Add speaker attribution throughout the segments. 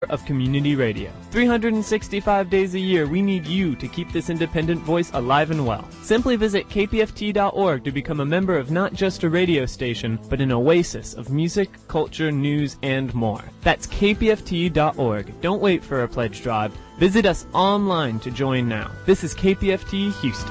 Speaker 1: of community radio. 365 days a year, we need you to keep this independent voice alive and well. Simply visit kpft.org to become a member of not just a radio station, but an oasis of music, culture, news, and more. That's kpft.org. Don't wait for a pledge drive. Visit us online to join now. This is KPFT Houston.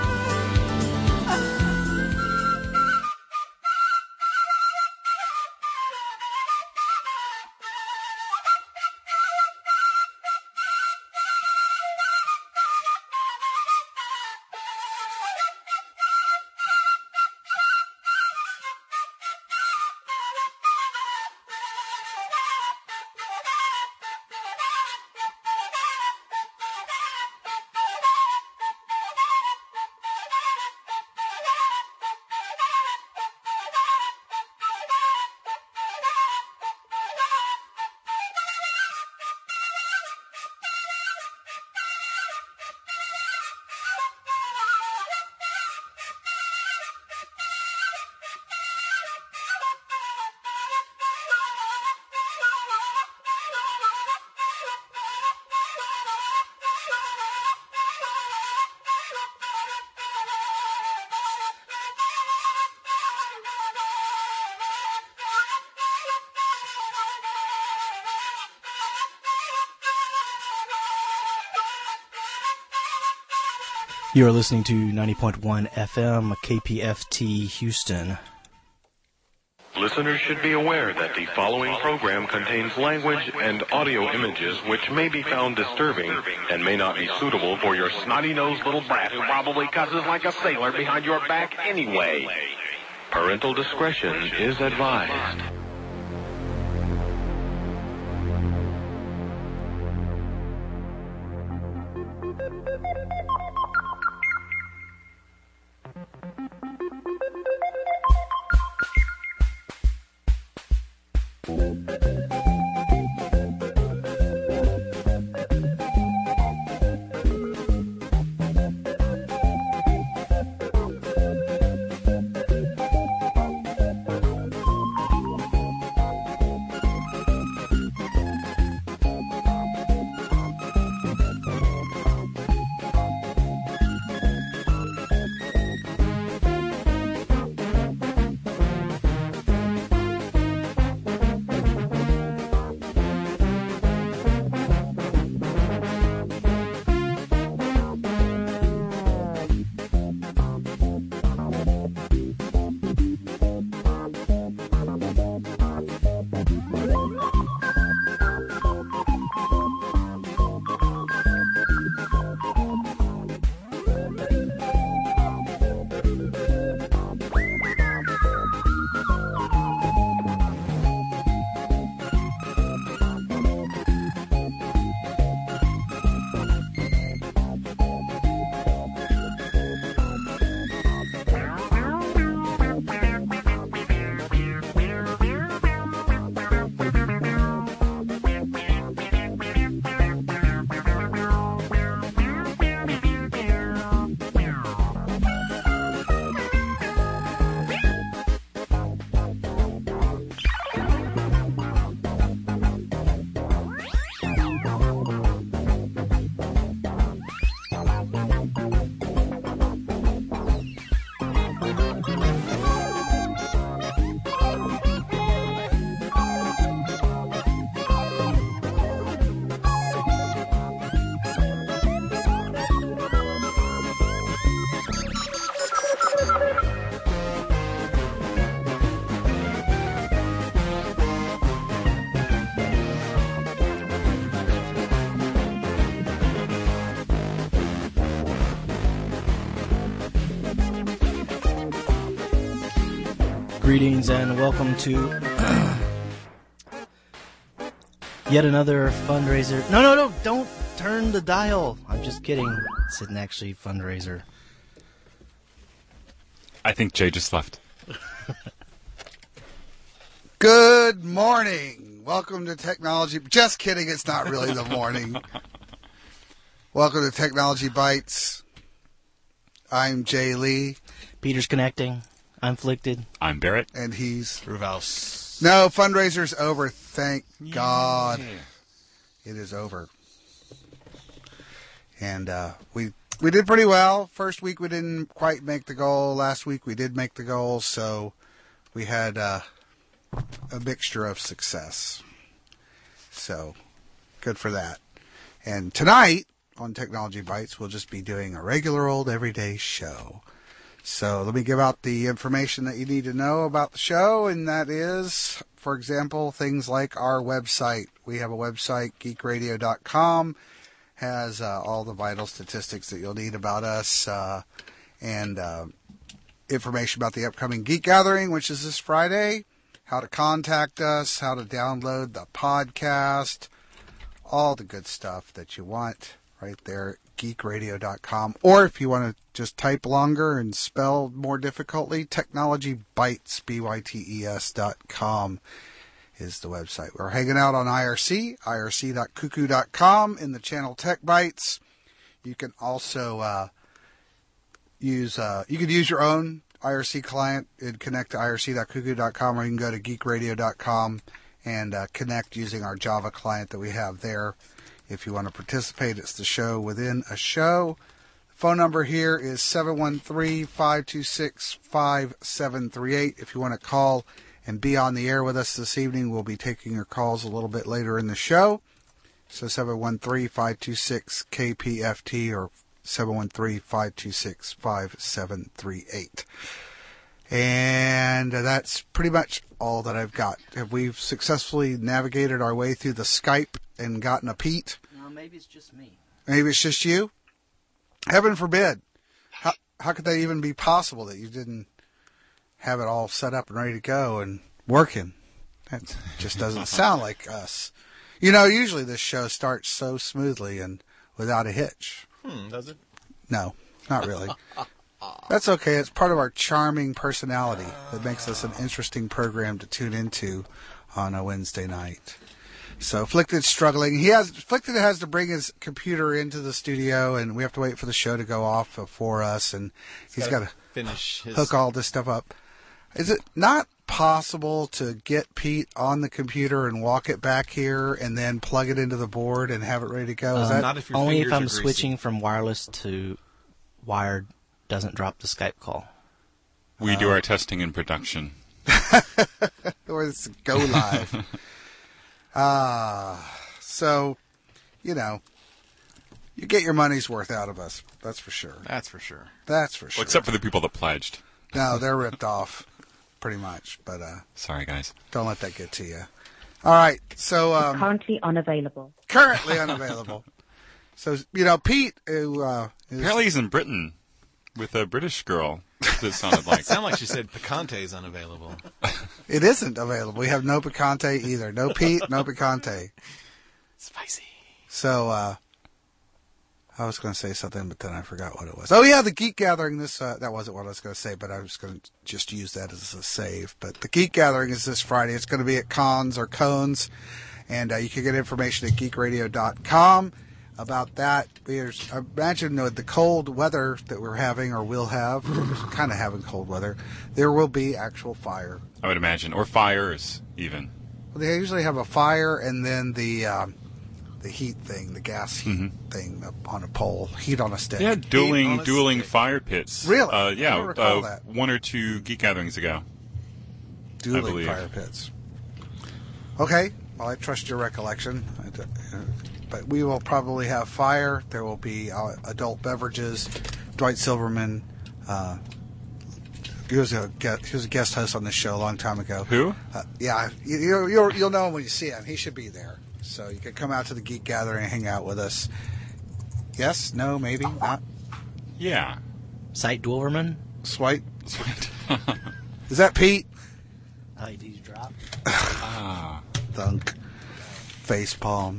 Speaker 2: You are listening to 90.1 FM KPFT Houston.
Speaker 3: Listeners should be aware that the following program contains language and audio images which may be found disturbing and may not be suitable for your snotty-nosed little brat who probably cusses like a sailor behind your back anyway. Parental discretion is advised.
Speaker 2: Greetings and welcome to yet another fundraiser. No, don't turn the dial. I'm just kidding. It's an actually fundraiser.
Speaker 4: I think Jay just left.
Speaker 5: Good morning. Welcome to Technology. Just kidding. It's not really the morning. Welcome to Technology Bites. I'm Jay Lee.
Speaker 2: Peter's connecting. I'm Flicted.
Speaker 4: I'm Barrett.
Speaker 5: And he's
Speaker 6: Ruvaus.
Speaker 5: No, fundraiser's over. Thank God. It is over. And we did pretty well. First week we didn't quite make the goal. Last week we did make the goal, so we had a mixture of success. So, good for that. And tonight on Technology Bites, we'll just be doing a regular old everyday show. So let me give out the information that you need to know about the show, and that is, for example, things like our website. We have a website, geekradio.com. Has all the vital statistics that you'll need about us, and information about the upcoming Geek Gathering, which is this Friday, how to contact us, how to download the podcast, all the good stuff that you want right there at geekradio.com. Or if you want to just type longer and spell more difficultly, technologybites, BYTES.com. is the website. We're hanging out on IRC, irc.cuckoo.com in the channel Tech Bites. You can also use your own IRC client and connect to irc.cuckoo.com, or you can go to geekradio.com and connect using our Java client that we have there. If you want to participate, it's the show within a show. The phone number here is 713-526-5738. If you want to call and be on the air with us this evening, we'll be taking your calls a little bit later in the show. So 713-526-KPFT or 713-526-5738. And that's pretty much all that I've got. Have we successfully navigated our way through the Skype and gotten a Pete?
Speaker 2: No, maybe it's just me.
Speaker 5: Maybe it's just you? Heaven forbid. How could that even be possible that you didn't have it all set up and ready to go and working? That just doesn't sound like us. You know, usually this show starts so smoothly and without a hitch.
Speaker 4: Does it?
Speaker 5: No, not really. That's okay. It's part of our charming personality that makes us an interesting program to tune into on a Wednesday night. So Afflicted's struggling. Afflicted has to bring his computer into the studio, and we have to wait for the show to go off for us, and he's got to
Speaker 4: finish
Speaker 5: hook all this stuff up. Is it not possible to get Pete on the computer and walk it back here and then plug it into the board and have it ready to go? Is that
Speaker 4: not if your
Speaker 2: only
Speaker 4: fingers
Speaker 2: if I'm
Speaker 4: are greasy.
Speaker 2: switching from wireless to wired doesn't drop the Skype call.
Speaker 6: We do our testing in production.
Speaker 5: or it's go live? So, you know, you get your money's worth out of us. That's for sure.
Speaker 4: That's for sure.
Speaker 5: That's for sure.
Speaker 6: Well, except for the people that pledged.
Speaker 5: No, they're ripped off, pretty much. But
Speaker 6: Sorry, guys.
Speaker 5: don't let that get to you. All right, so
Speaker 7: Currently unavailable.
Speaker 5: currently unavailable. So, you know, Pete, who is,
Speaker 6: Apparently he's in Britain with a British girl, it sounded like.
Speaker 4: Sound like she said Picante is unavailable.
Speaker 5: it isn't available. We have no Picante either. No Pete, no Picante.
Speaker 4: Spicy.
Speaker 5: So, I was going to say something, but then I forgot what it was. Oh, yeah, the Geek Gathering. That wasn't what I was going to say, but I was going to just use that as a save. But the Geek Gathering is this Friday. It's going to be at Cons or Cones, and you can get information at geekradio.com about that. I imagine with the cold weather that we're having, or will have, kind of having cold weather, there will be actual fire.
Speaker 6: I would imagine. Or fires, even.
Speaker 5: Well, they usually have a fire and then the heat thing, the gas heat thing up on a pole, heat on a stick.
Speaker 6: Yeah, dueling
Speaker 4: stick.
Speaker 6: fire pits.
Speaker 5: Really?
Speaker 6: Yeah,
Speaker 5: I don't recall that.
Speaker 6: 1 or 2 Geek Gatherings ago.
Speaker 5: Dueling
Speaker 6: believe.
Speaker 5: fire pits. Okay, well, I trust your recollection. But we will probably have fire. There will be adult beverages. Dwight Silverman, he was a guest host on this show a long time ago.
Speaker 6: Who?
Speaker 5: Yeah, you'll know him when you see him. He should be there. So you can come out to the Geek Gathering and hang out with us. Yes? No? Maybe? Not?
Speaker 6: Yeah.
Speaker 2: Sight Dwarverman?
Speaker 5: Swipe? Is that Pete?
Speaker 2: LEDs drop.
Speaker 5: Thunk. Facepalm.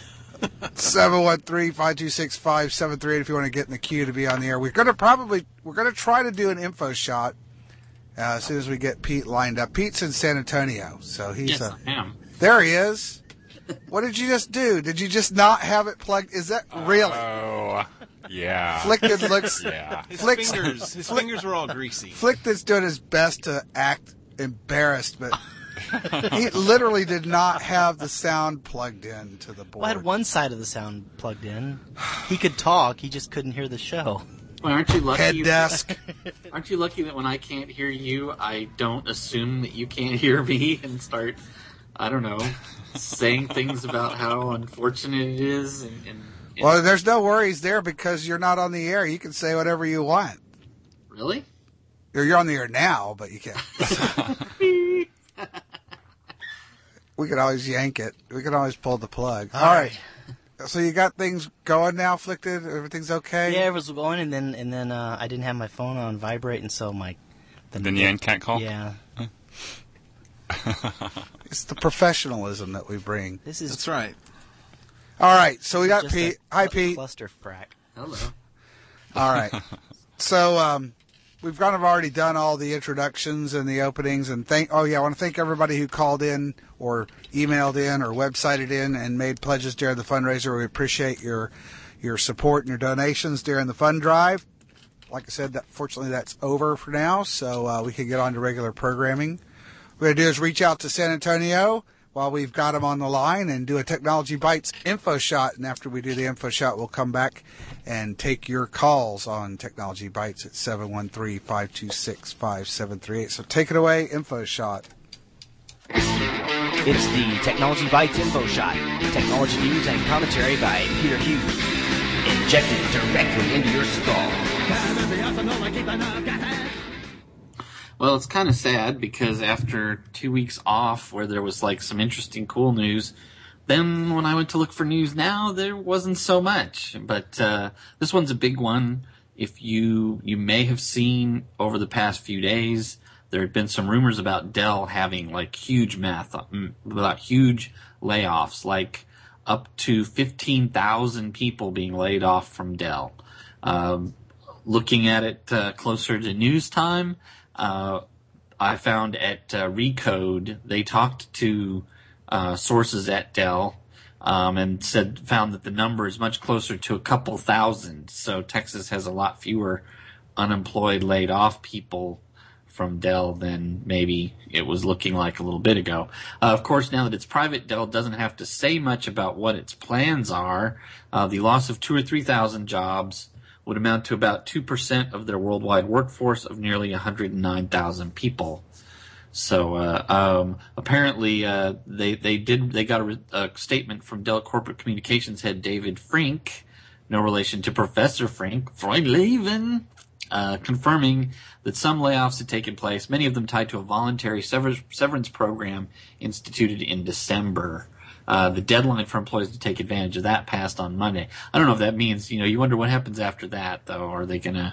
Speaker 5: 713-526-5738 if you want to get in the queue to be on the air. We're going to try to do an info shot as soon as we get Pete lined up. Pete's in San Antonio, so he's
Speaker 8: I am.
Speaker 5: there he is. What did you just do? Did you just not have it plugged? Is that really?
Speaker 6: Oh, yeah.
Speaker 5: Flicked looks.
Speaker 6: Yeah.
Speaker 4: His
Speaker 5: Flick's
Speaker 4: fingers were all greasy.
Speaker 5: Flick's doing his best to act embarrassed, but He literally did not have the sound plugged in to the board.
Speaker 2: Well, I had one side of the sound plugged in. He could talk, he just couldn't hear the show.
Speaker 7: Well, aren't you lucky?
Speaker 5: Head desk.
Speaker 7: Aren't you lucky that when I can't hear you, I don't assume that you can't hear me and start, I don't know, saying things about how unfortunate it is? And
Speaker 5: Well, there's no worries there because you're not on the air. You can say whatever you want.
Speaker 7: Really?
Speaker 5: You're on the air now, but you can't. We could always yank it. We could always pull the plug. All right. So you got things going now, Afflicted? Everything's okay?
Speaker 2: Yeah, it was going, and then I didn't have my phone on vibrate, and so
Speaker 6: Then Yan can't call?
Speaker 2: Yeah.
Speaker 5: It's the professionalism that we bring.
Speaker 4: That's right.
Speaker 5: All right. So we got
Speaker 2: Just
Speaker 5: Pete.
Speaker 2: a
Speaker 5: Hi, Pete.
Speaker 2: Cluster frack.
Speaker 7: Hello.
Speaker 5: All right. So we've kind of already done all the introductions and the openings, and I want to thank everybody who called in or emailed in or websited in and made pledges during the fundraiser. We appreciate your support and your donations during the fund drive. Like I said, fortunately that's over for now, so we can get on to regular programming. What we're going to do is reach out to San Antonio while we've got them on the line and do a Technology Bites info shot. And after we do the info shot, we'll come back and take your calls on Technology Bites at 713-526-5738. So take it away, info shot.
Speaker 8: It's the Technology Bites Info Shot. Technology news and commentary by Peter Hughes. Injected directly into your skull.
Speaker 7: Well, it's kind of sad because after 2 weeks off where there was like some interesting, cool news, then when I went to look for news now, there wasn't so much. But this one's a big one. If you may have seen over the past few days, there had been some rumors about Dell having like huge layoffs, like up to 15,000 people being laid off from Dell. Looking at it closer to news time, I found at Recode, they talked to sources at Dell and found that the number is much closer to a couple thousand. So Texas has a lot fewer unemployed, laid off people from Dell than maybe it was looking like a little bit ago. Of course, now that it's private, Dell doesn't have to say much about what its plans are. The loss of 2,000 or 3,000 jobs would amount to about 2% of their worldwide workforce of nearly 109,000 people. So apparently they got a statement from Dell Corporate Communications head David Frink, no relation to Professor Freund-Levin, confirming that some layoffs had taken place, many of them tied to a voluntary severance program instituted in December. The deadline for employees to take advantage of that passed on Monday. I don't know if that means, you wonder what happens after that, though. Are they gonna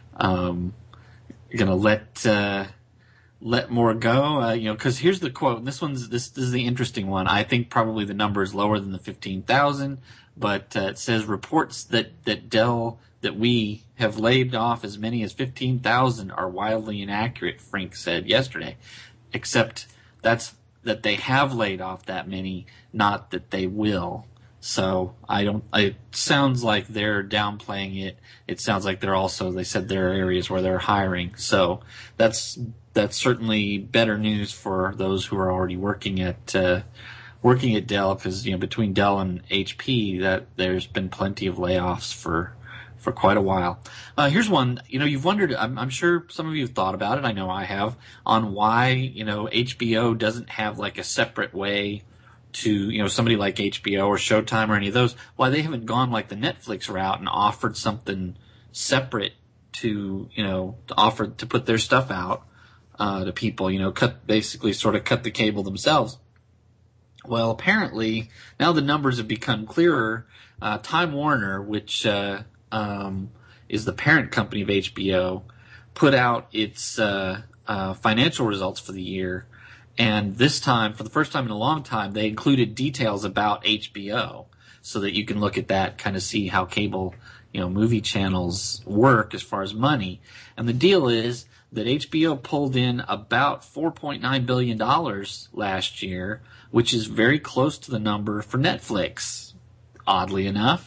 Speaker 7: let more go? Because here's the quote. And this is the interesting one. I think probably the number is lower than the 15,000, but it says reports that Dell that we have laid off as many as 15,000 are wildly inaccurate, Frink said yesterday. Except that they have laid off that many, not that they will. So it sounds like they're downplaying it. It sounds like they said there are areas where they're hiring. So that's certainly better news for those who are already working at Dell, because between Dell and HP, that there's been plenty of layoffs for quite a while. Here's one. You've wondered. I'm sure some of you have thought about it. I know I have, on why HBO doesn't have like a separate way to somebody like HBO or Showtime or any of those. Why they haven't gone like the Netflix route and offered something separate to offer to put their stuff out to people. Cut the cable themselves. Well, apparently now the numbers have become clearer. Time Warner, which is the parent company of HBO, put out its financial results for the year, and this time, for the first time in a long time, they included details about HBO, so that you can look at that, kind of see how cable, movie channels work as far as money. And the deal is that HBO pulled in about $4.9 billion last year, which is very close to the number for Netflix, oddly enough.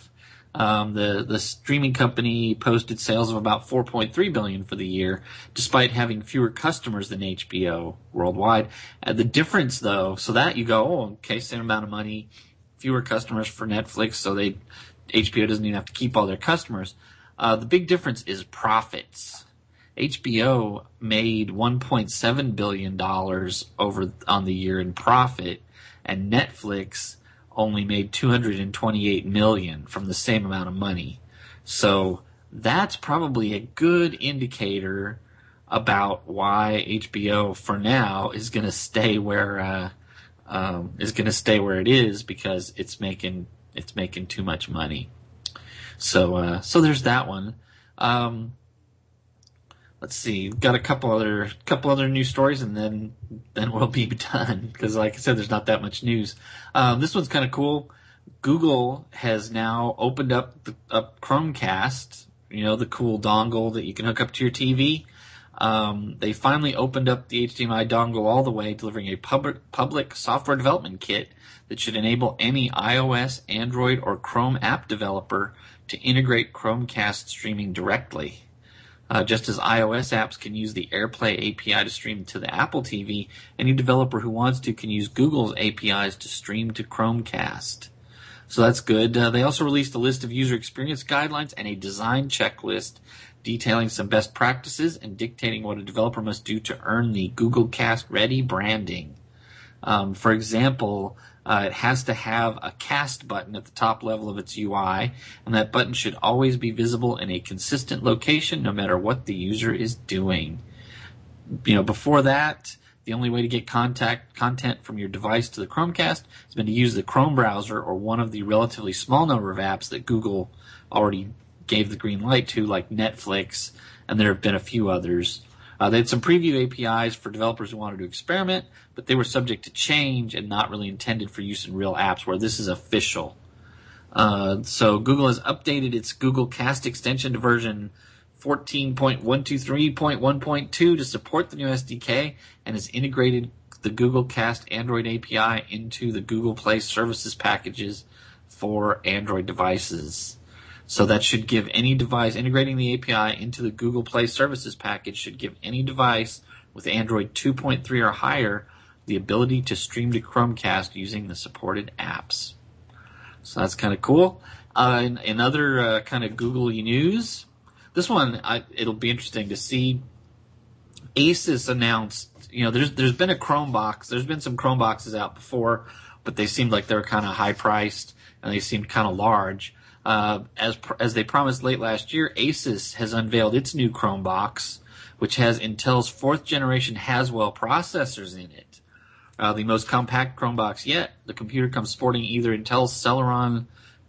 Speaker 7: The streaming company posted sales of about $4.3 billion for the year, despite having fewer customers than HBO worldwide. The difference, though, so that you go, oh, okay, same amount of money, fewer customers for Netflix, so HBO doesn't even have to keep all their customers. The big difference is profits. HBO made $1.7 billion on the year in profit, and Netflix only made $228 million from the same amount of money. So that's probably a good indicator about why HBO for now is going to stay where it is, because it's making too much money. So there's that one. Let's see. We've got a couple other news stories, and then we'll be done, because, like I said, there's not that much news. This one's kind of cool. Google has now opened up Chromecast. You know, the cool dongle that you can hook up to your TV. They finally opened up the HDMI dongle all the way, delivering a public software development kit that should enable any iOS, Android, or Chrome app developer to integrate Chromecast streaming directly. Just as iOS apps can use the AirPlay API to stream to the Apple TV, any developer who wants to can use Google's APIs to stream to Chromecast. So that's good. They also released a list of user experience guidelines and a design checklist detailing some best practices and dictating what a developer must do to earn the Google Cast Ready branding. For example, it has to have a cast button at the top level of its UI, and that button should always be visible in a consistent location no matter what the user is doing. You know, before that, the only way to get content from your device to the Chromecast has been to use the Chrome browser or one of the relatively small number of apps that Google already gave the green light to, like Netflix, and there have been a few others. They had some preview APIs for developers who wanted to experiment, but they were subject to change and not really intended for use in real apps, where this is official. So Google has updated its Google Cast extension to version 14.123.1.2 to support the new SDK, and has integrated the Google Cast Android API into the Google Play Services packages for Android devices. So that should give any device, integrating the API into the Google Play Services package should give any device with Android 2.3 or higher the ability to stream to Chromecast using the supported apps. So that's kind of cool. In other kind of Google-y news, this one, it'll be interesting to see. Asus announced, you know, there's been a Chromebox. There's been some Chromeboxes out before, but they seemed like they were kind of high-priced, and they seemed kind of large. As they promised late last year, Asus has unveiled its new Chromebox, which has Intel's 4th generation Haswell processors in it. The most compact Chromebox yet. The computer comes sporting either Intel's Celeron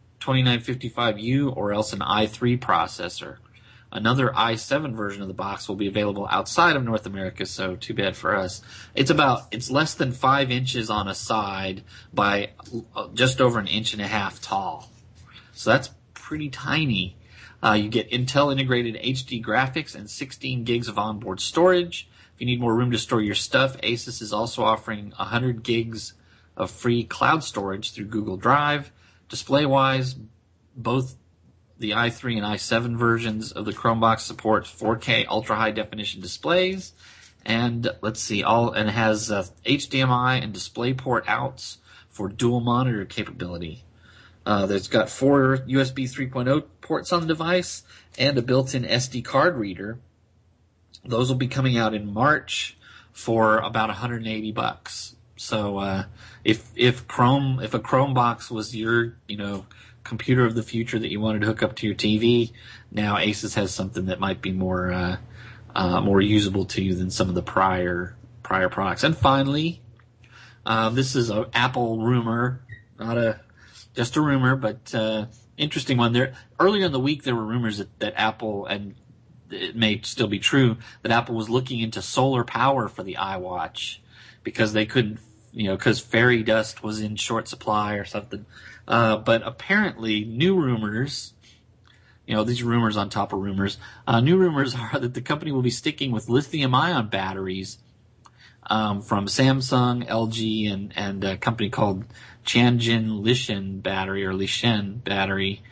Speaker 7: 2955U or else an i3 processor. Another i7 version of the box will be available outside of North America, so too bad for us. It's less than 5 inches on a side by just over 1.5 inches tall. So that's pretty tiny. You get Intel integrated HD graphics and 16 gigs of onboard storage. If you need more room to store your stuff, Asus is also offering 100 gigs of free cloud storage through Google Drive. Display-wise, both the i3 and i7 versions of the Chromebox support 4K ultra-high definition displays. And let's see, it has HDMI and DisplayPort outs for dual monitor capability. There's got 4 USB 3.0 ports on the device and a built-in SD card reader. Those will be coming out in March for about $180. So if a Chromebox was your computer of the future that you wanted to hook up to your TV, now Asus has something that might be more usable to you than some of the prior products. And finally, this is an Apple rumor, just a rumor, but interesting one. Earlier in the week, there were rumors that Apple, and it may still be true, that Apple was looking into solar power for the iWatch because they couldn't, because fairy dust was in short supply or something. But apparently, new rumors, these rumors on top of rumors, new rumors are that the company will be sticking with lithium-ion batteries from Samsung, LG, and a company called Tianjin Lishan battery,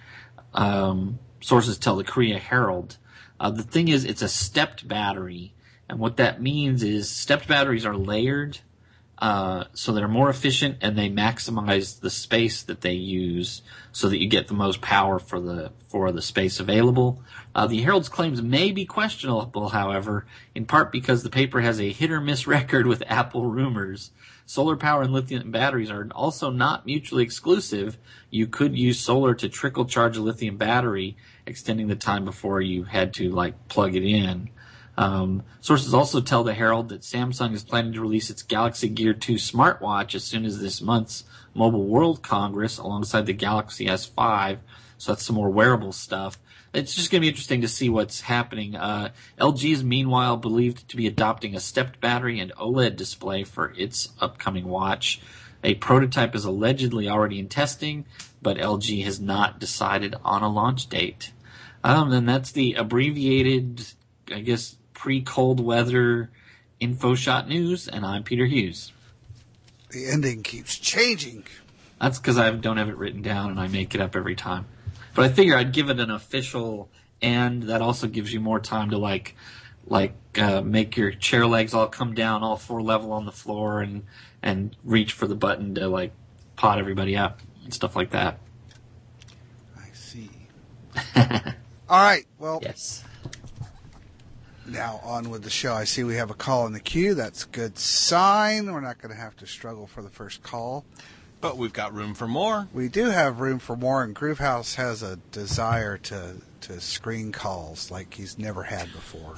Speaker 7: sources tell the Korea Herald. The thing is, it's a stepped battery, and what that means is stepped batteries are layered, so they're more efficient and they maximize the space that they use, so that you get the most power for the space available. The Herald's claims may be questionable, however, in part because the paper has a hit or miss record with Apple rumors. Solar power and lithium batteries are also not mutually exclusive. You could use solar to trickle charge a lithium battery, extending the time before you had to plug it in. Sources also tell the Herald that Samsung is planning to release its Galaxy Gear 2 smartwatch as soon as this month's Mobile World Congress alongside the Galaxy S5. So that's some more wearable stuff. It's just going to be interesting to see what's happening. LG is meanwhile believed to be adopting a stepped battery and OLED display for its upcoming watch. A prototype is allegedly already in testing, but LG has not decided on a launch date. And that's the abbreviated, I guess, pre-cold weather InfoShot news, and I'm Peter Hughes.
Speaker 5: The ending keeps changing.
Speaker 7: That's because I don't have it written down and I make it up every time. But I figure I'd give it an official end. That also gives you more time to make your chair legs all come down all four level on the floor and reach for the button to pot everybody up and stuff like that.
Speaker 5: I see. All right. Well,
Speaker 7: yes.
Speaker 5: Now on with the show. I see we have a call in the queue. That's a good sign. We're not going to have to struggle for the first call.
Speaker 4: But we've got room for more.
Speaker 5: We do have room for more, and Groovehouse has a desire to screen calls like he's never had before.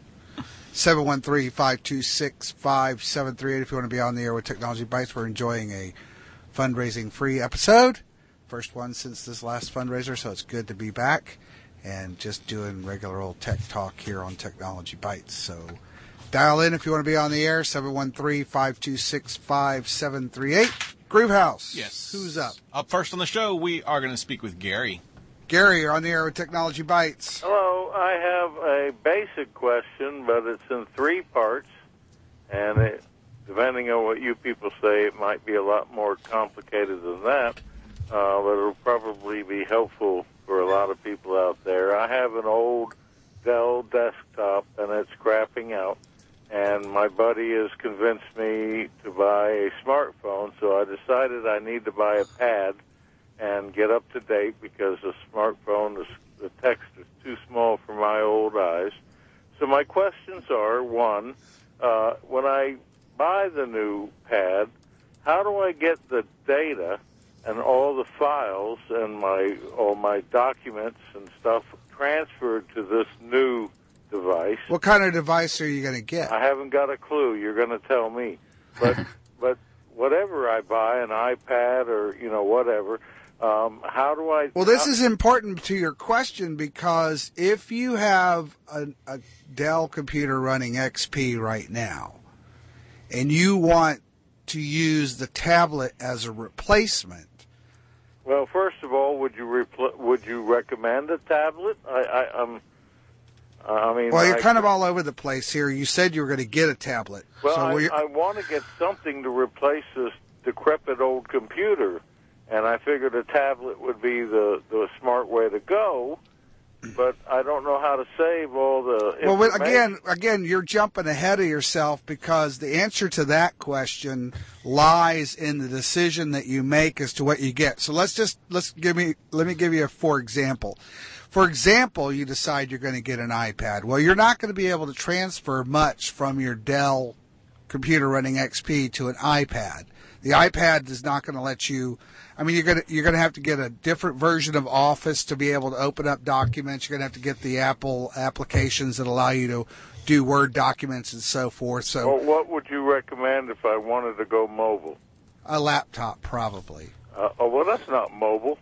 Speaker 5: 713-526-5738 if you want to be on the air with Technology Bites. We're enjoying a fundraising free episode. First one since this last fundraiser, so it's good to be back and just doing regular old tech talk here on Technology Bites. So dial in if you want to be on the air, 713-526-5738. Groovehouse.
Speaker 4: Yes.
Speaker 5: Who's up?
Speaker 4: Up first on the show, we are going to speak with Gary.
Speaker 5: Gary, you're on the air with Technology Bites.
Speaker 9: Hello. I have a basic question, but it's in three parts. And depending on what you people say, it might be a lot more complicated than that. But it'll probably be helpful for a lot of people out there. I have an old Dell desktop, and it's crapping out. And my buddy has convinced me to buy a smartphone, so I decided I need to buy a pad and get up to date because the smartphone, the text is too small for my old eyes. So my questions are, one, when I buy the new pad, how do I get the data and all the files and all my documents and stuff transferred to this new device?
Speaker 5: What kind of device are you going to get?
Speaker 9: I haven't got a clue. You're going to tell me. But whatever I buy, an iPad or whatever, how do I?
Speaker 5: Well, this is important to your question because if you have a Dell computer running XP right now, and you want to use the tablet as a replacement.
Speaker 9: Well, first of all, would you recommend a tablet?
Speaker 5: Well, you're kind of all over the place here. You said you were going to get a tablet.
Speaker 9: Well,
Speaker 5: so
Speaker 9: I want to get something to replace this decrepit old computer, and I figured a tablet would be the smart way to go. But I don't know how to save all the information.
Speaker 5: Well, again, you're jumping ahead of yourself because the answer to that question lies in the decision that you make as to what you get. So let me give you a for example. For example, you decide you're going to get an iPad. Well, you're not going to be able to transfer much from your Dell computer running XP to an iPad. The iPad is not going to let you. I mean, you're going to have to get a different version of Office to be able to open up documents. You're going to have to get the Apple applications that allow you to do Word documents and so forth. So,
Speaker 9: well, what would you recommend if I wanted to go mobile?
Speaker 5: A laptop, probably.
Speaker 9: Well, that's not mobile.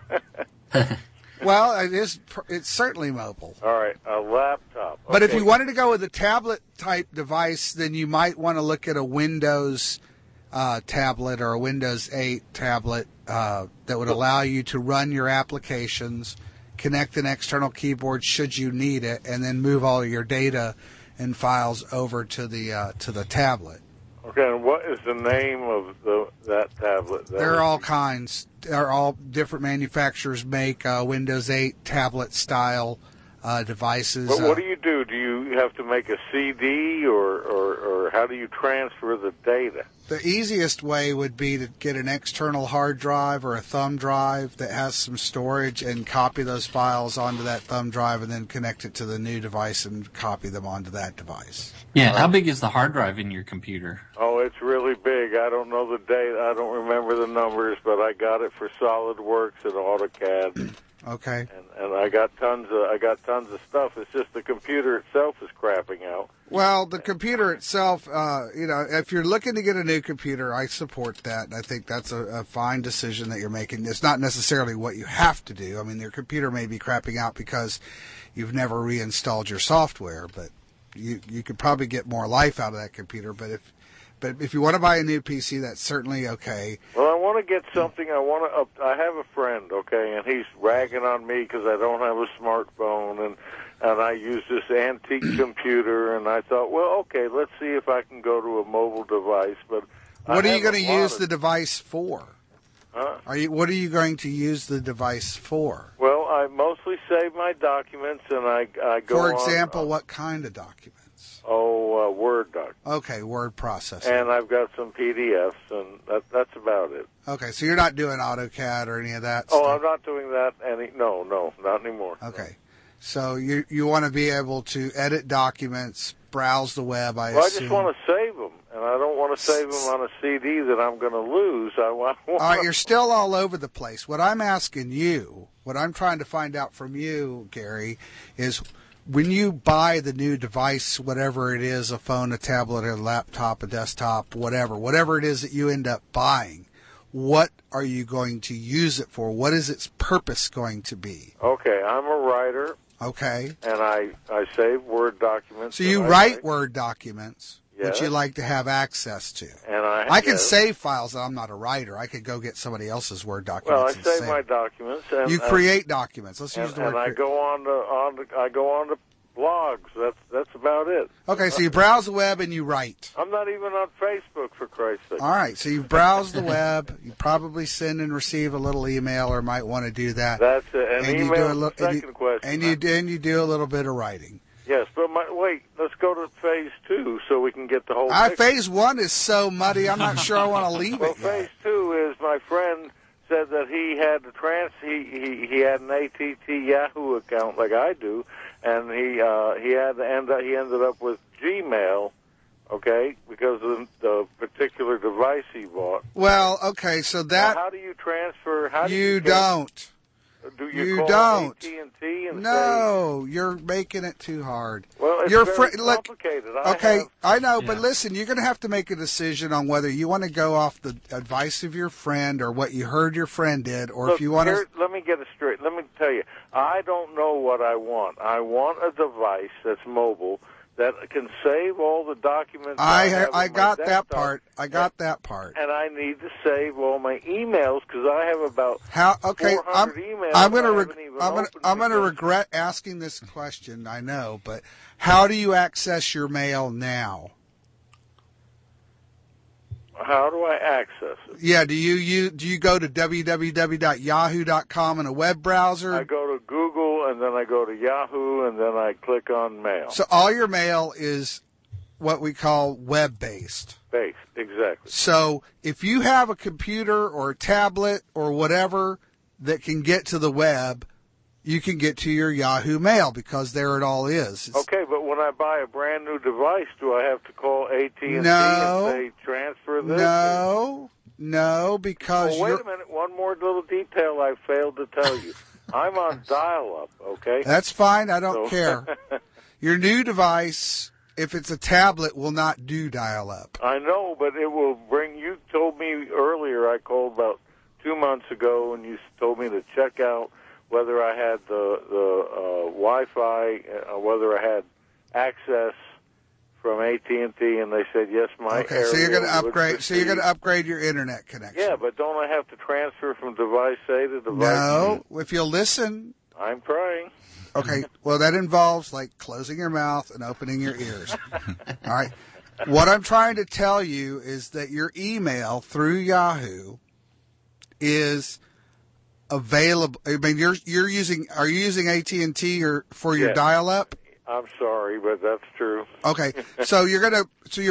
Speaker 5: Well, it's certainly mobile.
Speaker 9: All right, a laptop.
Speaker 5: But if you wanted to go with a tablet-type device, then you might want to look at a Windows tablet or a Windows 8 tablet that would allow you to run your applications, connect an external keyboard should you need it, and then move all your data and files over to the tablet.
Speaker 9: Okay, and what is the name of that tablet?
Speaker 5: There are all kinds. There are all different manufacturers make Windows 8 tablet-style devices.
Speaker 9: But what do you do? Do you have to make a CD, or how do you transfer the data?
Speaker 5: The easiest way would be to get an external hard drive or a thumb drive that has some storage and copy those files onto that thumb drive and then connect it to the new device and copy them onto that device.
Speaker 7: Yeah, how big is the hard drive in your computer?
Speaker 9: Oh, it's really big. I don't know the date. I don't remember the numbers, but I got it for SolidWorks and AutoCAD.
Speaker 5: Okay.
Speaker 9: And I got tons of stuff. It's just the computer itself is crapping out.
Speaker 5: Well, the computer itself, if you're looking to get a new computer, I support that. I think that's a fine decision that you're making. It's not necessarily what you have to do. I mean, your computer may be crapping out because you've never reinstalled your software, but you could probably get more life out of that computer. But if you want to buy a new PC, that's certainly okay.
Speaker 9: Well, I want to get something. I have a friend, okay, and he's ragging on me because I don't have a smartphone, and I use this antique computer, and I thought, well, okay, let's see if I can go to a mobile device. But
Speaker 5: what are you going to use the device for?
Speaker 9: Huh?
Speaker 5: What are you going to use the device for?
Speaker 9: Well, I mostly save my documents, and I go.
Speaker 5: For example, what kind of documents?
Speaker 9: Word documents.
Speaker 5: Okay, word processing.
Speaker 9: And I've got some PDFs, and that's about it.
Speaker 5: Okay, so you're not doing AutoCAD or any of that
Speaker 9: Oh,
Speaker 5: stuff?
Speaker 9: I'm not doing that No, not anymore.
Speaker 5: Okay. So you want to be able to edit documents, browse the web, I
Speaker 9: assume. I just want to save them, and I don't want to save them on a CD that I'm going to lose. All
Speaker 5: right, you're still all over the place. What I'm asking you, what I'm trying to find out from you, Gary, is when you buy the new device, whatever it is, a phone, a tablet, a laptop, a desktop, whatever it is that you end up buying, what are you going to use it for? What is its purpose going to be?
Speaker 9: Okay, I'm a writer.
Speaker 5: Okay.
Speaker 9: And I save Word documents.
Speaker 5: So you write Word documents,
Speaker 9: yes,
Speaker 5: which you like to have access to.
Speaker 9: And
Speaker 5: I can save files. I'm not a writer. I could go get somebody else's Word documents.
Speaker 9: Well, I save my documents. And,
Speaker 5: you create documents. Let's use the word.
Speaker 9: And I go on to blogs. That's about it.
Speaker 5: Okay, so you browse the web and you write.
Speaker 9: I'm not even on Facebook, for Christ's sake.
Speaker 5: All right, so you browse the web. You probably send and receive a little email, or might want to do that.
Speaker 9: That's it. And email. Second question.
Speaker 5: And you do a little bit of writing.
Speaker 9: Yes, but wait. Let's go to phase 2 so we can get the whole.
Speaker 5: Phase 1 is so muddy. I'm not sure I want to leave it.
Speaker 9: Well, phase 2 is my friend said that he had he had an ATT Yahoo account like I do, and he ended up with Gmail, okay, because of the particular device he bought.
Speaker 5: Well, okay, so that
Speaker 9: now, how do you transfer?
Speaker 5: You don't.
Speaker 9: Do you call
Speaker 5: don't.
Speaker 9: AT&T and
Speaker 5: no, you're making it too hard.
Speaker 9: Well, it's very complicated.
Speaker 5: I know, but listen, you're going to have to make a decision on whether you want to go off the advice of your friend or what you heard your friend did, or if you want to.
Speaker 9: Let me get it straight. Let me tell you, I don't know what I want. I want a device that's mobile that can save all the documents.
Speaker 5: I got that part. I got that part.
Speaker 9: And I need to save all my emails because I have about 400 emails.
Speaker 5: I'm going to regret asking this question. I know, but how do you access your mail now?
Speaker 9: How do I access it?
Speaker 5: Yeah, do you go to www.yahoo.com in a web browser?
Speaker 9: I go to Google, and then I go to Yahoo, and then I click on Mail.
Speaker 5: So all your mail is what we call web-based.
Speaker 9: Based, exactly.
Speaker 5: So if you have a computer or a tablet or whatever that can get to the web, you can get to your Yahoo Mail because there it all is.
Speaker 9: Okay, but when I buy a brand new device, do I have to call AT&T and say transfer this?
Speaker 5: No, because
Speaker 9: wait a minute. One more little detail I failed to tell you. I'm on dial-up, okay?
Speaker 5: That's fine. I don't care. Your new device, if it's a tablet, will not do dial-up.
Speaker 9: I know, but it will bring. You told me earlier, I called about 2 months ago, and you told me to check out whether I had the Wi-Fi, whether I had access from AT&T, and they said yes.
Speaker 5: Okay, so you're going to upgrade. So you're going to upgrade your internet connection.
Speaker 9: Yeah, but don't I have to transfer from device A to device B?
Speaker 5: No, if you'll listen.
Speaker 9: I'm trying.
Speaker 5: Okay, well that involves like closing your mouth and opening your ears. All right. What I'm trying to tell you is that your email through Yahoo is available. I mean, are you using AT&T or for your dial-up?
Speaker 9: I'm sorry, but that's true.
Speaker 5: Okay, so you're gonna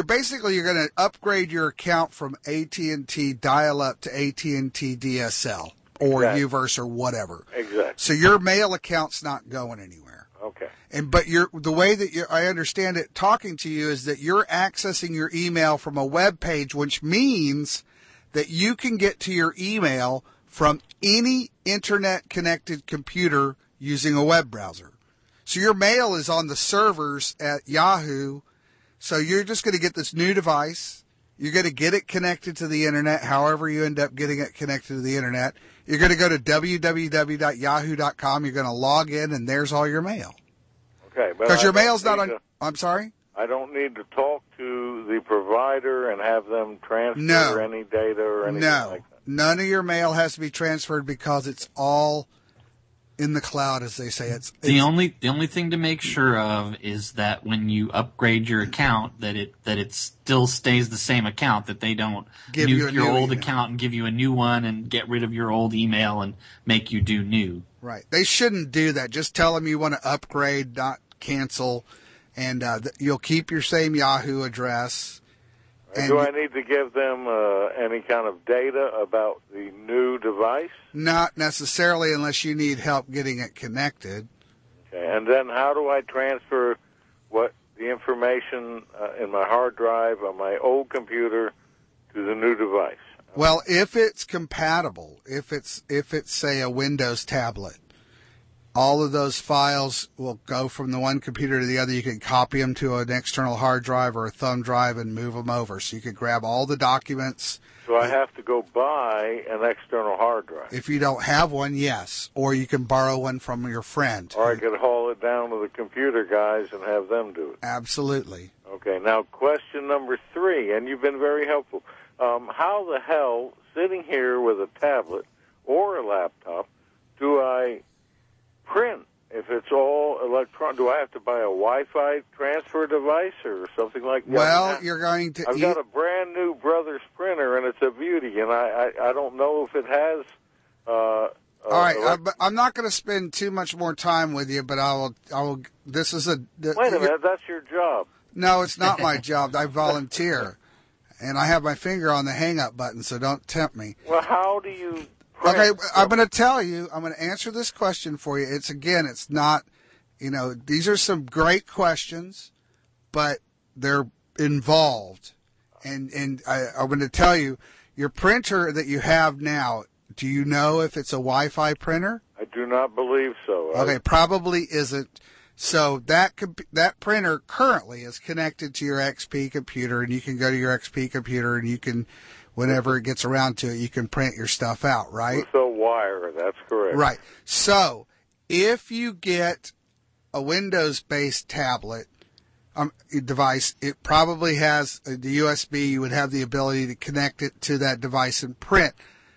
Speaker 5: upgrade your account from AT&T dial-up to AT&T DSL or UVerse or whatever.
Speaker 9: Exactly.
Speaker 5: So your mail account's not going anywhere.
Speaker 9: Okay.
Speaker 5: But the way that I understand it, talking to you, is that you're accessing your email from a web page, which means that you can get to your email from any internet-connected computer using a web browser. So your mail is on the servers at Yahoo. So you're just going to get this new device. You're going to get it connected to the internet, however you end up getting it connected to the internet. You're going to go to www.yahoo.com. You're going to log in, and there's all your mail.
Speaker 9: Okay.
Speaker 5: Because your mail's not on... I'm sorry?
Speaker 9: I don't need to talk to the provider and have them transfer any data or anything like that.
Speaker 5: None of your mail has to be transferred because it's all in the cloud, as they say. It's
Speaker 7: the only thing to make sure of is that when you upgrade your account, that it still stays the same account, that they don't
Speaker 5: give you
Speaker 7: your old account and give you a new one and get rid of your old email and make you do new.
Speaker 5: Right. They shouldn't do that. Just tell them you want to upgrade, not cancel, and you'll keep your same Yahoo address.
Speaker 9: And do I need to give them any kind of data about the new device?
Speaker 5: Not necessarily, unless you need help getting it connected.
Speaker 9: Okay. And then how do I transfer the information in my hard drive on my old computer to the new device?
Speaker 5: Well, if it's compatible, if it's say a Windows tablet, all of those files will go from the one computer to the other. You can copy them to an external hard drive or a thumb drive and move them over. So you could grab all the documents.
Speaker 9: So I have to go buy an external hard drive?
Speaker 5: If you don't have one, yes. Or you can borrow one from your friend.
Speaker 9: Or I could haul it down to the computer guys and have them do it?
Speaker 5: Absolutely.
Speaker 9: Okay, now question number 3, and you've been very helpful. How the hell, sitting here with a tablet or a laptop, do I print? If it's all electronic, do I have to buy a Wi-Fi transfer device or something like that?
Speaker 5: Well, you're going to...
Speaker 9: I've got a brand new Brothers printer, and it's a beauty, and I don't know if it has...
Speaker 5: all right, I'm not going to spend too much more time with you, but I will. This is a...
Speaker 9: Wait a minute, that's your job.
Speaker 5: No, it's not my job. I volunteer, and I have my finger on the hang-up button, so don't tempt me.
Speaker 9: Well, how do you...
Speaker 5: Okay, I'm going to tell you, I'm going to answer this question for you. It's not, these are some great questions, but they're involved. And I'm going to tell you, your printer that you have now, do you know if it's a Wi-Fi printer?
Speaker 9: I do not believe so.
Speaker 5: Okay, probably isn't. So that printer currently is connected to your XP computer, and you can go to your XP computer and you can... Whenever it gets around to it, you can print your stuff out, right?
Speaker 9: With a wire, that's correct.
Speaker 5: Right. So, if you get a Windows-based tablet device, it probably has the USB. You would have the ability to connect it to that device and print.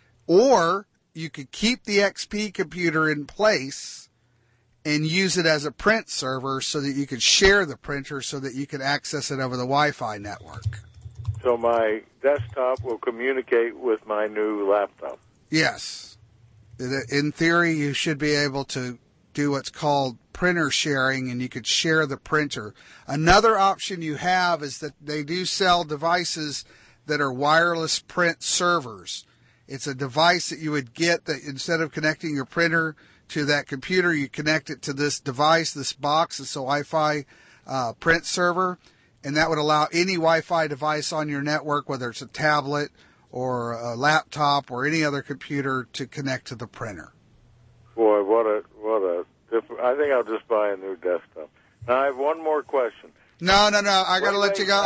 Speaker 5: Or you could keep the XP computer in place and use it as a print server so that you could share the printer so that you could access it over the Wi-Fi network.
Speaker 9: So my desktop will communicate with my new laptop?
Speaker 5: Yes. In theory, you should be able to do what's called printer sharing, and you could share the printer. Another option you have is that they do sell devices that are wireless print servers. It's a device that you would get that instead of connecting your printer to that computer, you connect it to this device, this box. It's a Wi-Fi print server. And that would allow any Wi-Fi device on your network, whether it's a tablet or a laptop or any other computer, to connect to the printer.
Speaker 9: Boy, what a I think I'll just buy a new desktop. Now I have one more question.
Speaker 5: No. I gotta let you go.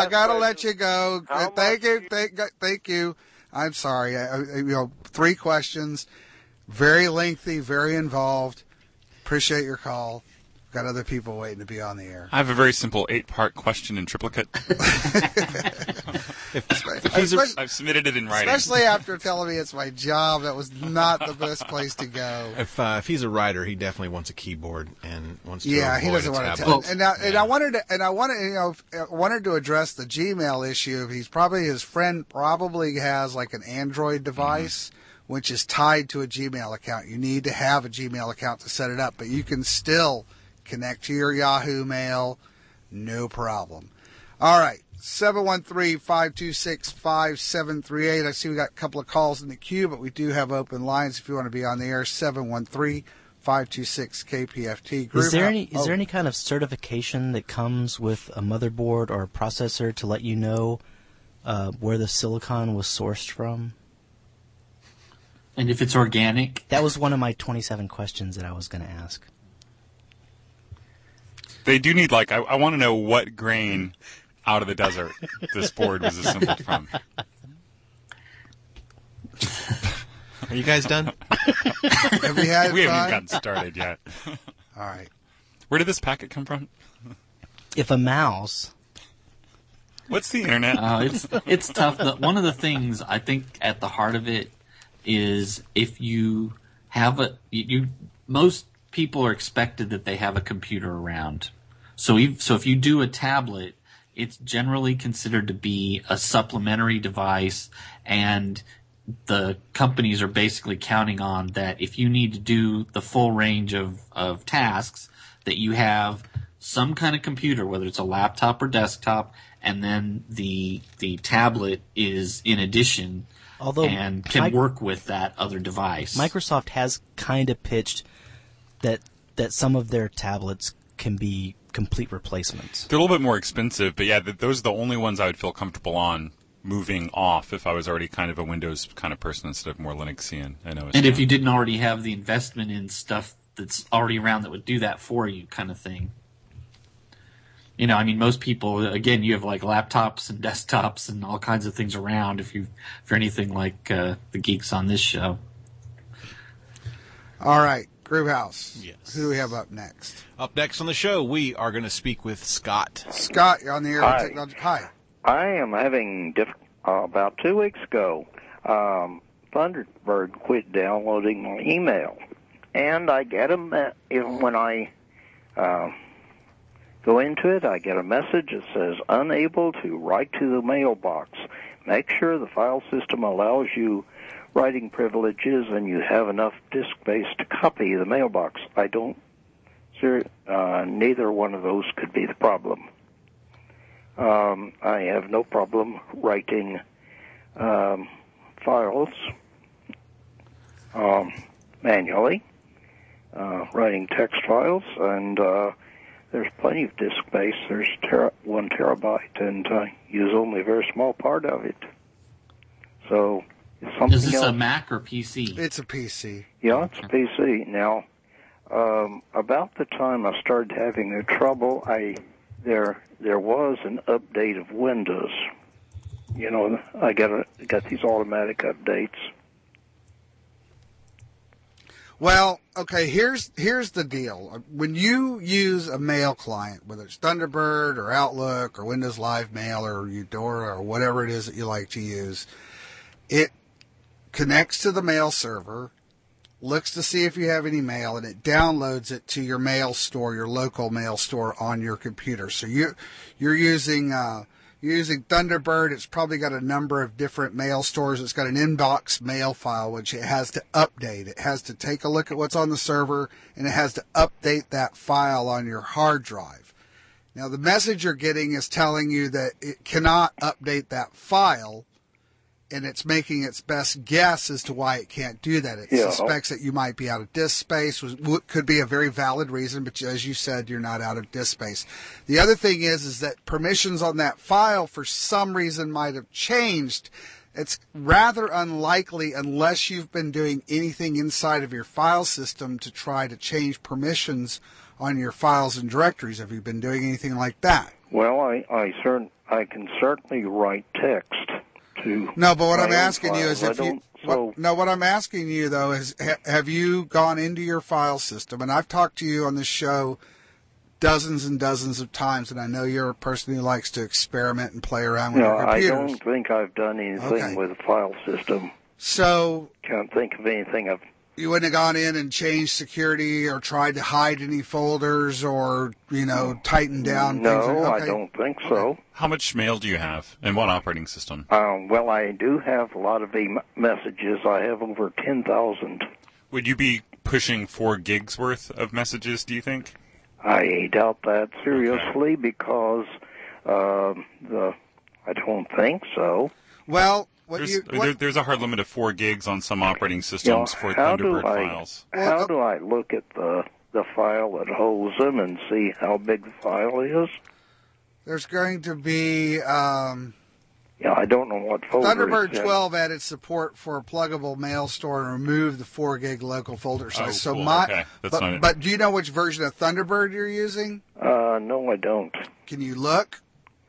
Speaker 5: Thank you. I'm sorry. 3 questions, very lengthy, very involved. Appreciate your call. Got other people waiting to be on the air.
Speaker 6: I have a very simple 8-part question in triplicate. I've submitted it in writing.
Speaker 5: Especially after telling me it's my job, that was not the best place to go.
Speaker 4: If he's a writer, he definitely wants a keyboard and wants to.
Speaker 5: Yeah, he doesn't want to tell. And I wanted to address the Gmail issue. His friend probably has like an Android device, which is tied to a Gmail account. You need to have a Gmail account to set it up, but you can still connect to your Yahoo Mail, no problem. All right. 713-526-5738. I see we got a couple of calls in the queue, but we do have open lines if you want to be on the air. 713-526-KPFT.
Speaker 2: Is there any kind of certification that comes with a motherboard or a processor to let you know where the silicon was sourced from?
Speaker 7: And if it's organic?
Speaker 2: That was one of my 27 questions that I was going to ask.
Speaker 6: They do need, I want to know what grain out of the desert this board was assembled from.
Speaker 4: Are you guys done?
Speaker 5: Have we had
Speaker 6: We haven't gotten started yet.
Speaker 5: All right.
Speaker 6: Where did this packet come from?
Speaker 2: If a mouse...
Speaker 6: What's the internet?
Speaker 7: It's tough. One of the things I think at the heart of it is if you have most people are expected that they have a computer around. So if you do a tablet, it's generally considered to be a supplementary device, and the companies are basically counting on that if you need to do the full range of tasks, that you have some kind of computer, whether it's a laptop or desktop, and then the tablet is in addition and can work with that other device.
Speaker 2: Microsoft has kind of pitched that some of their tablets can be complete replacements.
Speaker 6: They're a little bit more expensive, but yeah, those are the only ones I would feel comfortable on moving off if I was already kind of a Windows kind of person instead of more Linuxian.
Speaker 7: And if you didn't already have the investment in stuff that's already around that would do that for you kind of thing. Most people, again, you have like laptops and desktops and all kinds of things around if you're anything like the geeks on this show.
Speaker 5: All right. Groovehouse.
Speaker 4: Yes.
Speaker 5: Who do we have up next?
Speaker 4: Up next on the show, we are going to speak with Scott.
Speaker 5: Scott, you're on the air.
Speaker 10: Hi.
Speaker 5: Technology. Hi.
Speaker 10: I am having about 2 weeks ago, Thunderbird quit downloading my email, and I get when I go into it, I get a message that says unable to write to the mailbox. Make sure the file system allows you writing privileges and you have enough disk space to copy the mailbox. Neither one of those could be the problem. I have no problem writing files manually, writing text files, and there's plenty of disk space. There's 1 terabyte, and I use only a very small part of it. So it's something
Speaker 7: Is this
Speaker 10: else.
Speaker 7: a Mac or PC?
Speaker 5: It's a PC.
Speaker 10: Yeah, it's a PC. Now, about the time I started having the trouble, there was an update of Windows. I got these automatic updates.
Speaker 5: Well, okay, here's the deal. When you use a mail client, whether it's Thunderbird or Outlook or Windows Live Mail or Eudora or whatever it is that you like to use, it connects to the mail server, looks to see if you have any mail, and it downloads it to your mail store, your local mail store on your computer. So you're using Thunderbird. It's probably got a number of different mail stores. It's got an inbox mail file, which it has to update. It has to take a look at what's on the server, and it has to update that file on your hard drive. Now, the message you're getting is telling you that it cannot update that file, and it's making its best guess as to why it can't do that. It suspects that you might be out of disk space, which could be a very valid reason, but as you said, you're not out of disk space. The other thing is that permissions on that file for some reason might have changed. It's rather unlikely, unless you've been doing anything inside of your file system to try to change permissions on your files and directories. Have you been doing anything like that?
Speaker 10: Well, I can certainly write text.
Speaker 5: No, but what I'm asking you is what I'm asking you though is have you gone into your file system? And I've talked to you on this show dozens and dozens of times, and I know you're a person who likes to experiment and play around with your
Speaker 10: I
Speaker 5: computers.
Speaker 10: don't think I've done anything with the file system.
Speaker 5: So
Speaker 10: Can't think of anything I've...
Speaker 5: You wouldn't have gone in and changed security or tried to hide any folders or, tighten down things?
Speaker 10: No, I don't think so.
Speaker 6: How much mail do you have, and what operating system?
Speaker 10: Well, I do have a lot of messages. I have over 10,000.
Speaker 6: Would you be pushing 4 gigs worth of messages, do you think?
Speaker 10: I doubt that seriously because I don't think so.
Speaker 5: Well,
Speaker 6: there's a hard limit of 4 gigs on some operating systems for Thunderbird files.
Speaker 10: How do I look at the file that holds them and see how big the file is?
Speaker 5: There's going to be...
Speaker 10: I don't know what folder.
Speaker 5: Thunderbird 12 added support for a pluggable mail store and removed the 4 gig local folder size.
Speaker 6: Oh, cool. Okay. That's not it.
Speaker 5: But do you know which version of Thunderbird you're using?
Speaker 10: No, I don't.
Speaker 5: Can you look?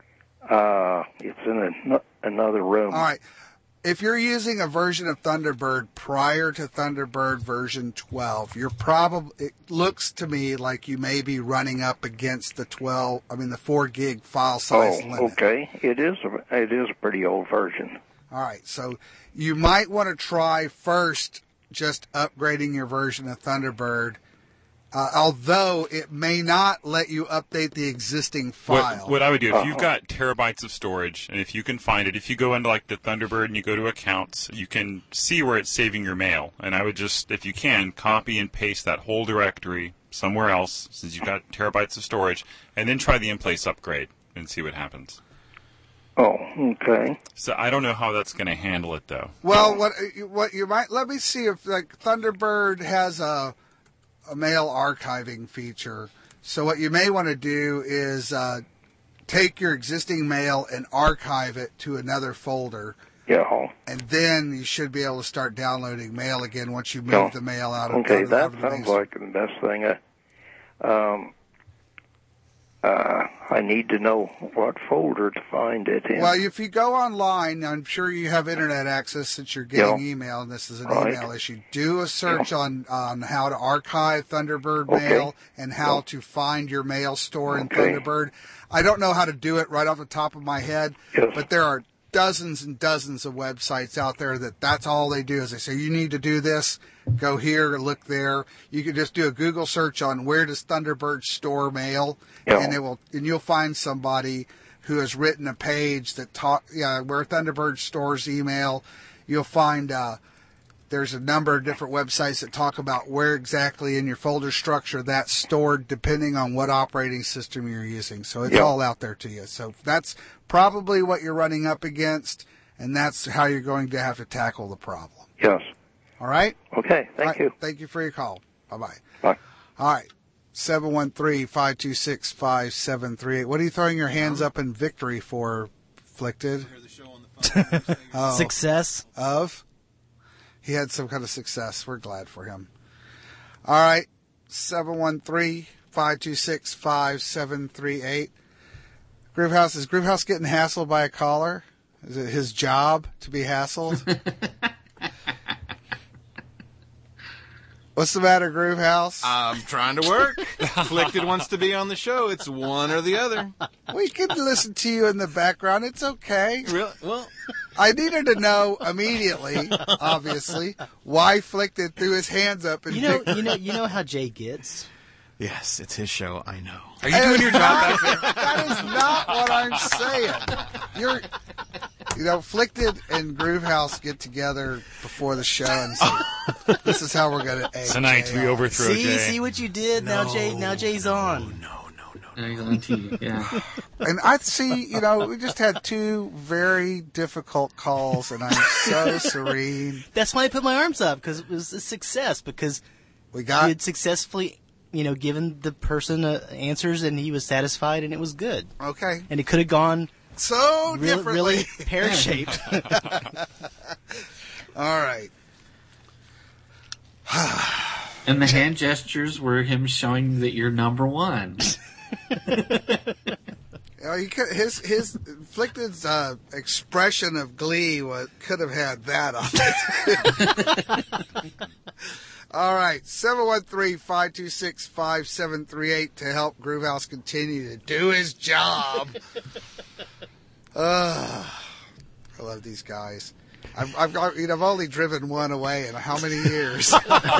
Speaker 10: It's in another room.
Speaker 5: All right. If you're using a version of Thunderbird prior to Thunderbird version 12, it looks to me like you may be running up against the 4 gig file size limit.
Speaker 10: Okay. It is a pretty old version.
Speaker 5: All right. So you might want to try first just upgrading your version of Thunderbird, although it may not let you update the existing file.
Speaker 6: What I would do, if you've got terabytes of storage, and if you can find it, if you go into like the Thunderbird and you go to accounts, you can see where it's saving your mail. And I would just, if you can, copy and paste that whole directory somewhere else, since you've got terabytes of storage, and then try the in-place upgrade and see what happens.
Speaker 10: Oh, okay.
Speaker 6: So I don't know how that's going to handle it, though.
Speaker 5: Well, what you might, let me see if Thunderbird has a mail archiving feature. So what you may want to do is take your existing mail and archive it to another folder.
Speaker 10: Yeah.
Speaker 5: And then you should be able to start downloading mail again once you move the mail out of
Speaker 10: the that sounds like the best thing. I need to know what folder to find it in.
Speaker 5: Well, if you go online, I'm sure you have internet access since you're getting email, and this is an email issue. Do a search on how to archive Thunderbird mail and how to find your mail store in Thunderbird. I don't know how to do it right off the top of my head, but there are dozens and dozens of websites out there that's all they do is they say, you need to do this, go here, look there. You can just do a Google search on where does Thunderbird store mail, and you'll find somebody who has written a page that where Thunderbird stores email. You'll find there's a number of different websites that talk about where exactly in your folder structure that's stored depending on what operating system you're using. So it's all out there to you. So that's probably what you're running up against, and that's how you're going to have to tackle the problem.
Speaker 10: Yes.
Speaker 5: All right?
Speaker 10: Okay, thank you.
Speaker 5: Thank you for your call. Bye-bye.
Speaker 10: Bye.
Speaker 5: All right. 713-526-5738. What are you throwing your hands up in victory for, Afflicted?
Speaker 2: Success.
Speaker 5: Of? He had some kind of success. We're glad for him. All right. 713-526-5738. Groovehouse, is Groovehouse getting hassled by a caller? Is it his job to be hassled? What's the matter, Groovehouse?
Speaker 4: I'm trying to work. Afflicted wants to be on the show. It's one or the other.
Speaker 5: We can listen to you in the background. It's okay.
Speaker 4: Really? Well,
Speaker 5: I needed to know immediately, obviously, why Afflicted threw his hands up. And
Speaker 2: you know how Jay gets.
Speaker 4: Yes, it's his show. I know.
Speaker 6: Are you doing your job back there?
Speaker 5: That is not what I'm saying. Afflicted and Groovehouse get together before the show and say, this is how we're going to egg
Speaker 6: tonight
Speaker 5: Jay
Speaker 6: we overthrow Jay.
Speaker 2: See what you did? Now Jay's on.
Speaker 7: No, he's on TV, yeah.
Speaker 5: And I see, we just had 2 very difficult calls, and I'm so serene.
Speaker 2: That's why I put my arms up, because it was a success, because you had successfully, given the person answers, and he was satisfied, and it was good.
Speaker 5: Okay.
Speaker 2: And it could have gone
Speaker 5: so differently.
Speaker 2: Really pear-shaped.
Speaker 5: All right.
Speaker 7: And the hand gestures were him showing that you're number one.
Speaker 5: His Afflicted's expression of glee could have had that on it. All right, 713-526-5738 to help Groovehouse continue to do his job. I love these guys. I've only driven one away in how many years?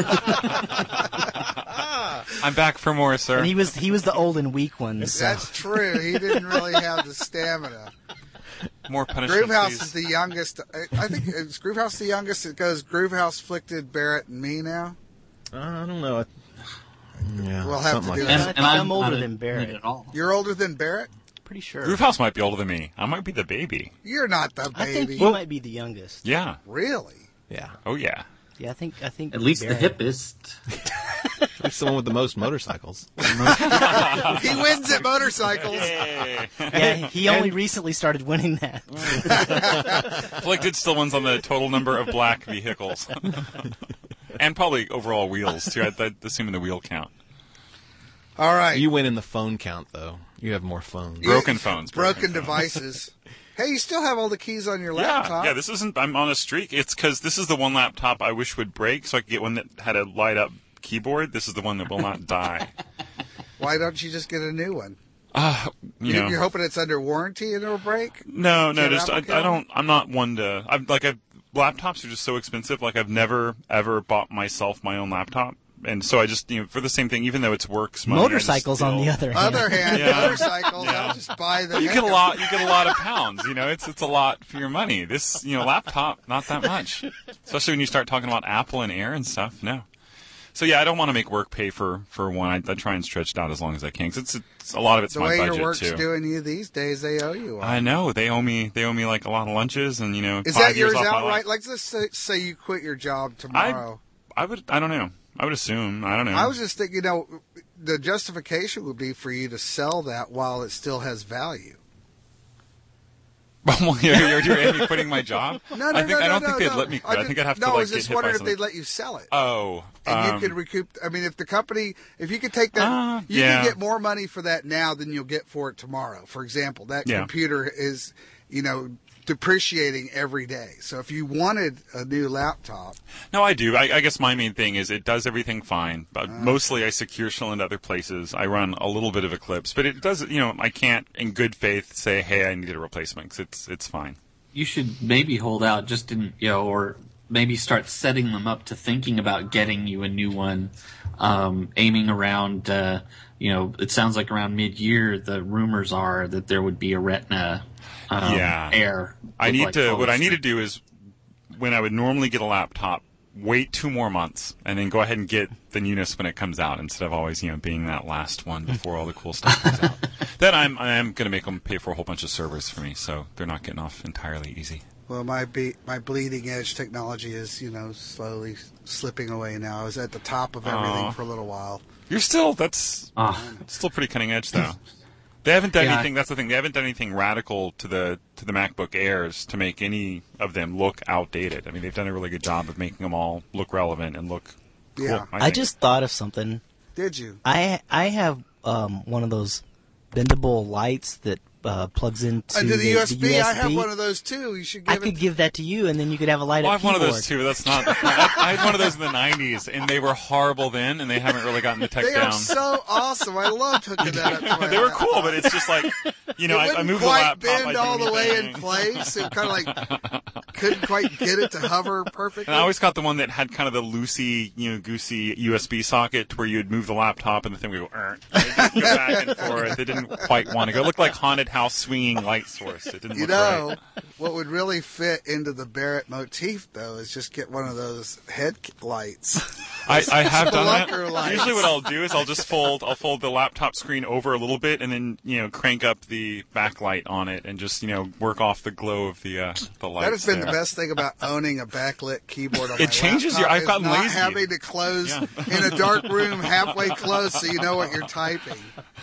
Speaker 6: I'm back for more, sir.
Speaker 2: And he was the old and weak one. So.
Speaker 5: That's true. He didn't really have the stamina.
Speaker 6: More punishment,
Speaker 5: Groovehouse
Speaker 6: please.
Speaker 5: is the youngest. I think is Groovehouse the youngest. It goes Groovehouse, Flicted, Barrett, and me now.
Speaker 4: I don't know. Yeah,
Speaker 5: We'll have to do
Speaker 2: that.
Speaker 5: that.
Speaker 2: I'm older than Barrett.
Speaker 7: At all.
Speaker 5: You're older than Barrett?
Speaker 2: Pretty sure.
Speaker 6: Groovehouse might be older than me. I might be the baby.
Speaker 5: You're not the
Speaker 2: I think
Speaker 5: baby.
Speaker 2: you might be the youngest.
Speaker 6: Yeah.
Speaker 5: Really?
Speaker 4: Yeah.
Speaker 6: Oh, yeah.
Speaker 2: Yeah, I think
Speaker 7: At least
Speaker 2: Barrett.
Speaker 7: the hippest.
Speaker 4: He's the one with the most motorcycles.
Speaker 5: He wins at motorcycles.
Speaker 2: Yeah, he only recently started winning that.
Speaker 6: Flicted still wins on the total number of black vehicles. And probably overall wheels, too. I'd assume in the wheel count.
Speaker 5: All right.
Speaker 4: You win in the phone count, though. You have more phones.
Speaker 6: Broken phones.
Speaker 5: Broken devices. Hey, you still have all the keys on your laptop.
Speaker 6: Yeah, this isn't... I'm on a streak. It's because this is the one laptop I wish would break, so I could get one that had a light-up keyboard. This is the one that will not die.
Speaker 5: Why don't you just get a new one?
Speaker 6: You're
Speaker 5: hoping it's under warranty and it'll break?
Speaker 6: No, just I don't. I'm not one to. Laptops are just so expensive. Like I've never ever bought myself my own laptop, and so I just for the same thing, even though it's works money.
Speaker 2: Motorcycles, on the other hand.
Speaker 5: Motorcycles.
Speaker 6: Yeah.
Speaker 5: I'll just buy them.
Speaker 6: You get a lot. You get a lot of pounds. It's a lot for your money. This laptop, not that much. Especially when you start talking about Apple and Air and stuff. No. So yeah, I don't want to make work pay for one. I try and stretch it out as long as I can. 'Cause it's a lot of it's
Speaker 5: the
Speaker 6: my
Speaker 5: way
Speaker 6: budget
Speaker 5: your work's
Speaker 6: too.
Speaker 5: doing you these days, they owe you one.
Speaker 6: I know they owe me like a lot of lunches and
Speaker 5: Is
Speaker 6: 5
Speaker 5: that
Speaker 6: years
Speaker 5: yours
Speaker 6: off my
Speaker 5: outright?
Speaker 6: life.
Speaker 5: Like, let's say you quit your job tomorrow.
Speaker 6: I don't know. I would assume. I don't know.
Speaker 5: I was just thinking, the justification would be for you to sell that while it still has value.
Speaker 6: Well, you're quitting my job?
Speaker 5: No,
Speaker 6: I don't think they'd let me quit. I think I'd have to
Speaker 5: I was
Speaker 6: get
Speaker 5: just
Speaker 6: hit by
Speaker 5: wondering if
Speaker 6: something.
Speaker 5: they'd let you sell it.
Speaker 6: Oh.
Speaker 5: And you could recoup. I mean, if you could take that, you can get more money for that now than you'll get for it tomorrow. For example, that computer is, depreciating every day. So if you wanted a new laptop.
Speaker 6: No, I do. I guess my main thing is it does everything fine, but mostly I secure shell into other places. I run a little bit of Eclipse, but it does, I can't in good faith say, hey, I needed a replacement because it's fine.
Speaker 7: You should maybe hold out or maybe start setting them up to thinking about getting you a new one, aiming around, it sounds like around mid-year, the rumors are that there would be a Retina Air.
Speaker 6: What I need to do is when I would normally get a laptop, wait 2 more months and then go ahead and get the newness when it comes out instead of always, being that last one before all the cool stuff comes out. Then I am going to make them pay for a whole bunch of servers for me, so they're not getting off entirely easy.
Speaker 5: Well, my bleeding edge technology is, slowly slipping away now. I was at the top of everything for a little while.
Speaker 6: You're still, that's still pretty cutting edge, though. They haven't done anything. That's the thing. They haven't done anything radical to the MacBook Airs to make any of them look outdated. I mean, they've done a really good job of making them all look relevant and look cool.
Speaker 5: Yeah.
Speaker 2: I just thought of something.
Speaker 5: Did you?
Speaker 2: I have one of those bendable lights that plugs into
Speaker 5: the USB. I have one of those too. You should give
Speaker 2: I could give that to you, and then you could have a light up
Speaker 6: I have one of
Speaker 5: keyboard.
Speaker 6: those too. That's not. I had one of those in the '90s, and they were horrible then, and they haven't really gotten the tech
Speaker 5: They
Speaker 6: down.
Speaker 5: are so awesome. I loved hooking that up to my
Speaker 6: They were cool, but it's just like, I moved the laptop.
Speaker 5: Bend
Speaker 6: I do
Speaker 5: all the way in
Speaker 6: anything.
Speaker 5: place. It kind of like couldn't quite get it to hover perfectly.
Speaker 6: And I always got the one that had kind of the loosey, goosey USB socket where you'd move the laptop and the thing would go, go back and forth. It didn't quite want to go. It looked like haunted house swinging light source. It didn't look right.
Speaker 5: What would really fit into the Barrett motif, though, is just get one of those head lights.
Speaker 6: I have done that.
Speaker 5: Spelunker lights.
Speaker 6: Usually what I'll do is I'll fold the laptop screen over a little bit and then, crank up the backlight on it and just, work off the glow of the lights.
Speaker 5: That has been the best thing about owning a backlit keyboard on my
Speaker 6: It changes
Speaker 5: laptop
Speaker 6: I've gotten
Speaker 5: is not
Speaker 6: lazy.
Speaker 5: having to close in a dark room halfway close so you know what you're typing.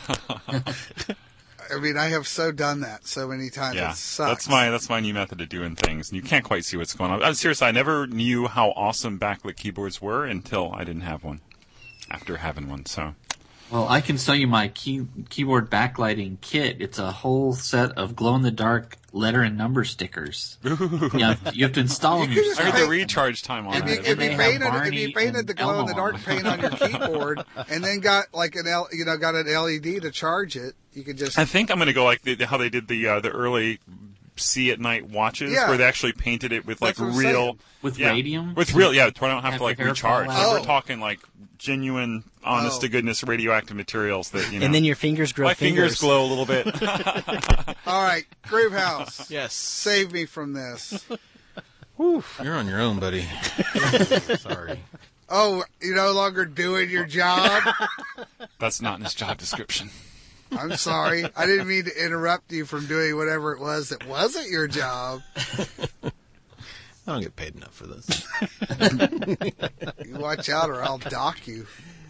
Speaker 5: I mean, I have done that so many times.
Speaker 6: Yeah,
Speaker 5: it sucks.
Speaker 6: that's my new method of doing things. And you can't quite see what's going on. I'm serious. I never knew how awesome backlit keyboards were until I didn't have one. After having one, so
Speaker 7: Well, I can sell you my keyboard backlighting kit. It's a whole set of glow-in-the-dark letter and number stickers. You have to install them yourself.
Speaker 6: I heard the recharge time on that.
Speaker 5: If you painted the glow-in-the-dark paint on your keyboard and then got like an LED to charge it, you could just.
Speaker 6: I think I'm going to go like how they did the early See at Night watches, where they actually painted it with like real
Speaker 7: radium.
Speaker 6: With real, so I don't have to like recharge. So we're talking like genuine, honest to goodness radioactive materials that
Speaker 2: And then your fingers grow.
Speaker 6: My fingers glow a little bit.
Speaker 5: All right, Groovehouse.
Speaker 4: Yes.
Speaker 5: Save me from this.
Speaker 4: Whew, you're on your own, buddy. Sorry.
Speaker 5: Oh, you're no longer doing your job?
Speaker 6: That's not in his job description.
Speaker 5: I'm sorry. I didn't mean to interrupt you from doing whatever it was that wasn't your job.
Speaker 4: I don't get paid enough for this.
Speaker 5: You watch out or I'll dock you.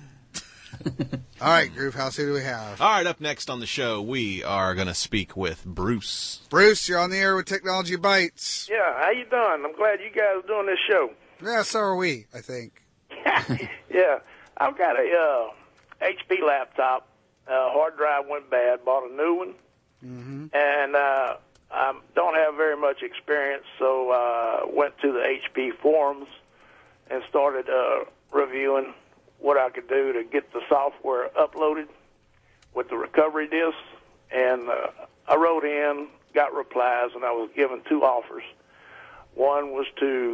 Speaker 5: All right, Groovehouse, who do we have?
Speaker 4: All right, up next on the show, we are going to speak with Bruce.
Speaker 5: Bruce, you're on the air with Technology Bites.
Speaker 11: Yeah, how you doing? I'm glad you guys are doing this show.
Speaker 5: Yeah, so are we, I think.
Speaker 11: Yeah, I've got a HP laptop. Hard drive went bad, bought a new one, and I don't have very much experience, so went to the HP forums and started reviewing what I could do to get the software uploaded with the recovery disks. And I wrote in, got replies, and I was given two offers. One was to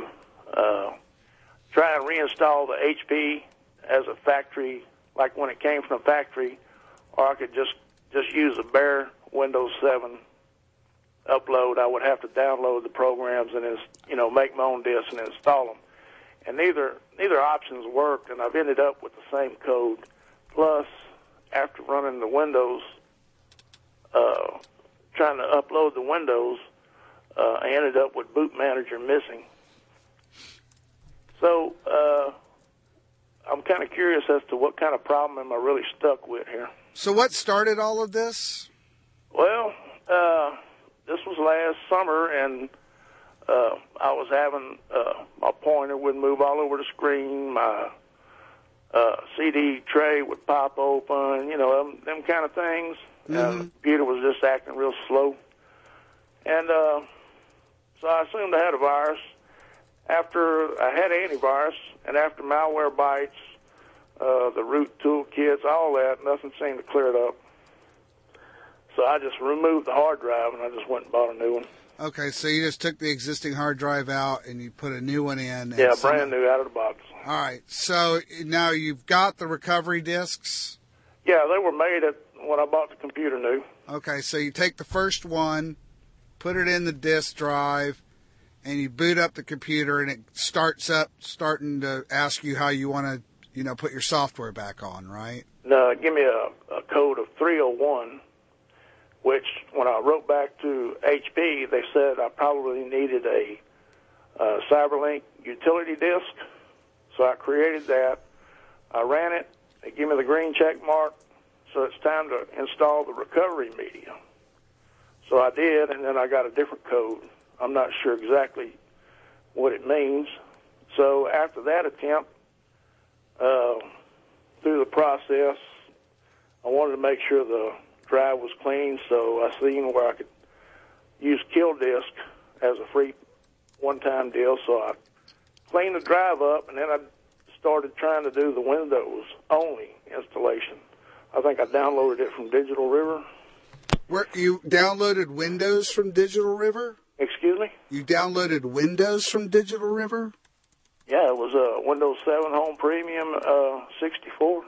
Speaker 11: try and reinstall the HP as a factory, like when it came from the factory, or I could just use a bare Windows 7 upload. I would have to download the programs and make my own disks and install them. And neither options worked, and I've ended up with the same code. Plus, after running the Windows, trying to upload the Windows, I ended up with Boot Manager missing. So I'm kind of curious as to what kind of problem am I really stuck with here.
Speaker 5: So what started all of this?
Speaker 11: Well, this was last summer, and I was having my pointer would move all over the screen. My CD tray would pop open, them kind of things. And the computer was just acting real slow. And so I assumed I had a virus. After I had antivirus, and after Malwarebytes, the root toolkits, all that, nothing seemed to clear it up. So I just removed the hard drive, and I just went and bought a new one.
Speaker 5: Okay, so you just took the existing hard drive out, and you put a new one in.
Speaker 11: Yeah, brand new, out of the box.
Speaker 5: All right, so now you've got the recovery disks?
Speaker 11: Yeah, they were made when I bought the computer new.
Speaker 5: Okay, so you take the first one, put it in the disk drive, and you boot up the computer, and it starting to ask you how you want to, put your software back on, right?
Speaker 11: No, give me a code of 301, which when I wrote back to HP, they said I probably needed a CyberLink utility disk. So I created that. I ran it. They gave me the green check mark. So it's time to install the recovery media. So I did, and then I got a different code. I'm not sure exactly what it means. So after that attempt, through the process, I wanted to make sure the drive was clean, so I seen where I could use KillDisk as a free one-time deal. So I cleaned the drive up, and then I started trying to do the Windows-only installation. I think I downloaded it from Digital River.
Speaker 5: Where you downloaded Windows from Digital River?
Speaker 11: Excuse me?
Speaker 5: You downloaded Windows from Digital River?
Speaker 11: Yeah, it was a Windows 7 Home Premium 64.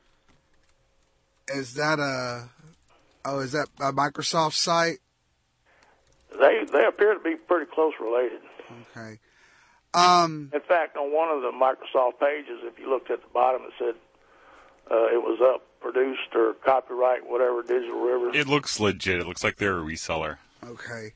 Speaker 5: Is that a Microsoft site?
Speaker 11: They appear to be pretty close related.
Speaker 5: Okay.
Speaker 11: In fact, on one of the Microsoft pages, if you looked at the bottom, it said it was up, produced, or copyright, whatever, Digital River.
Speaker 6: It looks legit. It looks like they're a reseller.
Speaker 5: Okay.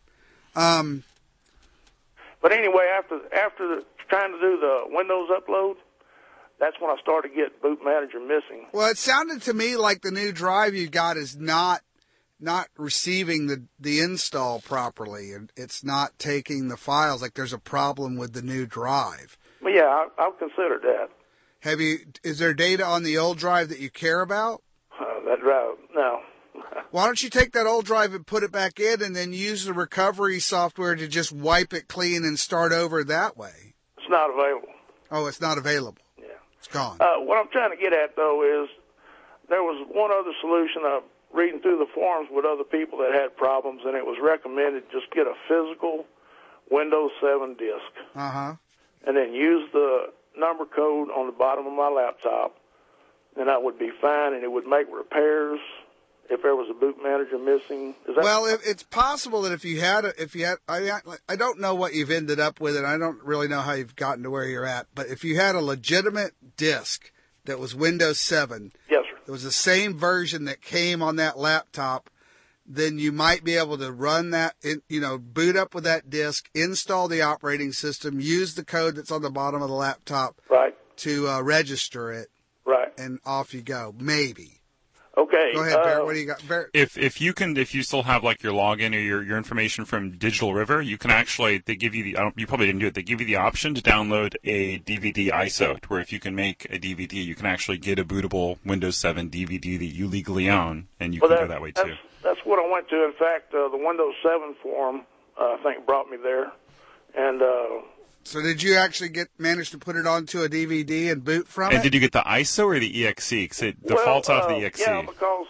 Speaker 11: But anyway, after trying to do the Windows upload, that's when I started to get Boot Manager missing.
Speaker 5: Well, it sounded to me like the new drive you got is not receiving the install properly, and it's not taking the files. Like there's a problem with the new drive.
Speaker 11: Well, yeah, I've considered that.
Speaker 5: Is there data on the old drive that you care about?
Speaker 11: that drive, no.
Speaker 5: Why don't you take that old drive and put it back in and then use the recovery software to just wipe it clean and start over that way?
Speaker 11: It's not available.
Speaker 5: Oh, it's not available.
Speaker 11: Yeah.
Speaker 5: It's gone.
Speaker 11: What I'm trying to get at, though, is there was one other solution. Reading through the forums with other people that had problems, and it was recommended just get a physical Windows 7 disk.
Speaker 5: Uh-huh.
Speaker 11: And then use the number code on the bottom of my laptop, and that would be fine, and it would make repairs if there was a boot manager missing. Is that
Speaker 5: well, it's possible that if you had, I don't know what you've ended up with, and I don't really know how you've gotten to where you're at, but if you had a legitimate disk that was Windows 7,
Speaker 11: yes, sir,
Speaker 5: it was the same version that came on that laptop, then you might be able to run that, boot up with that disk, install the operating system, use the code that's on the bottom of the laptop,
Speaker 11: right,
Speaker 5: to register it,
Speaker 11: right,
Speaker 5: and off you go. Maybe.
Speaker 11: Okay.
Speaker 5: Go ahead, Barrett. What do you got, Barrett?
Speaker 6: If you still have like your login or your information from Digital River, you can actually, they give you you probably didn't do it. They give you the option to download a DVD ISO, where if you can make a DVD, you can actually get a bootable Windows 7 DVD that you legally own, and you can go that way too.
Speaker 11: That's what I went to. In fact, the Windows 7 forum, I think, brought me there, and.
Speaker 5: So did you actually manage to put it onto a DVD and boot from it?
Speaker 6: And did you get the ISO or the EXE? Because it defaults off the EXE.
Speaker 11: Yeah, because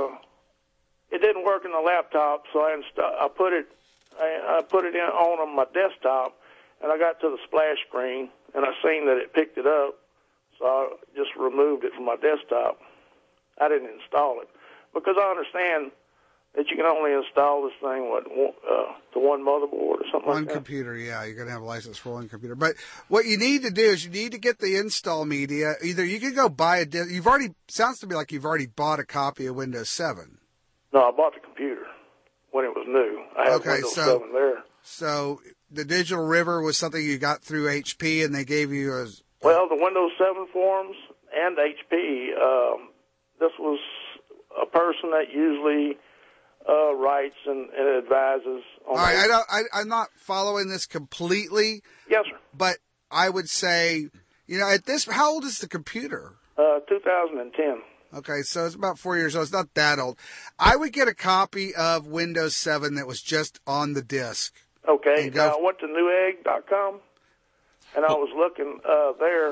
Speaker 11: it didn't work in the laptop, so I put it in on my desktop, and I got to the splash screen, and I seen that it picked it up, so I just removed it from my desktop. I didn't install it because I understand that you can only install this thing, to one motherboard or something like that?
Speaker 5: One computer, yeah. You're going to have a license for one computer. But what you need to do is you need to get the install media. Either you can go buy sounds to me like you've already bought a copy of Windows 7.
Speaker 11: No, I bought the computer when it was new. I had Windows 7 there.
Speaker 5: So the Digital River was something you got through HP, and they gave you
Speaker 11: Well, the Windows 7 forums and HP, this was a person that usually writes and advises.
Speaker 5: All right, I'm not following this completely.
Speaker 11: Yes, sir.
Speaker 5: But I would say, how old is the computer?
Speaker 11: 2010.
Speaker 5: Okay, so it's about 4 years old. It's not that old. I would get a copy of Windows 7 that was just on the disk.
Speaker 11: Okay, now I went to newegg.com, and I was looking there.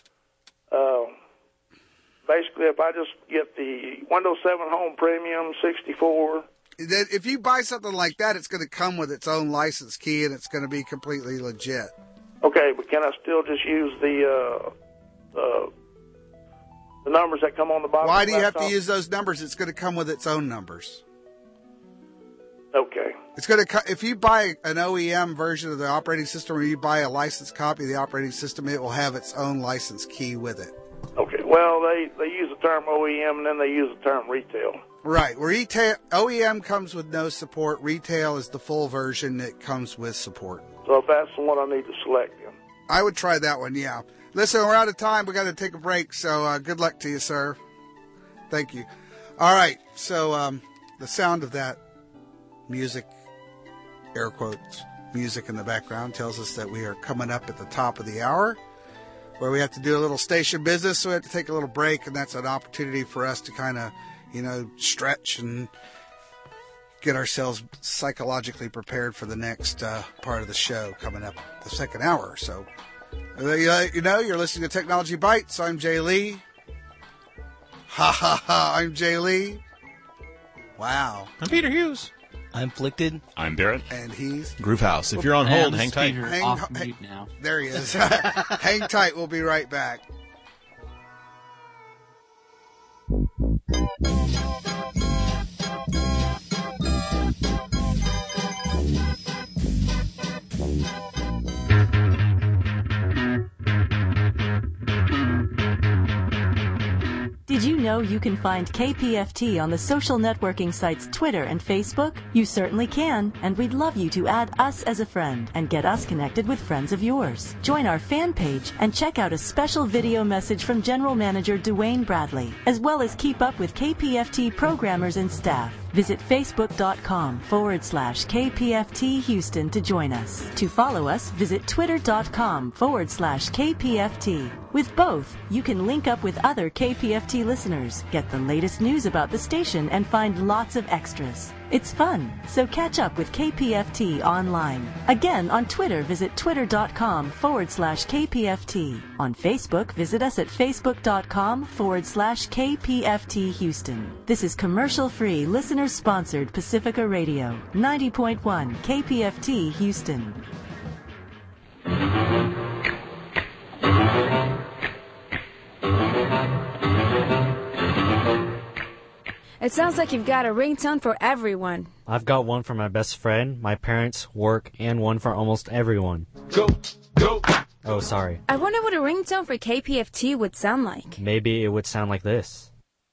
Speaker 11: Basically, if I just get the Windows 7 Home Premium 64.
Speaker 5: If you buy something like that, it's going to come with its own license key, and it's going to be completely legit.
Speaker 11: Okay, but can I still just use the numbers that come on the bottom?
Speaker 5: Why do you have to use those numbers? It's going to come with its own numbers.
Speaker 11: Okay.
Speaker 5: It's going to if you buy an OEM version of the operating system, or you buy a licensed copy of the operating system, it will have its own license key with it.
Speaker 11: Okay. Well, they use the term OEM, and then they use the term retail.
Speaker 5: Right. OEM comes with no support. Retail is the full version that comes with support.
Speaker 11: So if that's the one I need to select, then.
Speaker 5: I would try that one, yeah. Listen, we're out of time. We got to take a break, so good luck to you, sir. Thank you. All right. So the sound of that music, air quotes, music in the background tells us that we are coming up at the top of the hour, where we have to do a little station business, so we have to take a little break, and that's an opportunity for us to kind of, stretch and get ourselves psychologically prepared for the next part of the show coming up, the second hour. So, you're listening to Technology Bites. I'm Jay Lee. Ha ha ha, I'm Jay Lee. Wow.
Speaker 4: I'm Peter Hughes.
Speaker 2: I'm Afflicted.
Speaker 6: I'm Barrett.
Speaker 5: And he's
Speaker 4: Groovehouse. If you're on hold, hang tight.
Speaker 7: Off mute now.
Speaker 5: There he is. Hang tight. We'll be right back.
Speaker 12: Did you know you can find KPFT on the social networking sites Twitter and Facebook? You certainly can, and we'd love you to add us as a friend and get us connected with friends of yours. Join our fan page and check out a special video message from General Manager Dwayne Bradley, as well as keep up with KPFT programmers and staff. Visit facebook.com/KPFT Houston to join us. To follow us, visit twitter.com/KPFT. With both, you can link up with other KPFT listeners, get the latest news about the station, and find lots of extras. It's fun, so catch up with KPFT online. Again, on Twitter, visit twitter.com/KPFT. On Facebook, visit us at facebook.com/KPFT Houston. This is commercial-free, listener-sponsored Pacifica Radio, 90.1 KPFT Houston.
Speaker 13: It sounds like you've got a ringtone for everyone.
Speaker 14: I've got one for my best friend, my parents, work, and one for almost everyone.
Speaker 13: Go, go.
Speaker 14: Oh, sorry.
Speaker 13: I wonder what a ringtone for KPFT would sound like.
Speaker 14: Maybe it would sound like this.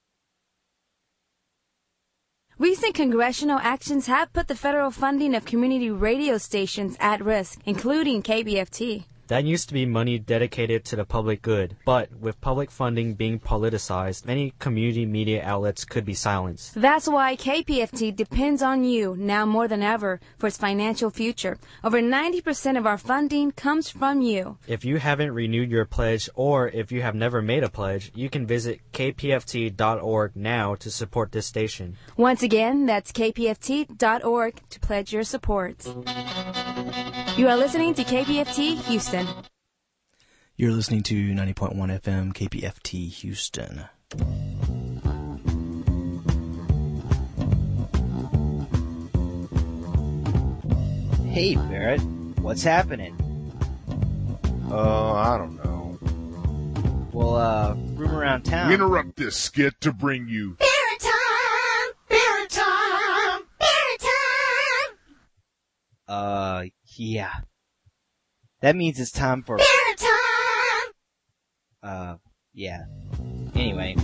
Speaker 13: Recent congressional actions have put the federal funding of community radio stations at risk, including KPFT.
Speaker 14: That used to be money dedicated to the public good, but with public funding being politicized, many community media outlets could be silenced.
Speaker 13: That's why KPFT depends on you now more than ever for its financial future. Over 90% of our funding comes from you.
Speaker 14: If you haven't renewed your pledge, or if you have never made a pledge, you can visit kpft.org now to support this station.
Speaker 13: Once again, that's kpft.org to pledge your support. You are listening to KPFT Houston.
Speaker 2: You're listening to 90.1 FM KPFT Houston.
Speaker 15: Hey, Barrett, what's happening?
Speaker 16: I don't know.
Speaker 15: Well, room around town.
Speaker 16: We interrupt this skit to bring you
Speaker 17: Barrett time! Barrett time! Barrett time!
Speaker 15: Yeah. That means it's time for
Speaker 17: Barrett time!
Speaker 15: Yeah. Anyway.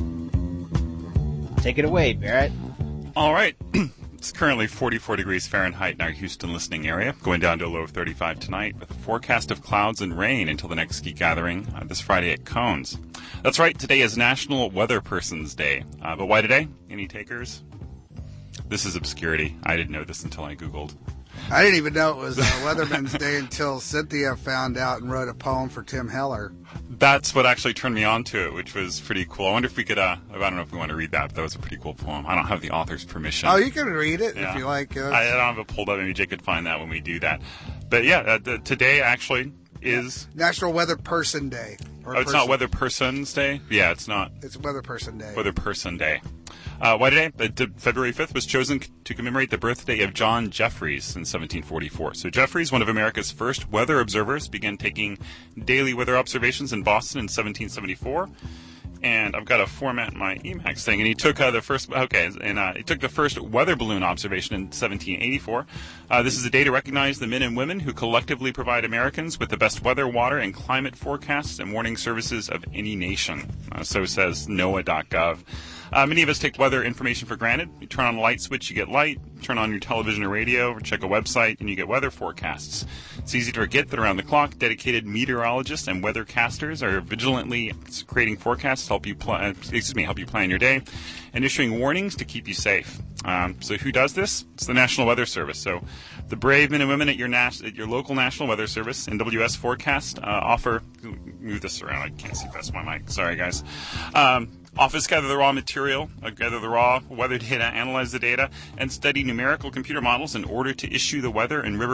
Speaker 15: Take it away, Barrett.
Speaker 6: All right. It's currently 44 degrees Fahrenheit in our Houston listening area, going down to a low of 35 tonight, with a forecast of clouds and rain until the next ski gathering this Friday at Cones. That's right, today is National Weather Person's Day. But why today? Any takers? This is obscurity. I didn't know this until I Googled.
Speaker 5: I didn't even know it was Weatherman's Day until Cynthia found out and wrote a poem for Tim Heller.
Speaker 6: That's what actually turned me on to it, which was pretty cool. I wonder if we could, I don't know if we want to read that, but that was a pretty cool poem. I don't have the author's permission.
Speaker 5: Oh, you can read it if you like.
Speaker 6: I don't have it pulled up. Maybe Jake could find that when we do that. But yeah, today actually is
Speaker 5: National Weather Person Day.
Speaker 6: It's not Weather Person's Day? Yeah, it's not.
Speaker 5: It's Weather Person Day.
Speaker 6: Weather Person Day. Why today? February 5th was chosen to commemorate the birthday of John Jeffries in 1744. So Jeffries, one of America's first weather observers, began taking daily weather observations in Boston in 1774. And I've got a format in my Emacs thing, and he took he took the first weather balloon observation in 1784. This is a day to recognize the men and women who collectively provide Americans with the best weather, water, and climate forecasts and warning services of any nation. So says NOAA.gov. Many of us take weather information for granted. You turn on a light switch, you get light. Turn on your television or radio, or check a website, and you get weather forecasts. It's easy to forget that around the clock, dedicated meteorologists and weathercasters are vigilantly creating forecasts to help you plan your day, and issuing warnings to keep you safe. So who does this? It's the National Weather Service. So the brave men and women at your local National Weather Service, NWS Forecast, offer. Move this around. I can't see past my mic. Sorry, guys. Office gather the raw material, gather the raw weather data, analyze the data, and study numerical computer models in order to issue the weather and river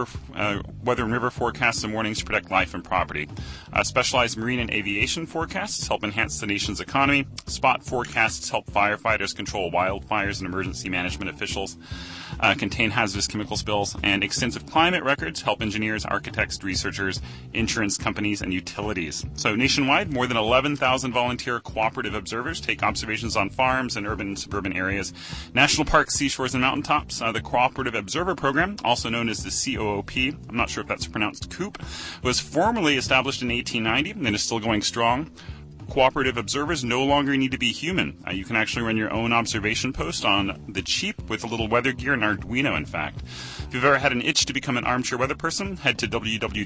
Speaker 6: forecasts and warnings to protect life and property. Specialized marine and aviation forecasts help enhance the nation's economy. Spot forecasts help firefighters control wildfires and emergency management officials contain hazardous chemical spills. And extensive climate records help engineers, architects, researchers, insurance companies, and utilities. So nationwide, more than 11,000 volunteer cooperative observers take observations on farms and urban and suburban areas, national parks, seashores, and mountaintops. The Cooperative Observer Program, also known as the COOP, I'm not sure if that's pronounced COOP, was formally established in 1890 and is still going strong. Cooperative observers no longer need to be human. You can actually run your own observation post on the cheap with a little weather gear and Arduino, in fact. If you've ever had an itch to become an armchair weather person, head to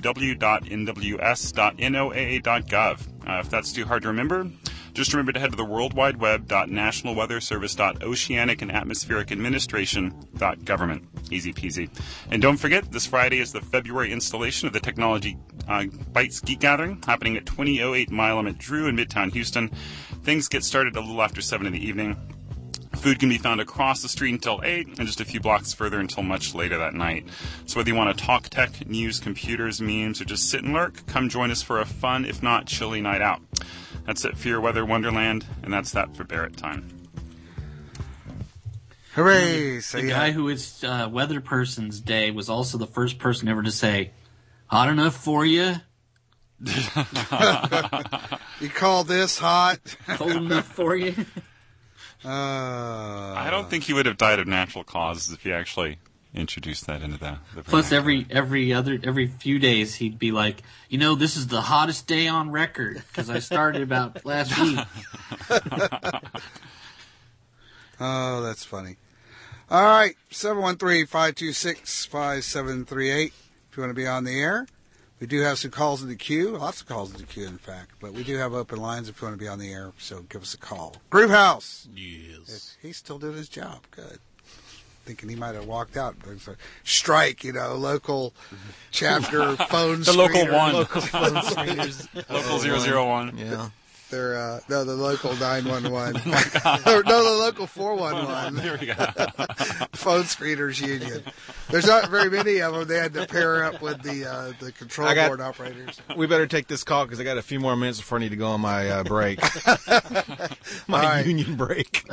Speaker 6: www.nws.noaa.gov. If that's too hard to remember, just remember to head to the World Wide Web.nationalweatherservice.oceanic and atmospheric administration.government. Easy peasy. And don't forget, this Friday is the February installation of the technology Bytes Geek Gathering, happening at 2008 Milam at Drew in Midtown Houston. Things get started a little after 7 in the evening. Food can be found across the street until 8, and just a few blocks further until much later that night. So whether you want to talk tech, news, computers, memes, or just sit and lurk, come join us for a fun, if not chilly, night out. That's it for your Weather Wonderland, and that's that for Barrett time.
Speaker 5: Hooray!
Speaker 7: The guy who is Weather Person's Day was also the first person ever to say, "Hot enough for you?"
Speaker 5: You call this hot?
Speaker 7: Cold enough for you?
Speaker 6: I don't think he would have died of natural causes if he actually introduced that into the
Speaker 7: Plus, every few days he'd be like, this is the hottest day on record because I started about last week.
Speaker 5: Oh, that's funny. All right, 713-526-5738. If you want to be on the air. We do have some calls in the queue, lots of calls in the queue, in fact. But we do have open lines if you want to be on the air, so give us a call. Groove House.
Speaker 4: Yes.
Speaker 5: He's still doing his job. Good. Thinking he might have walked out. There's a strike, local chapter phone
Speaker 6: the
Speaker 5: screener.
Speaker 6: Local 1.
Speaker 5: Local phone screeners.
Speaker 6: Local 001.
Speaker 4: Yeah.
Speaker 5: They're, the local 911. No, the local 411.
Speaker 6: There we go.
Speaker 5: Phone screeners union. There's not very many of them. They had to pair up with the control board operators.
Speaker 4: We better take this call because I got a few more minutes before I need to go on my break. Union break.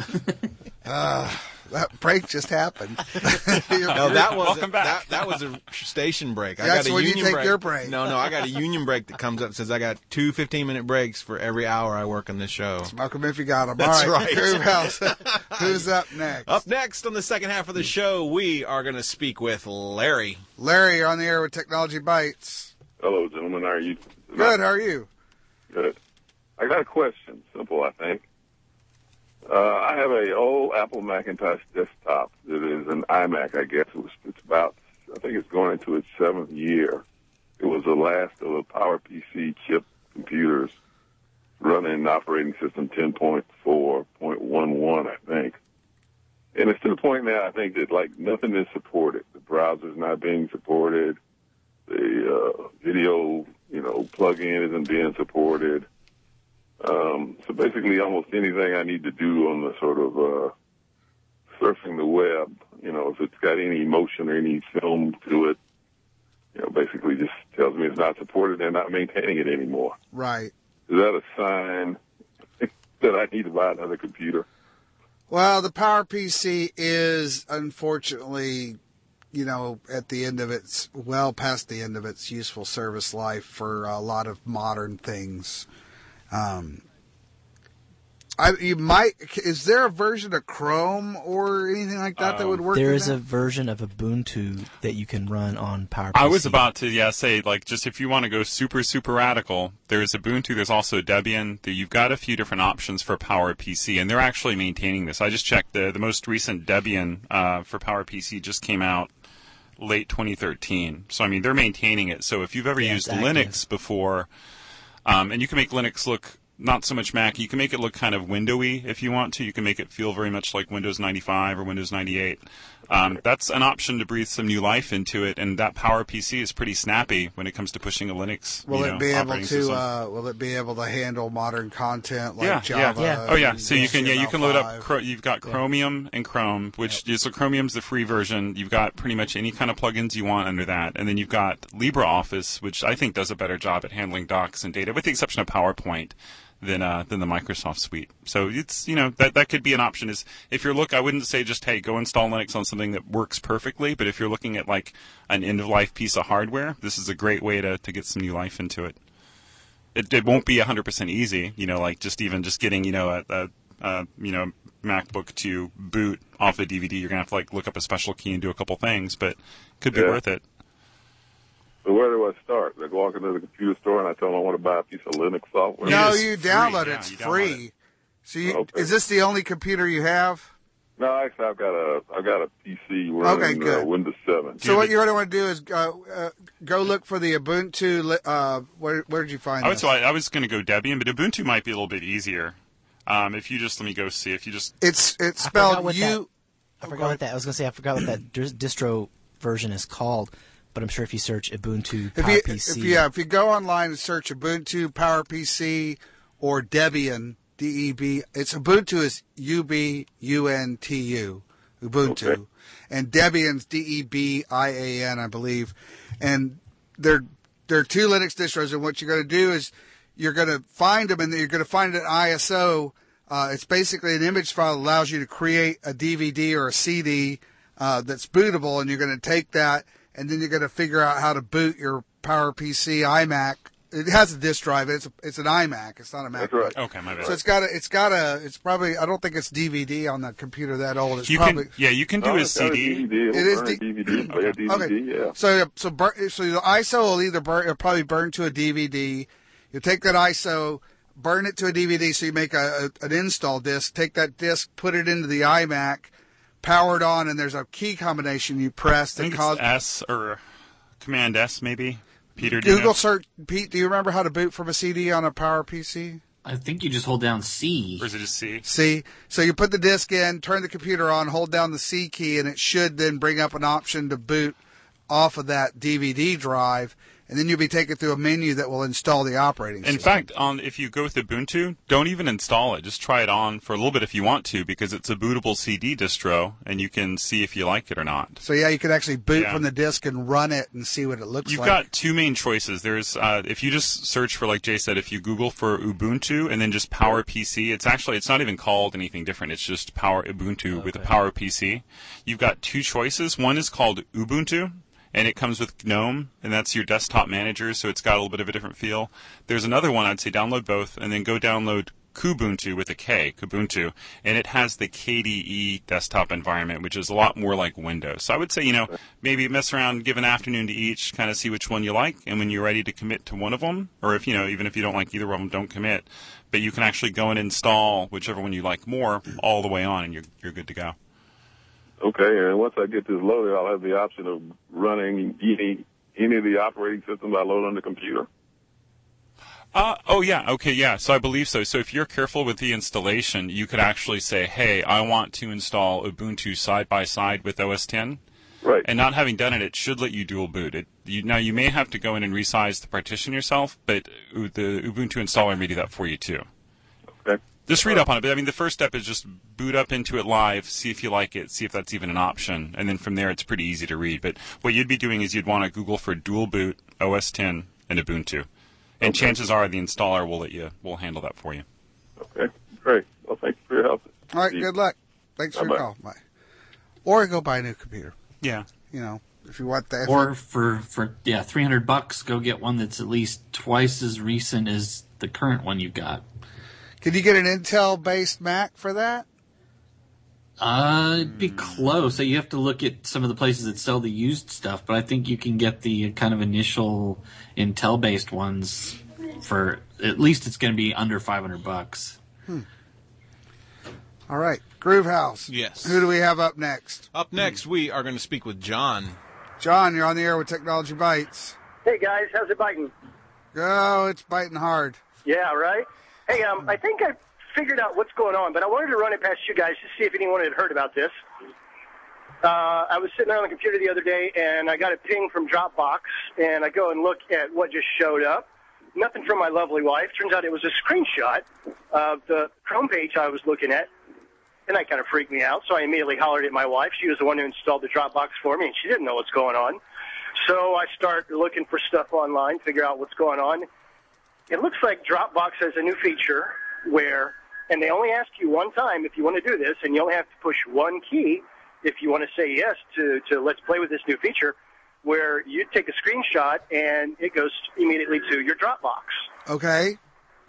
Speaker 5: That break just happened.
Speaker 4: No,
Speaker 6: welcome back.
Speaker 4: That was a station break.
Speaker 5: That's when you take your break.
Speaker 4: No, I got a union break that comes up and says I got 2 15-minute breaks for every hour I work on this show.
Speaker 5: Smoke them if you got them.
Speaker 4: That's
Speaker 5: All right.
Speaker 4: right.
Speaker 5: Who's up next?
Speaker 4: Up next on the second half of the show, we are going to speak with Larry.
Speaker 5: Larry, you're on the air with Technology Bites.
Speaker 18: Hello, gentlemen. How are you?
Speaker 5: Good. How are you?
Speaker 18: Good. I got a question. Simple, I think. I have a old Apple Macintosh desktop that is an iMac, I guess. It's about, I think it's going into its 7th year. It was the last of the PowerPC chip computers running operating system 10.4.11, I think. And it's to the point now, I think that, nothing is supported. The browser's not being supported. The video, plug-in isn't being supported. So basically almost anything I need to do on the sort of surfing the web, if it's got any motion or any film to it, basically just tells me it's not supported and not maintaining it anymore.
Speaker 5: Right.
Speaker 18: Is that a sign that I need to buy another computer?
Speaker 5: Well, the PowerPC is, unfortunately, at the end of its, past the end of its useful service life for a lot of modern things. Is there a version of Chrome or anything like that that would work?
Speaker 2: There is a version of Ubuntu that you can run on PowerPC.
Speaker 6: I was about to, say, just if you want to go super, super radical, there's Ubuntu, there's also Debian. You've got a few different options for PowerPC, and they're actually maintaining this. I just checked the most recent Debian for PowerPC just came out late 2013. So, they're maintaining it. So if you've ever used Linux before, and you can make Linux look not so much Mac. You can make it look kind of windowy if you want to. You can make it feel very much like Windows 95 or Windows 98. That's an option to breathe some new life into it, and that PowerPC is pretty snappy when it comes to pushing a Linux.
Speaker 5: Will it be able to handle modern content like Java?
Speaker 6: Yeah. Oh yeah. So you can load up. You've got Chromium and Chrome, which so Chromium's the free version. You've got pretty much any kind of plugins you want under that, and then you've got LibreOffice, which I think does a better job at handling docs and data, with the exception of PowerPoint. Than the Microsoft suite. So it's, that could be an option. Is if you're I wouldn't say just, hey, go install Linux on something that works perfectly, but if you're looking at an end-of-life piece of hardware, this is a great way to get some new life into it. It won't be 100% easy, just getting, a MacBook to boot off a DVD. You're going to have to look up a special key and do a couple things, but it could be worth it.
Speaker 18: So where do I start? I walk into the computer store and I tell them I want to buy a piece of Linux software?
Speaker 5: No, you download it. It's free. So is this the only computer you have?
Speaker 18: No, actually, I've got a PC running Windows 7.
Speaker 5: So what you're going to want to do is go look for the Ubuntu. Where did you find this?
Speaker 6: I was going to go Debian, but Ubuntu might be a little bit easier. If you just let me go see. If you just
Speaker 5: it's spelled U.
Speaker 2: I forgot what that. I was going to say I forgot what that distro version is called. but I'm sure if you search Ubuntu PowerPC,
Speaker 5: if you go online and search Ubuntu PowerPC or Debian, DEB, it's Ubuntu is UBUNTU, Ubuntu,
Speaker 18: Okay.
Speaker 5: and Debian's DEBIAN, I believe, and they're two Linux distros, and what you're going to do is you're going to find them, and you're going to find an ISO. It's basically an image file that allows you to create a DVD or a CD that's bootable, and you're going to take that, and then you're going to figure out how to boot your PowerPC iMac. It has a disk drive. It's an iMac. It's not a Mac.
Speaker 18: That's right.
Speaker 6: Okay, my bad.
Speaker 5: So it's probably, I don't think it's DVD on that computer that old. It's
Speaker 6: You
Speaker 5: probably,
Speaker 6: can do a CD.
Speaker 5: It is
Speaker 18: DVD.
Speaker 5: Okay.
Speaker 18: Yeah.
Speaker 5: So the ISO will it'll probably burn to a DVD. You take that ISO, burn it to a DVD, so you make an install disk. Take that disk, put it into the iMac, power it on, and there's a key combination you press.
Speaker 6: I think it's S or Command S maybe. Peter, do
Speaker 5: Google search. Pete, do you remember how to boot from a CD on a PowerPC?
Speaker 7: I think you just hold down C.
Speaker 6: Or is it just C?
Speaker 5: C. So you put the disk in, turn the computer on, hold down the C key, and it should then bring up an option to boot off of that DVD drive, and then you'll be taken through a menu that will install the operating system.
Speaker 6: In fact, if you go with Ubuntu, don't even install it. Just try it on for a little bit if you want to, because it's a bootable CD distro, and you can see if you like it or not.
Speaker 5: So yeah, you could actually boot from the disk and run it and see what it looks
Speaker 6: You've
Speaker 5: like.
Speaker 6: got two main choices. There's if you just search for, like Jay said, if you Google for Ubuntu and then just PowerPC, it's not even called anything different. It's just Ubuntu with a PowerPC. You've got two choices. One is called Ubuntu, and it comes with GNOME, and that's your desktop manager, so it's got a little bit of a different feel. There's another one, I'd say download both, and then go download Kubuntu with a K, Kubuntu, and it has the KDE desktop environment, which is a lot more like Windows. So I would say, maybe mess around, give an afternoon to each, kind of see which one you like, and when you're ready to commit to one of them, or if, even if you don't like either of them, don't commit. But you can actually go and install whichever one you like more all the way on, and you're good to go.
Speaker 18: Okay, and once I get this loaded, I'll have the option of running any of the operating systems I load on the computer.
Speaker 6: So I believe so. So if you're careful with the installation, you could actually say, hey, I want to install Ubuntu side by side with OS X.
Speaker 18: Right.
Speaker 6: And not having done it, it should let you dual boot. Now, you may have to go in and resize the partition yourself, but the Ubuntu installer may do that for you too.
Speaker 18: Okay.
Speaker 6: Just read up on it. But the first step is just boot up into it live, see if you like it, see if that's even an option, and then from there it's pretty easy to read. But what you'd be doing is you'd want to Google for dual boot, OS X, and Ubuntu. And chances are the installer will handle that for you.
Speaker 18: Okay, great. Well, thanks for your help.
Speaker 5: All right, good luck. Thanks for your call. Bye. Or go buy a new computer.
Speaker 6: Yeah.
Speaker 5: If you want that.
Speaker 7: Or for $300, go get one that's at least twice as recent as the current one you've got.
Speaker 5: Can you get an Intel-based Mac for that?
Speaker 7: It'd be close. So you have to look at some of the places that sell the used stuff, but I think you can get the kind of initial Intel-based ones for at least it's going to be under $500.
Speaker 5: All right, Groove House.
Speaker 4: Yes.
Speaker 5: Who do we have up next?
Speaker 4: Up next, we are going to speak with John.
Speaker 5: John, you're on the air with Technology Bites.
Speaker 19: Hey guys, how's it biting?
Speaker 5: Oh, it's biting hard.
Speaker 19: Yeah, right? Hey, I think I figured out what's going on, but I wanted to run it past you guys to see if anyone had heard about this. I was sitting on the computer the other day, and I got a ping from Dropbox, and I go and look at what just showed up. Nothing from my lovely wife. Turns out it was a screenshot of the Chrome page I was looking at, and that kind of freaked me out, so I immediately hollered at my wife. She was the one who installed the Dropbox for me, and she didn't know what's going on. So I start looking for stuff online, figure out what's going on. It looks like Dropbox has a new feature where, and they only ask you one time if you want to do this, and you only have to push one key if you want to say yes to let's play with this new feature, where you take a screenshot and it goes immediately to your Dropbox.
Speaker 5: Okay.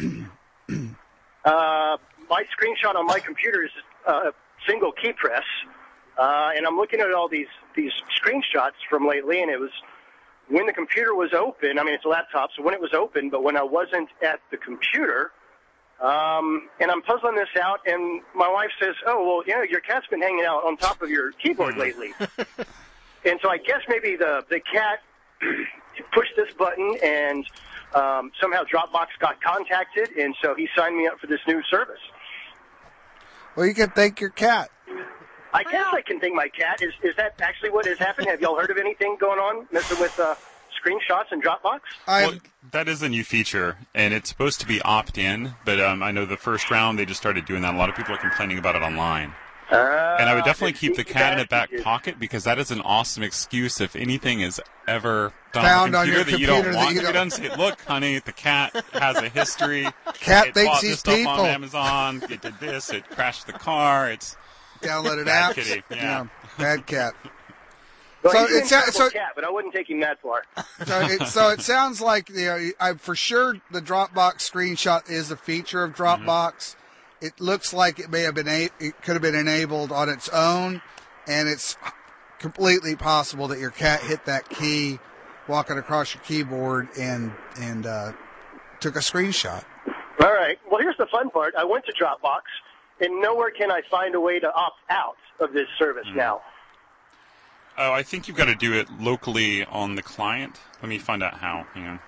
Speaker 19: My screenshot on my computer is a single key press, and I'm looking at all these screenshots from lately, and it was when the computer was open. I mean, it's a laptop, so when it was open, but when I wasn't at the computer, and I'm puzzling this out, and my wife says, oh, well, your cat's been hanging out on top of your keyboard lately. And so I guess maybe the cat pushed this button, and somehow Dropbox got contacted, and so he signed me up for this new service.
Speaker 5: Well, you can thank your cat.
Speaker 19: I guess I can thank my cat. Is that actually what has happened? Have y'all heard of anything going on messing with screenshots in Dropbox?
Speaker 6: Well, that is a new feature, and it's supposed to be opt-in, but I know the first round they just started doing that. A lot of people are complaining about it online. And I would definitely keep the cat in the back pocket, because that is an awesome excuse if anything is ever done on your computer that you don't want to be done. Say, look, honey, the cat has a history.
Speaker 5: Cat thinks he's
Speaker 6: stuff
Speaker 5: people.
Speaker 6: on Amazon. It did this. It crashed the car. It's
Speaker 5: downloaded
Speaker 6: bad
Speaker 5: apps.
Speaker 6: Kitty. Yeah.
Speaker 5: Bad cat.
Speaker 19: Well,
Speaker 5: So
Speaker 19: he's
Speaker 5: it's
Speaker 19: an incredible
Speaker 5: so
Speaker 19: cat, but I wouldn't take him that far.
Speaker 5: so it sounds like for sure the Dropbox screenshot is a feature of Dropbox. It looks like it may have been it could have been enabled on its own, and it's completely possible that your cat hit that key walking across your keyboard and took a screenshot.
Speaker 19: All right. Well, here's the fun part. I went to Dropbox, and nowhere can I find a way to opt out of this service now.
Speaker 6: Oh, I think you've got to do it locally on the client. Let me find out how. Hang on.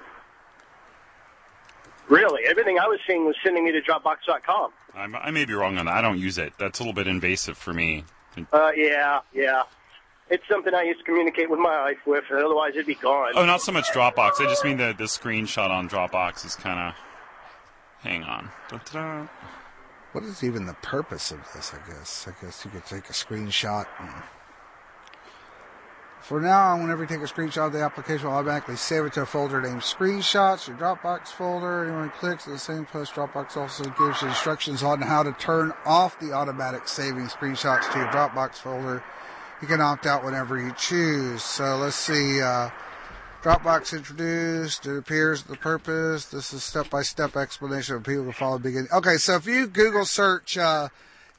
Speaker 6: Really?
Speaker 19: Everything I was seeing was sending me to Dropbox.com.
Speaker 6: I may be wrong on that. I don't use it. That's a little bit invasive for me.
Speaker 19: Yeah. It's something I used to communicate with my wife with, and otherwise it'd be gone.
Speaker 6: Oh, not so much Dropbox. I just mean the screenshot on Dropbox is kind of... Hang on. Da-da-da.
Speaker 5: What is even the purpose of this, I guess? I guess you could take a screenshot. For now, whenever you take a screenshot of the application, will automatically save it to a folder named Screenshots, your Dropbox folder. Anyone clicks at the same post, Dropbox also gives you instructions on how to turn off the automatic saving screenshots to your Dropbox folder. You can opt out whenever you choose. So let's see. Dropbox introduced. It appears the purpose. This is step-by-step explanation of people can follow the beginning. Okay, so if you Google search, opt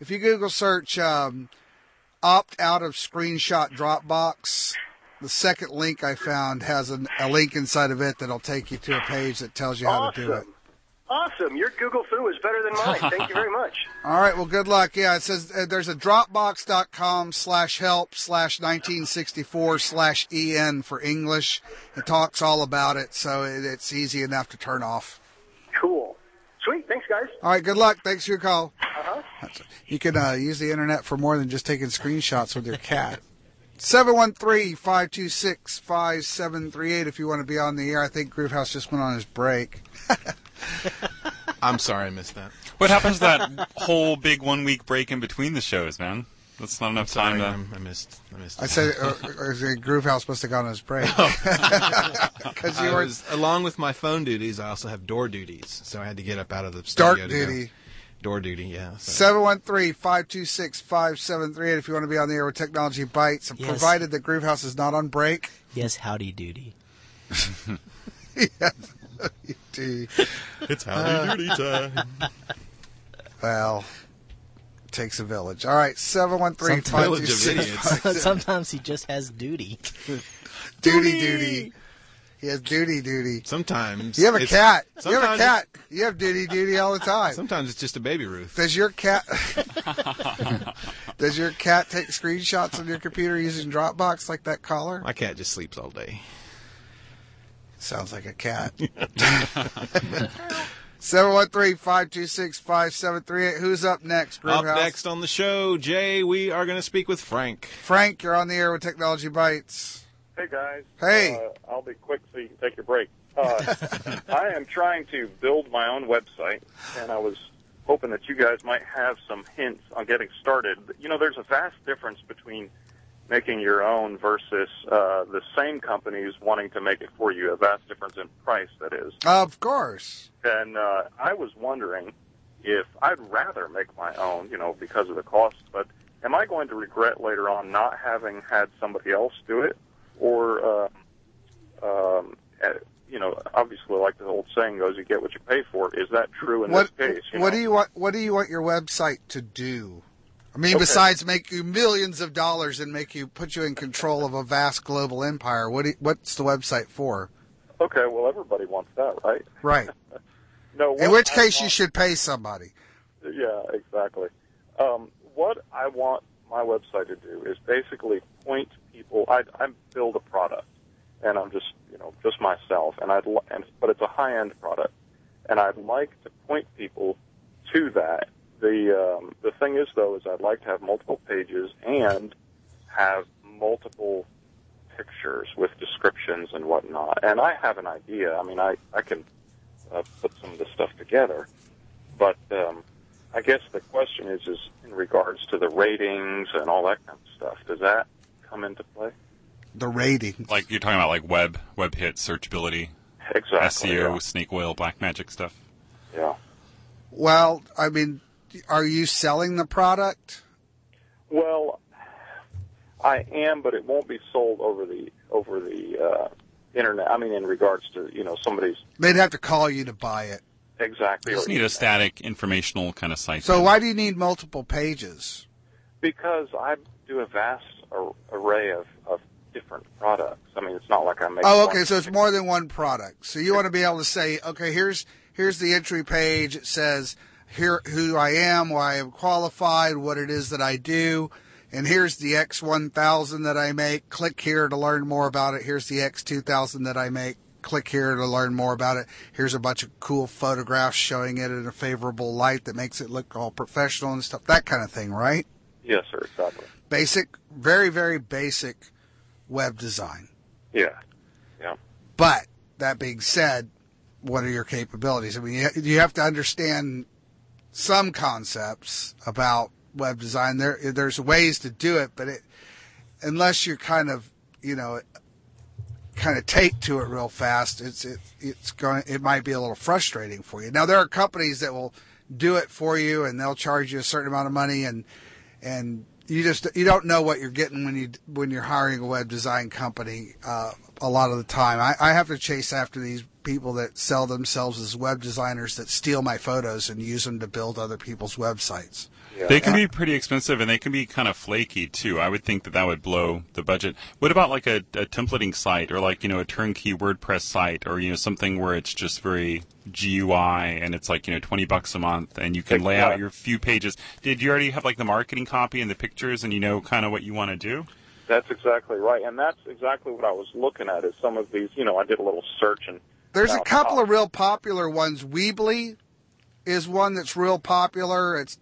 Speaker 5: out of screenshot Dropbox, the second link I found has a link inside of it that'll take you to a page that tells you how to do it.
Speaker 19: Awesome. Your Google Foo is better than mine. Thank you very much.
Speaker 5: All right, well, good luck. Yeah, it says there's a Dropbox.com/help/1964/EN for English. It talks all about it, so it's easy enough to turn off.
Speaker 19: Cool. Sweet. Thanks, guys.
Speaker 5: All right, good luck. Thanks for your call.
Speaker 19: Uh-huh.
Speaker 5: You can use the internet for more than just taking screenshots with your cat. 713-526-5738 if you want to be on the air. I think Groovehouse just went on his break.
Speaker 4: I'm sorry I missed that.
Speaker 6: What happens to that whole big 1 week break in between the shows, man? That's not enough time to...
Speaker 4: I missed
Speaker 5: I said Groovehouse must have gone on his break.
Speaker 4: Along with my phone duties, I also have door duties. So I had to get up out of the studio.
Speaker 5: Dark duty.
Speaker 4: Door duty, yeah.
Speaker 5: So. 713-526-5738 if you want to be on the air with Technology Bites,
Speaker 2: Yes.
Speaker 5: provided that Groovehouse is not on break.
Speaker 2: Yes, howdy doody.
Speaker 5: Yes, duty.
Speaker 4: It's howdy doody time.
Speaker 5: Well, it takes a village. All right, 713-526-5738.
Speaker 2: Sometimes he just has duty.
Speaker 5: Duty. He has duty.
Speaker 4: Sometimes.
Speaker 5: You have a cat.
Speaker 4: Sometimes
Speaker 5: You have duty all the time.
Speaker 4: Sometimes it's just a baby Ruth.
Speaker 5: Does your cat take screenshots on your computer using Dropbox like that caller?
Speaker 4: My cat just sleeps all day.
Speaker 5: Sounds like a cat. 713-526-5738. Who's up next, Groovehouse?
Speaker 4: Up next on the show, Jay, we are going to speak with Frank.
Speaker 5: Frank, you're on the air with Technology Bites.
Speaker 20: Hey, guys.
Speaker 5: Hey.
Speaker 20: I'll be quick so you can take your break. I am trying to build my own website, and I was hoping that you guys might have some hints on getting started. You know, there's a vast difference between making your own versus the same companies wanting to make it for you, a vast difference in price, that is.
Speaker 5: Of course.
Speaker 20: And I was wondering if I'd rather make my own, you know, because of the cost, but am I going to regret later on not having had somebody else do it? Or, you know, obviously, like the old saying goes, you get what you pay for. Is that true in this case?
Speaker 5: What do you want your website to do? I mean, besides make you millions of dollars and put you in control of a vast global empire, what's the website for?
Speaker 20: Okay, well, everybody wants that, right?
Speaker 5: Right.
Speaker 20: No.
Speaker 5: In which case, you should pay somebody.
Speaker 20: Yeah, exactly. What I want my website to do is basically point people. I build a product, and I'm just myself, but it's a high-end product, and I'd like to point people to that The thing is, though, is I'd like to have multiple pages and have multiple pictures with descriptions and whatnot. And I have an idea. I mean, I can put some of this stuff together. But I guess the question is in regards to the ratings and all that kind of stuff. Does that come into play?
Speaker 5: The ratings.
Speaker 6: Like you're talking about like web hits, searchability,
Speaker 20: exactly,
Speaker 6: SEO,
Speaker 20: yeah.
Speaker 6: snake oil, black magic stuff.
Speaker 20: Yeah.
Speaker 5: Well, I mean, are you selling the product?
Speaker 20: Well, I am, but it won't be sold over the internet. I mean, in regards to somebody's.
Speaker 5: They'd have to call you to buy it.
Speaker 20: Exactly.
Speaker 6: You just need a static informational kind of site.
Speaker 5: So why do you need multiple pages?
Speaker 20: Because I do a vast array of different products. I mean, it's not like I make.
Speaker 5: Oh, okay. So it's more than one product. So you want to be able to say, okay, here's the entry page. It says here who I am, why I'm qualified, what it is that I do, and here's the X1000 that I make. Click here to learn more about it. Here's the X2000 that I make. Click here to learn more about it. Here's a bunch of cool photographs showing it in a favorable light that makes it look all professional and stuff. That kind of thing, right?
Speaker 20: Yes, sir. Exactly.
Speaker 5: Basic, very, very basic web design.
Speaker 20: Yeah. Yeah.
Speaker 5: But that being said, what are your capabilities? I mean, you have to understand some concepts about web design. There's ways to do it, but unless you're kind of take to it real fast, it might be a little frustrating for you. Now there are companies that will do it for you and they'll charge you a certain amount of money and you don't know what you're getting when you're hiring a web design company a lot of the time. I have to chase after these people that sell themselves as web designers that steal my photos and use them to build other people's websites.
Speaker 20: Yeah.
Speaker 6: They can be pretty expensive, and they can be kind of flaky, too. I would think that would blow the budget. What about like a templating site or like, a turnkey WordPress site or, something where it's just very GUI and it's like, $20 a month and you can lay out your few pages. Did you already have like the marketing copy and the pictures and kind of what you want to do?
Speaker 20: That's exactly right. And that's exactly what I was looking at is some of these, I did a little search and.
Speaker 5: There's a couple of real popular ones. Weebly is one that's real popular. It's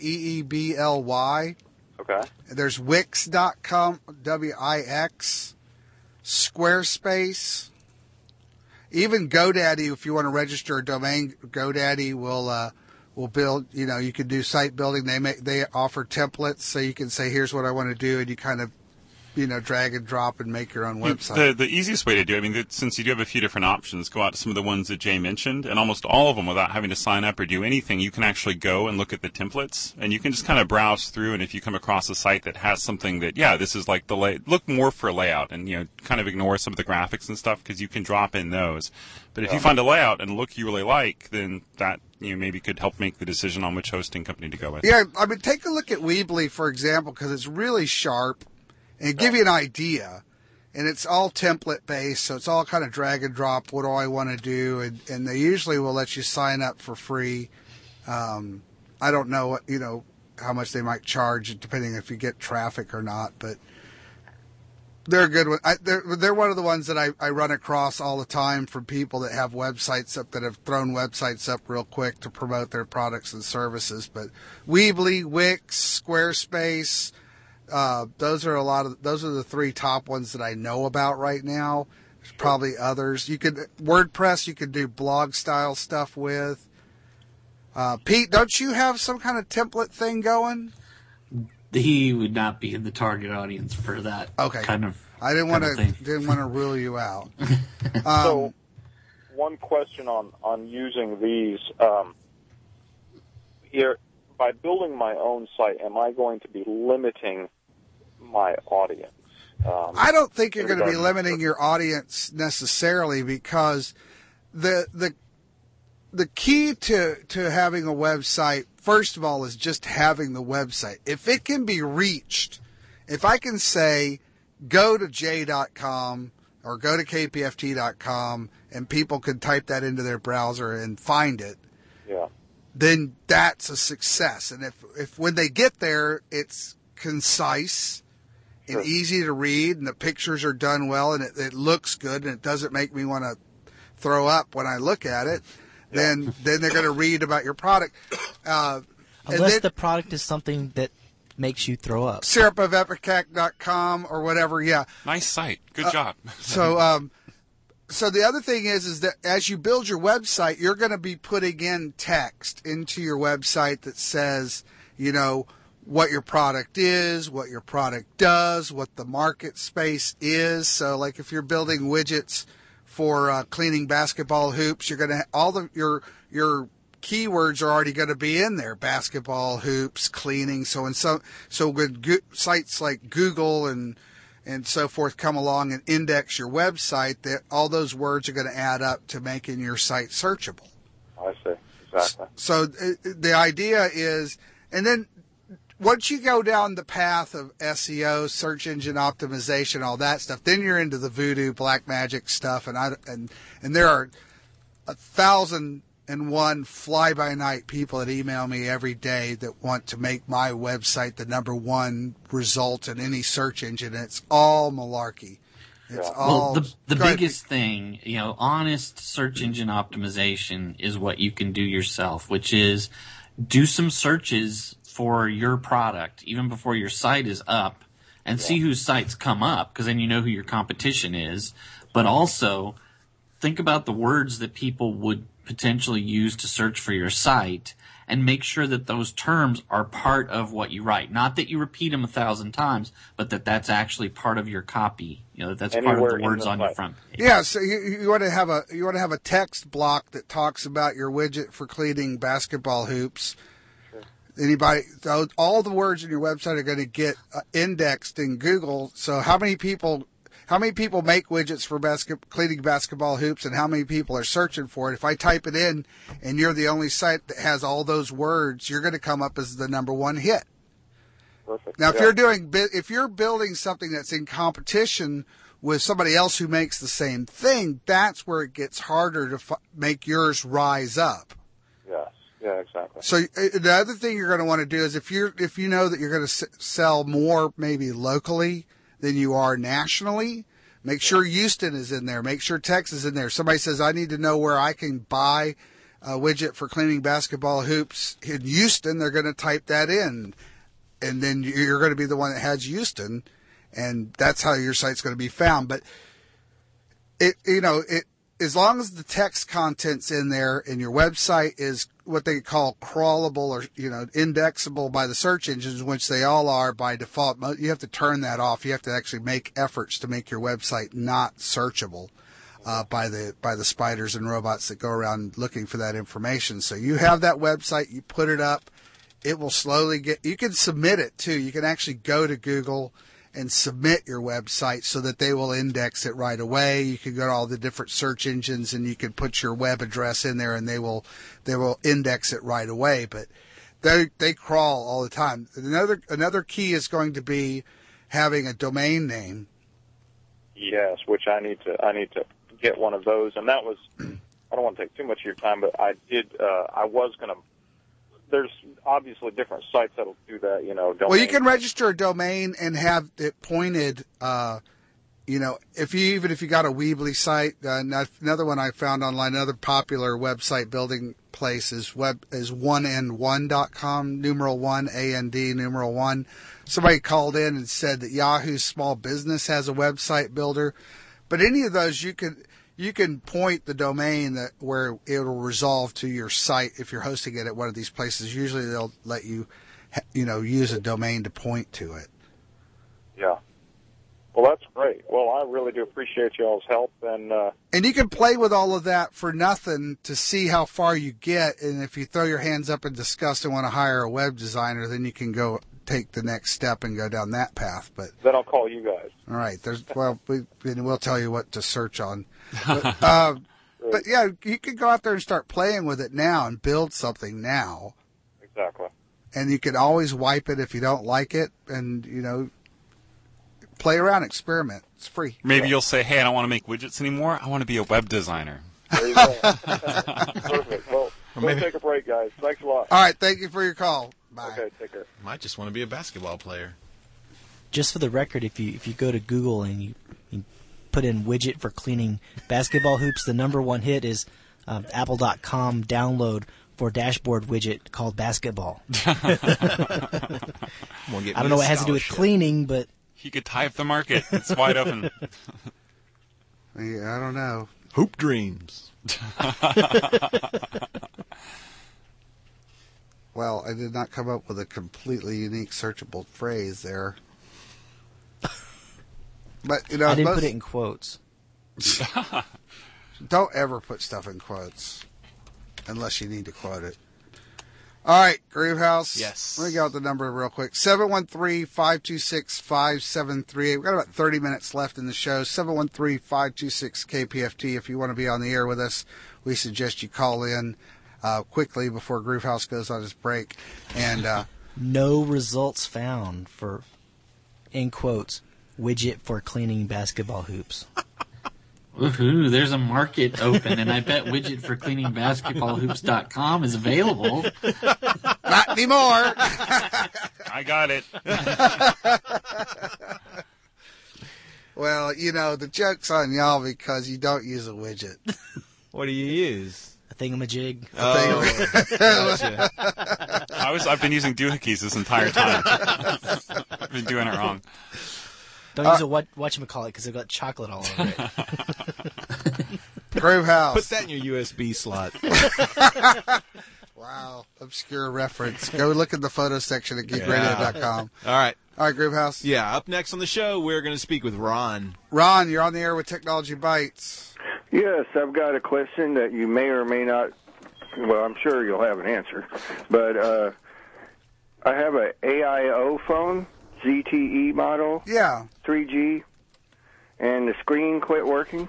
Speaker 5: Weebly.
Speaker 20: Okay.
Speaker 5: There's Wix.com, Wix, Squarespace, even GoDaddy. If you want to register a domain, GoDaddy will build. You can do site building. They offer templates, so you can say, "Here's what I want to do," and you kind of drag and drop and make your own website.
Speaker 6: The easiest way to do it, since you do have a few different options, go out to some of the ones that Jay mentioned, and almost all of them, without having to sign up or do anything, you can actually go and look at the templates, and you can just kind of browse through, and if you come across a site that has something that, this is like look more for layout, and, kind of ignore some of the graphics and stuff, because you can drop in those. But if you find a layout and a look you really like, then that, maybe could help make the decision on which hosting company to go with.
Speaker 5: Yeah, I mean, take a look at Weebly, for example, because it's really sharp. And give you an idea, and it's all template based, so it's all kind of drag and drop. What do I want to do? And they usually will let you sign up for free. I don't know what how much they might charge, depending if you get traffic or not. But they're a good one. They're one of the ones that I run across all the time from people that have websites up that have thrown websites up real quick to promote their products and services. But Weebly, Wix, Squarespace. Those are the three top ones that I know about right now. There's probably others. WordPress, you could do blog style stuff with. Pete, don't you have some kind of template thing going?
Speaker 7: He would not be in the target audience for that.
Speaker 5: Okay.
Speaker 7: Kind of.
Speaker 5: I didn't want to rule you out.
Speaker 20: So, one question on using these. By building my own site, am I going to be limiting my audience?
Speaker 5: I don't think you're going to be limiting your audience necessarily, because the key to having a website, first of all, is just having the website. If it can be reached, if I can say, go to j.com or go to kpft.com and people can type that into their browser and find it, then that's a success. And if when they get there, it's concise and easy to read, and the pictures are done well, and it looks good, and it doesn't make me want to throw up when I look at it, then they're going to read about your product.
Speaker 2: Unless the product is something that makes you throw up.
Speaker 5: Syrupofepicac.com or whatever, yeah.
Speaker 6: Nice site. Good job.
Speaker 5: So the other thing is that as you build your website, you're going to be putting in text into your website that says, you know, what your product is, what your product does, what the market space is. So like if you're building widgets for cleaning basketball hoops, you're going to your keywords are already going to be in there: basketball hoops, cleaning. So when sites like Google and so forth come along and index your website, that all those words are going to add up to making your site searchable.
Speaker 20: I see. Exactly.
Speaker 5: So the idea is, and then once you go down the path of SEO, search engine optimization, all that stuff, then you're into the voodoo, black magic stuff, and there are 1,001 fly-by-night people that email me every day that want to make my website the number one result in any search engine. It's all malarkey. It's all.
Speaker 7: Well, the biggest thing, honest search engine optimization is what you can do yourself, which is do some searches for your product even before your site is up, and see whose sites come up, because then you know who your competition is. But also think about the words that people would potentially use to search for your site, and make sure that those terms are part of what you write. Not that you repeat them 1,000 times, but that's actually part of your copy. That's part of the words on your front page.
Speaker 5: Yeah, so you want to have a text block that talks about your widget for cleaning basketball hoops. Sure. All the words in your website are going to get indexed in Google. So how many people make widgets for cleaning basketball hoops, and how many people are searching for it? If I type it in and you're the only site that has all those words, you're going to come up as the number one hit.
Speaker 20: Perfect.
Speaker 5: Now, if you're building something that's in competition with somebody else who makes the same thing, that's where it gets harder to make yours rise up.
Speaker 20: Yes. Yeah, exactly.
Speaker 5: So the other thing you're going to want to do is if you know that you're going to sell more maybe locally than you are nationally, make sure Houston is in there. Make sure Texas is in there. Somebody says, I need to know where I can buy a widget for cleaning basketball hoops in Houston. They're going to type that in, and then you're going to be the one that has Houston, and that's how your site's going to be found. But as long as the text content's in there and your website is what they call crawlable or, indexable by the search engines, which they all are by default, you have to turn that off. You have to actually make efforts to make your website not searchable by the spiders and robots that go around looking for that information. So you have that website, you put it up, it will slowly you can submit it too. You can actually go to Google and submit your website so that they will index it right away. You can go to all the different search engines and you can put your web address in there and they will index it right away. But they crawl all the time. Another key is going to be having a domain name.
Speaker 20: Yes, which I need to get one of those, and that was, I don't want to take too much of your time, but I was going to. There's obviously different sites that'll do that, domain.
Speaker 5: Well, you can register a domain and have it pointed, if you got a Weebly site, another one I found online, another popular website building place is oneand1.com, numeral 1, A-N-D, numeral 1. Somebody called in and said that Yahoo Small Business has a website builder, but any of those you can point the domain where it will resolve to your site if you're hosting it at one of these places. Usually they'll let you, use a domain to point to it.
Speaker 20: Yeah. Well, that's great. Well, I really do appreciate y'all's help. And
Speaker 5: you can play with all of that for nothing to see how far you get. And if you throw your hands up in disgust and want to hire a web designer, then you can go take the next step and go down that path. But
Speaker 20: then I'll call you guys.
Speaker 5: All right. We'll tell you what to search on. But yeah, you can go out there and start playing with it now and build something now.
Speaker 20: Exactly.
Speaker 5: And you can always wipe it if you don't like it, and play around, experiment. It's free.
Speaker 6: Maybe you'll say, "Hey, I don't want to make widgets anymore. I want to be a web designer."
Speaker 20: There you go. Perfect. Well, let's take a break, guys. Thanks a lot.
Speaker 5: All right. Thank you for your call. Bye.
Speaker 20: Okay. Take care.
Speaker 4: Might just want to be a basketball player.
Speaker 2: Just for the record, if you go to Google and you put in widget for cleaning basketball hoops, the number one hit is apple.com download for dashboard widget called basketball.
Speaker 6: Won't get
Speaker 2: I don't
Speaker 6: me
Speaker 2: know
Speaker 6: a
Speaker 2: what it has to do with
Speaker 6: scholarship.
Speaker 2: cleaning, but
Speaker 6: He could tie up the market. It's wide open.
Speaker 5: Yeah, I don't know.
Speaker 4: Hoop dreams.
Speaker 5: Well, I did not come up with a completely unique searchable phrase there. But, you know,
Speaker 2: I didn't put it in quotes.
Speaker 5: Don't ever put stuff in quotes unless you need to quote it. All right, Groovehouse.
Speaker 4: Yes.
Speaker 5: Let me get out the number real quick. 713-526-5738. We've got about 30 minutes left in the show. 713-526-KPFT. If you want to be on the air with us, we suggest you call in quickly before Groovehouse goes on his break. And
Speaker 2: no results found for, in quotes, widget for cleaning basketball hoops.
Speaker 7: Woohoo, there's a market open, and I bet widget for cleaning basketballhoops.com is available.
Speaker 5: Not anymore.
Speaker 6: I got it.
Speaker 5: Well, you know, the joke's on y'all because you don't use a widget.
Speaker 4: What do you use?
Speaker 2: A thingamajig.
Speaker 4: Gotcha.
Speaker 6: I've been using doohickeys this entire time. I've been doing it wrong.
Speaker 2: Don't use a whatchamacallit because they've got chocolate all over it.
Speaker 5: Groovehouse.
Speaker 4: Put that in your USB slot.
Speaker 5: Wow, obscure reference. Go look in the photo section at geekradio.com.
Speaker 4: All right.
Speaker 5: All right, Groovehouse.
Speaker 4: Yeah, up next on the show, we're going to speak with Ron.
Speaker 5: Ron, you're on the air with Technology Bites.
Speaker 10: Yes, I've got a question that you may or may not, well, I'm sure you'll have an answer. But I have a AIO phone, ZTE model.
Speaker 5: Yeah.
Speaker 10: 3G, and the screen quit working.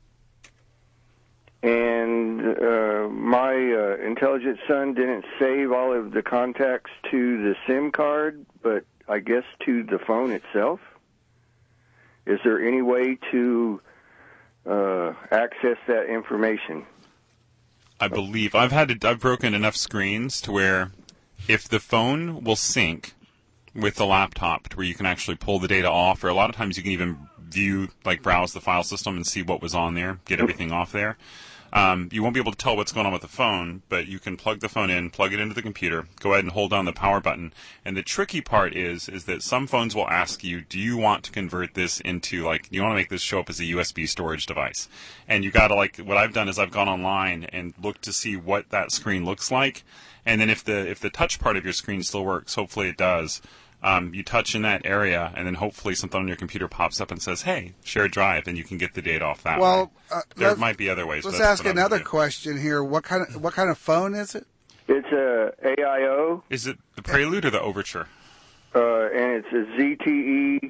Speaker 10: And my intelligent son didn't save all of the contacts to the SIM card, but I guess to the phone itself. Is there any way to access that information?
Speaker 6: I believe I've broken enough screens to where if the phone will sync with the laptop to where you can actually pull the data off, or a lot of times you can even view, like browse the file system and see what was on there, get everything off there. You won't be able to tell what's going on with the phone, but you can plug the phone in, plug it into the computer, go ahead and hold down the power button. And the tricky part is that some phones will ask you, do you want to convert this into, like, do you want to make this show up as a USB storage device? And you got to, like, what I've done is I've gone online and looked to see what that screen looks like. And then if the touch part of your screen still works, hopefully it does, you touch in that area, and then hopefully something on your computer pops up and says, hey, share drive, and you can get the data off that way. There might be other ways.
Speaker 5: Let's ask another question here. What kind of phone is it?
Speaker 10: It's a AIO.
Speaker 6: Is it the Prelude or the Overture?
Speaker 10: And it's a ZTE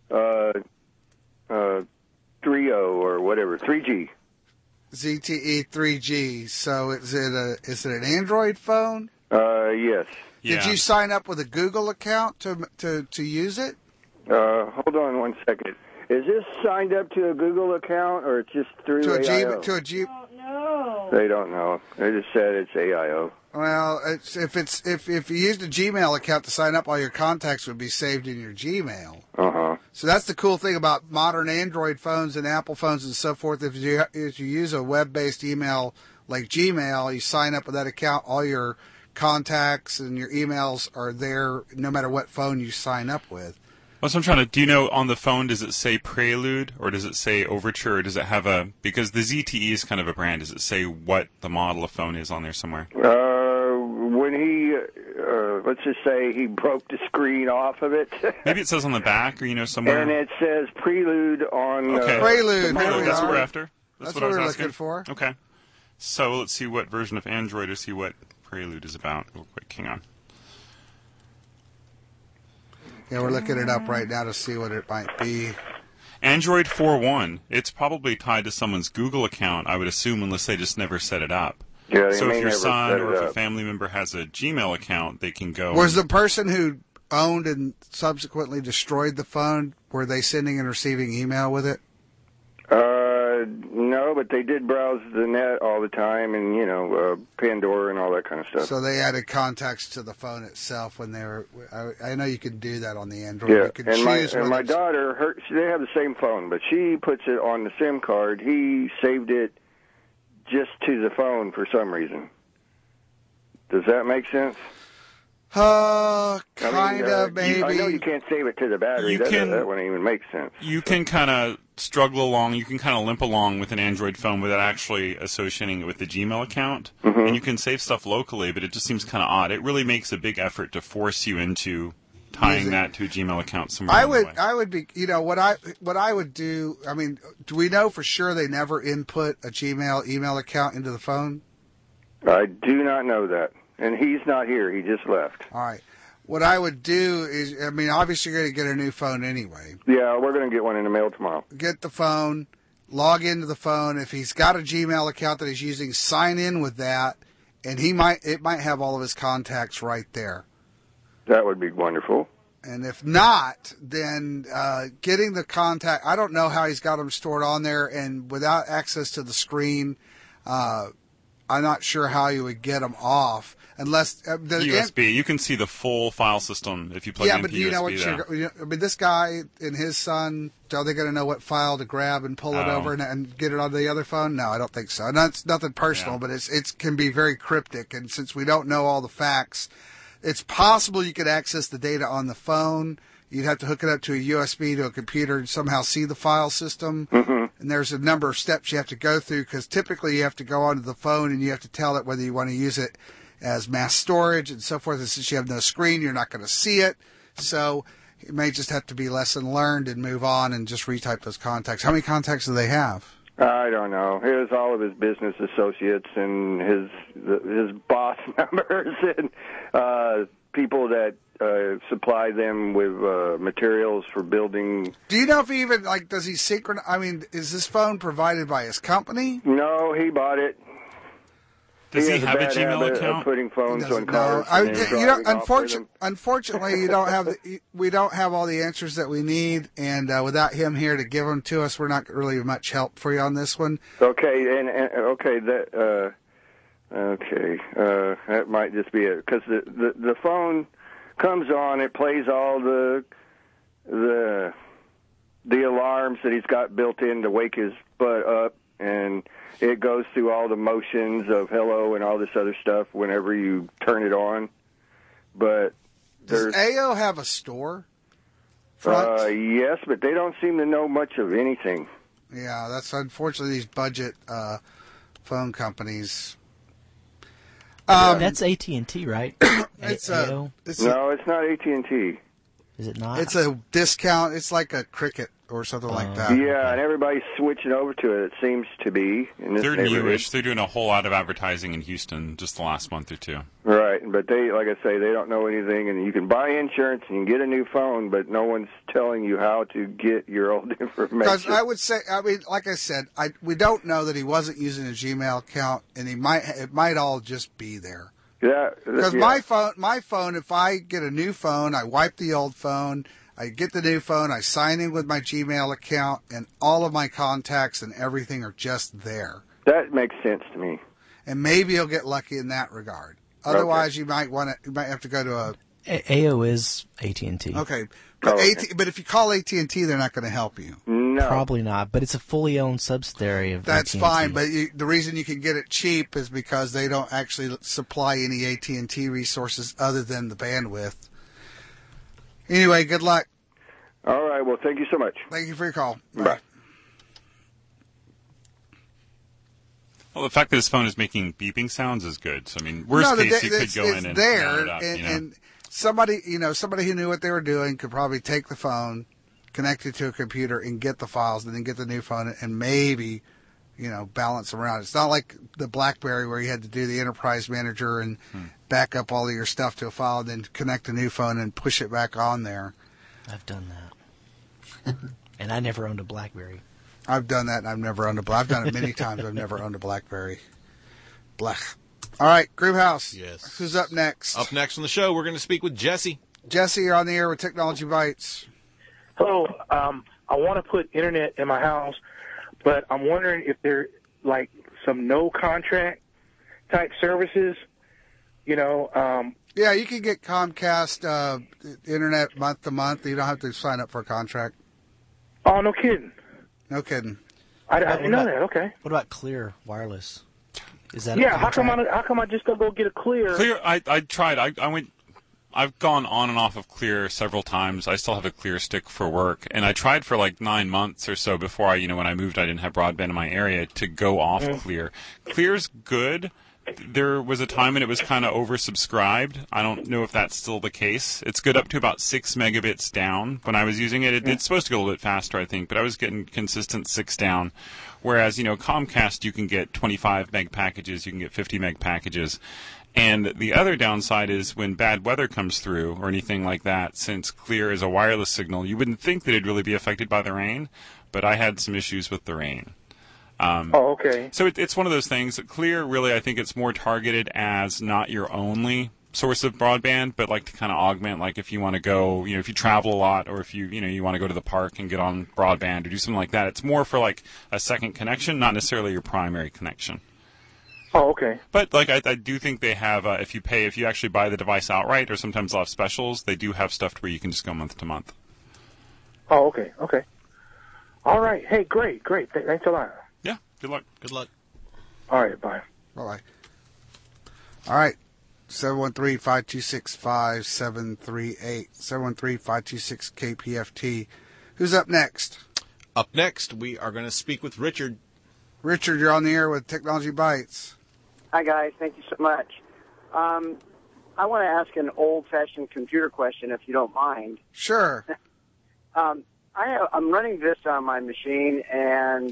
Speaker 10: 3.0 or whatever, 3G.
Speaker 5: ZTE 3G. So is it an Android phone?
Speaker 10: Yes.
Speaker 5: Did you sign up with a Google account to use it?
Speaker 10: Hold on one second. Is this signed up to a Google account or it's just through AIO?
Speaker 5: No.
Speaker 10: They don't know. They just said it's AIO.
Speaker 5: Well, if you used a Gmail account to sign up, all your contacts would be saved in your Gmail. So that's the cool thing about modern Android phones and Apple phones and so forth. If you use a web-based email like Gmail, you sign up with that account, all your contacts and your emails are there no matter what phone you sign up with.
Speaker 6: Well, so I'm trying to, do you know on the phone, does it say Prelude or does it say Overture, or does it have because the ZTE is kind of a brand, does it say what the model of phone is on there somewhere?
Speaker 10: When he, let's just say he broke the screen off of it.
Speaker 6: Maybe it says on the back or, somewhere.
Speaker 10: And it says Prelude on...
Speaker 6: Okay.
Speaker 5: Prelude.
Speaker 6: That's what we're after.
Speaker 5: That's
Speaker 6: what
Speaker 5: what
Speaker 6: I was
Speaker 5: we're
Speaker 6: asking.
Speaker 5: looking for.
Speaker 6: Okay. So let's see what version of Android or see what Prelude is about. Real quick, hang on.
Speaker 5: Yeah, we're looking it up right now to see what it might be.
Speaker 6: Android 4.1. It's probably tied to someone's Google account, I would assume, unless they just never set it up.
Speaker 10: Yeah,
Speaker 6: so if your son
Speaker 10: set it
Speaker 6: or if a
Speaker 10: up.
Speaker 6: family member has a Gmail account, they can go.
Speaker 5: Was the person who owned and subsequently destroyed the phone, were they sending and receiving email with it?
Speaker 10: No, but they did browse the net all the time and, Pandora and all that kind of stuff.
Speaker 5: So they added contacts to the phone itself when they were... I know you can do that on the Android.
Speaker 10: Yeah,
Speaker 5: You can
Speaker 10: and
Speaker 5: choose
Speaker 10: my
Speaker 5: whether it's-
Speaker 10: daughter, they have the same phone, but she puts it on the SIM card. He saved it just to the phone for some reason.
Speaker 21: Does that make sense?
Speaker 5: Kind of, maybe.
Speaker 21: I know you can't save it to the battery. That wouldn't even make sense.
Speaker 6: You can kind of struggle along. You can kind of limp along with an Android phone without actually associating it with the Gmail account.
Speaker 21: Mm-hmm.
Speaker 6: And you can save stuff locally, but it just seems kind of odd. It really makes a big effort to force you into tying that to a Gmail account somewhere.
Speaker 5: I would be, what I would do. I mean, do we know for sure they never input a Gmail email account into the phone?
Speaker 21: I do not know that. And he's not here. He just left.
Speaker 5: All right. What I would do is, I mean, obviously you're going to get a new phone anyway.
Speaker 21: Yeah, we're going to get one in the mail tomorrow.
Speaker 5: Get the phone, log into the phone. If he's got a Gmail account that he's using, sign in with that, and it might have all of his contacts right there.
Speaker 21: That would be wonderful.
Speaker 5: And if not, then getting the contact, I don't know how he's got them stored on there, and without access to the screen, I'm not sure how you would get them off. Unless
Speaker 6: USB, you can see the full file system if you plug it into USB.
Speaker 5: Yeah, but you know what? I mean, this guy and his son, are they going to know what file to grab and pull it over and get it on the other phone? No, I don't think so. And that's nothing personal, but it can be very cryptic. And since we don't know all the facts, it's possible you could access the data on the phone. You'd have to hook it up to a USB to a computer and somehow see the file system.
Speaker 21: Mm-hmm.
Speaker 5: And there's a number of steps you have to go through because typically you have to go onto the phone and you have to tell it whether you want to use it as mass storage and so forth. And since you have no screen, you're not going to see it. So it may just have to be lesson learned and move on and just retype those contacts. How many contacts do they have?
Speaker 21: I don't know. Here's all of his business associates and his boss members and people that supply them with materials for building.
Speaker 5: Do you know if he even, does he synchronize? I mean, is this phone provided by his company?
Speaker 21: No, he bought it.
Speaker 6: Does he have a
Speaker 21: bad
Speaker 6: Gmail
Speaker 21: habit
Speaker 6: account?
Speaker 21: Of putting phones on
Speaker 5: No,
Speaker 21: cars.
Speaker 5: unfortunately, you don't have we don't have all the answers that we need, and without him here to give them to us, we're not really much help for you on this one.
Speaker 21: Okay, that might just be it because the phone comes on, it plays all the alarms that he's got built in to wake his butt up, and it goes through all the motions of hello and all this other stuff whenever you turn it on. But
Speaker 5: does AO have a store?
Speaker 21: Yes, but they don't seem to know much of anything.
Speaker 5: Yeah, that's unfortunately these budget phone companies.
Speaker 2: That's AT&T, right?
Speaker 21: No, it's not AT&T.
Speaker 2: Is it not?
Speaker 5: It's a discount. It's like a Cricket or something like that.
Speaker 21: Yeah, and everybody's switching over to it. It seems to be in this
Speaker 6: They're
Speaker 21: neighborhood.
Speaker 6: newish. They're doing a whole lot of advertising in Houston just the last month or two.
Speaker 21: Right, but they, like I say, they don't know anything. And you can buy insurance and you can get a new phone, but no one's telling you how to get your old information.
Speaker 5: Because I would say, I mean, like I said, we don't know that he wasn't using a Gmail account, and it might all just be there.
Speaker 21: Yeah,
Speaker 5: because my phone, if I get a new phone, I wipe the old phone, I get the new phone, I sign in with my Gmail account, and all of my contacts and everything are just there.
Speaker 21: That makes sense to me.
Speaker 5: And maybe you'll get lucky in that regard. Otherwise, you might have to go to a
Speaker 2: AO is AT&T.
Speaker 5: Okay, but but if you call AT&T, they're not going to help you.
Speaker 21: No,
Speaker 2: probably not. But it's a fully owned subsidiary of
Speaker 5: That's
Speaker 2: AT&T.
Speaker 5: fine, but the reason you can get it cheap is because they don't actually supply any AT&T resources other than the bandwidth. Anyway, good luck.
Speaker 21: All right. Well, thank you so much.
Speaker 5: Thank you for your call.
Speaker 21: Bye.
Speaker 6: Well, the fact that his phone is making beeping sounds is good. So, I mean, worst case, he could go in and
Speaker 5: there,
Speaker 6: it up,
Speaker 5: and somebody who knew what they were doing could probably take the phone, connect it to a computer, and get the files, and then get the new phone, and maybe, balance them around. It's not like the BlackBerry where you had to do the Enterprise Manager and back up all of your stuff to a file, and then connect a new phone and push it back on there.
Speaker 2: I've done that. And I never owned a BlackBerry.
Speaker 5: I've done that, and I've never owned a BlackBerry. I've done it many times. I've never owned a BlackBerry. Blech. All right, Groovhouse.
Speaker 4: Yes.
Speaker 5: Who's up next?
Speaker 4: Up next on the show, we're going to speak with Jesse.
Speaker 5: Jesse, you're on the air with Technology Bites.
Speaker 22: Hello. I want to put internet in my house, but I'm wondering if there some no contract type services.
Speaker 5: Yeah, you can get Comcast internet month to month. You don't have to sign up for a contract.
Speaker 22: Oh, no kidding.
Speaker 5: No kidding.
Speaker 22: I didn't know that. Okay.
Speaker 2: What about Clear Wireless? Is that
Speaker 22: Yeah,
Speaker 2: a
Speaker 22: how
Speaker 2: contract?
Speaker 22: come I just don't go get a Clear?
Speaker 6: Clear, I tried. I've gone on and off of Clear several times. I still have a Clear stick for work, and I tried for like 9 months or so before when I moved, I didn't have broadband in my area to go off Clear. Clear's good. There was a time when it was kind of oversubscribed. I don't know if that's still the case. It's good up to about 6 megabits down. When I was using it, it's supposed to go a little bit faster, I think, but I was getting consistent 6 down. Whereas, Comcast, you can get 25 meg packages, you can get 50 meg packages. And the other downside is when bad weather comes through or anything like that, since Clear is a wireless signal, you wouldn't think that it'd really be affected by the rain, but I had some issues with the rain.
Speaker 22: Okay.
Speaker 6: So it's one of those things that Clear, really, I think it's more targeted as not your only source of broadband, but like to kind of augment, like if you want to go, if you travel a lot, or if you want to go to the park and get on broadband or do something like that. It's more for like a second connection, not necessarily your primary connection.
Speaker 22: Oh, okay.
Speaker 6: But like I do think they have, if you actually buy the device outright, or sometimes they'll have specials, they do have stuff where you can just go month to month.
Speaker 22: Oh, okay. All right. Hey, great. Thanks a lot.
Speaker 6: Yeah. Good luck.
Speaker 2: Good luck.
Speaker 22: All right. Bye.
Speaker 5: Bye-bye. All right. 713-526-5738. 713-526-KPFT. Who's up next?
Speaker 4: Up next, we are going to speak with Richard.
Speaker 5: Richard, you're on the air with Technology Bites.
Speaker 1: Hi, guys. Thank you so much. I want to ask an old-fashioned computer question, if you don't mind.
Speaker 5: Sure.
Speaker 1: I'm running Vista on my machine, and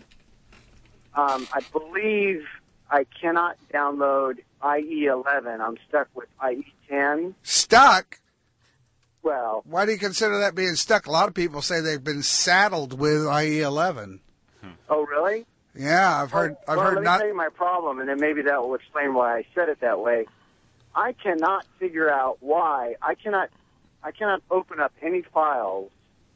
Speaker 1: I believe I cannot download IE11. I'm stuck with IE10.
Speaker 5: Stuck?
Speaker 1: Well,
Speaker 5: why do you consider that being stuck? A lot of people say they've been saddled with IE11.
Speaker 1: Oh, really?
Speaker 5: Yeah, I've heard.
Speaker 1: Let me tell you my problem, and then maybe that will explain why I said it that way. I cannot figure out why I cannot open up any files.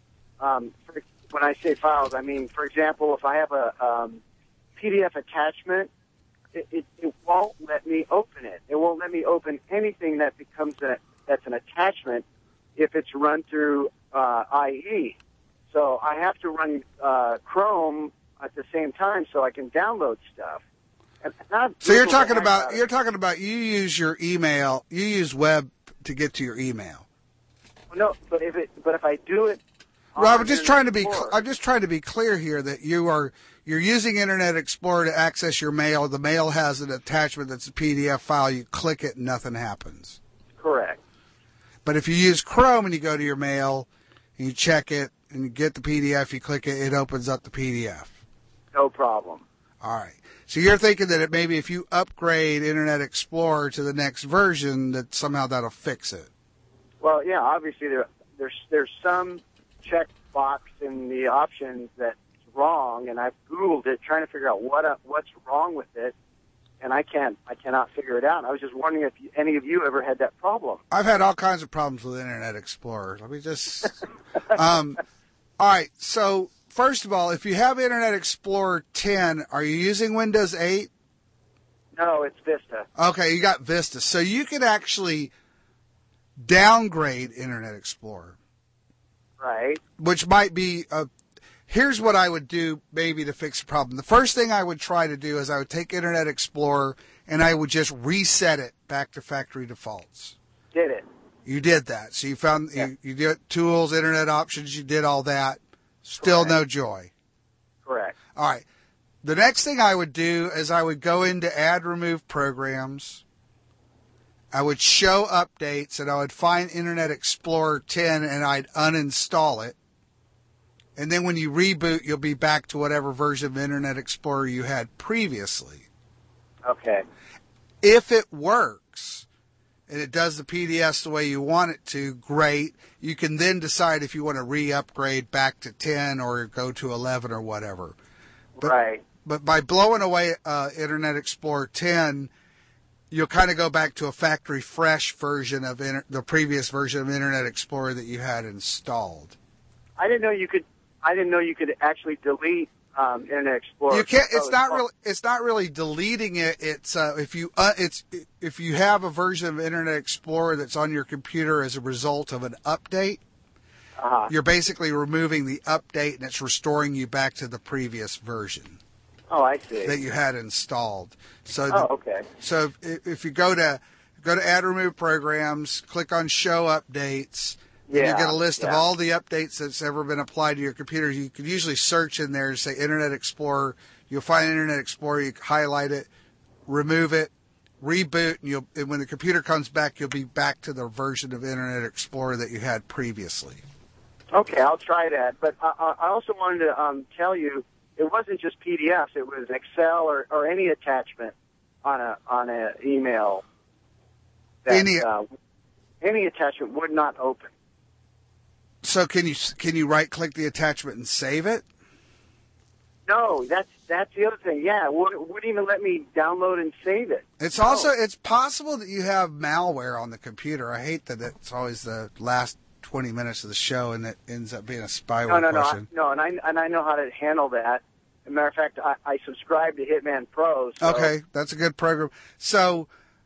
Speaker 1: When I say files, I mean, for example, if I have a PDF attachment, it won't let me open it. It won't let me open anything that that's an attachment if it's run through IE. So I have to run Chrome at the same time so I can download stuff.
Speaker 5: So you're talking about you use your email, you use web to get to your email.
Speaker 1: No, but if I do it,
Speaker 5: well, I'm just trying to be clear here that you're using Internet Explorer to access your mail. The mail has an attachment that's a PDF file. You click it, and nothing happens.
Speaker 1: Correct.
Speaker 5: But if you use Chrome and you go to your mail and you check it and you get the PDF, you click it, it opens up the PDF.
Speaker 1: No problem.
Speaker 5: All right. So you're thinking that maybe if you upgrade Internet Explorer to the next version, that somehow that'll fix it.
Speaker 1: Well, yeah, obviously there's some check box in the options that's wrong, and I've Googled it trying to figure out what's wrong with it, and I cannot figure it out. I was just wondering if any of you ever had that problem.
Speaker 5: I've had all kinds of problems with Internet Explorer. Let me just. All right. So first of all, if you have Internet Explorer 10, are you using Windows 8?
Speaker 1: No, it's Vista.
Speaker 5: Okay, you got Vista. So you can actually downgrade Internet Explorer.
Speaker 1: Right.
Speaker 5: Which might be here's what I would do maybe to fix the problem. The first thing I would try to do is I would take Internet Explorer and I would just reset it back to factory defaults.
Speaker 1: Did it.
Speaker 5: You did that. So you found, you did tools, internet options, you did all that. Still no joy.
Speaker 1: Correct.
Speaker 5: All right. The next thing I would do is I would go into add remove programs. I would show updates and I would find Internet Explorer 10 and I'd uninstall it. And then when you reboot, you'll be back to whatever version of Internet Explorer you had previously.
Speaker 1: Okay.
Speaker 5: If it works and it does the PDFs the way you want it to, great. You can then decide if you want to re-upgrade back to 10 or go to 11 or whatever.
Speaker 1: Right.
Speaker 5: But by blowing away Internet Explorer 10, you'll kind of go back to a factory fresh version of the previous version of Internet Explorer that you had installed.
Speaker 1: I didn't know you could actually delete Internet Explorer.
Speaker 5: You can't. It's not really deleting it. It's if you have a version of Internet Explorer that's on your computer as a result of an update, you're basically removing the update and it's restoring you back to the previous version.
Speaker 1: Oh, I see.
Speaker 5: That you had installed. So
Speaker 1: okay.
Speaker 5: So if you go to Add Remove Programs, click on Show Updates, and you get a list of all the updates that's ever been applied to your computer. You could usually search in there, say Internet Explorer. You'll find Internet Explorer. You highlight it, remove it, reboot, and when the computer comes back, you'll be back to the version of Internet Explorer that you had previously.
Speaker 1: Okay, I'll try that. But I also wanted to tell you, it wasn't just PDFs. It was Excel or any attachment on a email. That, any attachment would not open.
Speaker 5: So can you right click the attachment and save it?
Speaker 1: No, that's the other thing. Yeah, it wouldn't even let me download and save it.
Speaker 5: It's it's possible that you have malware on the computer. I hate that it's always the last 20 minutes of the show and it ends up being a spyware question.
Speaker 1: No, and I know how to handle that. As a matter of fact, I subscribe to Hitman Pro. So.
Speaker 5: Okay, that's a good program. So,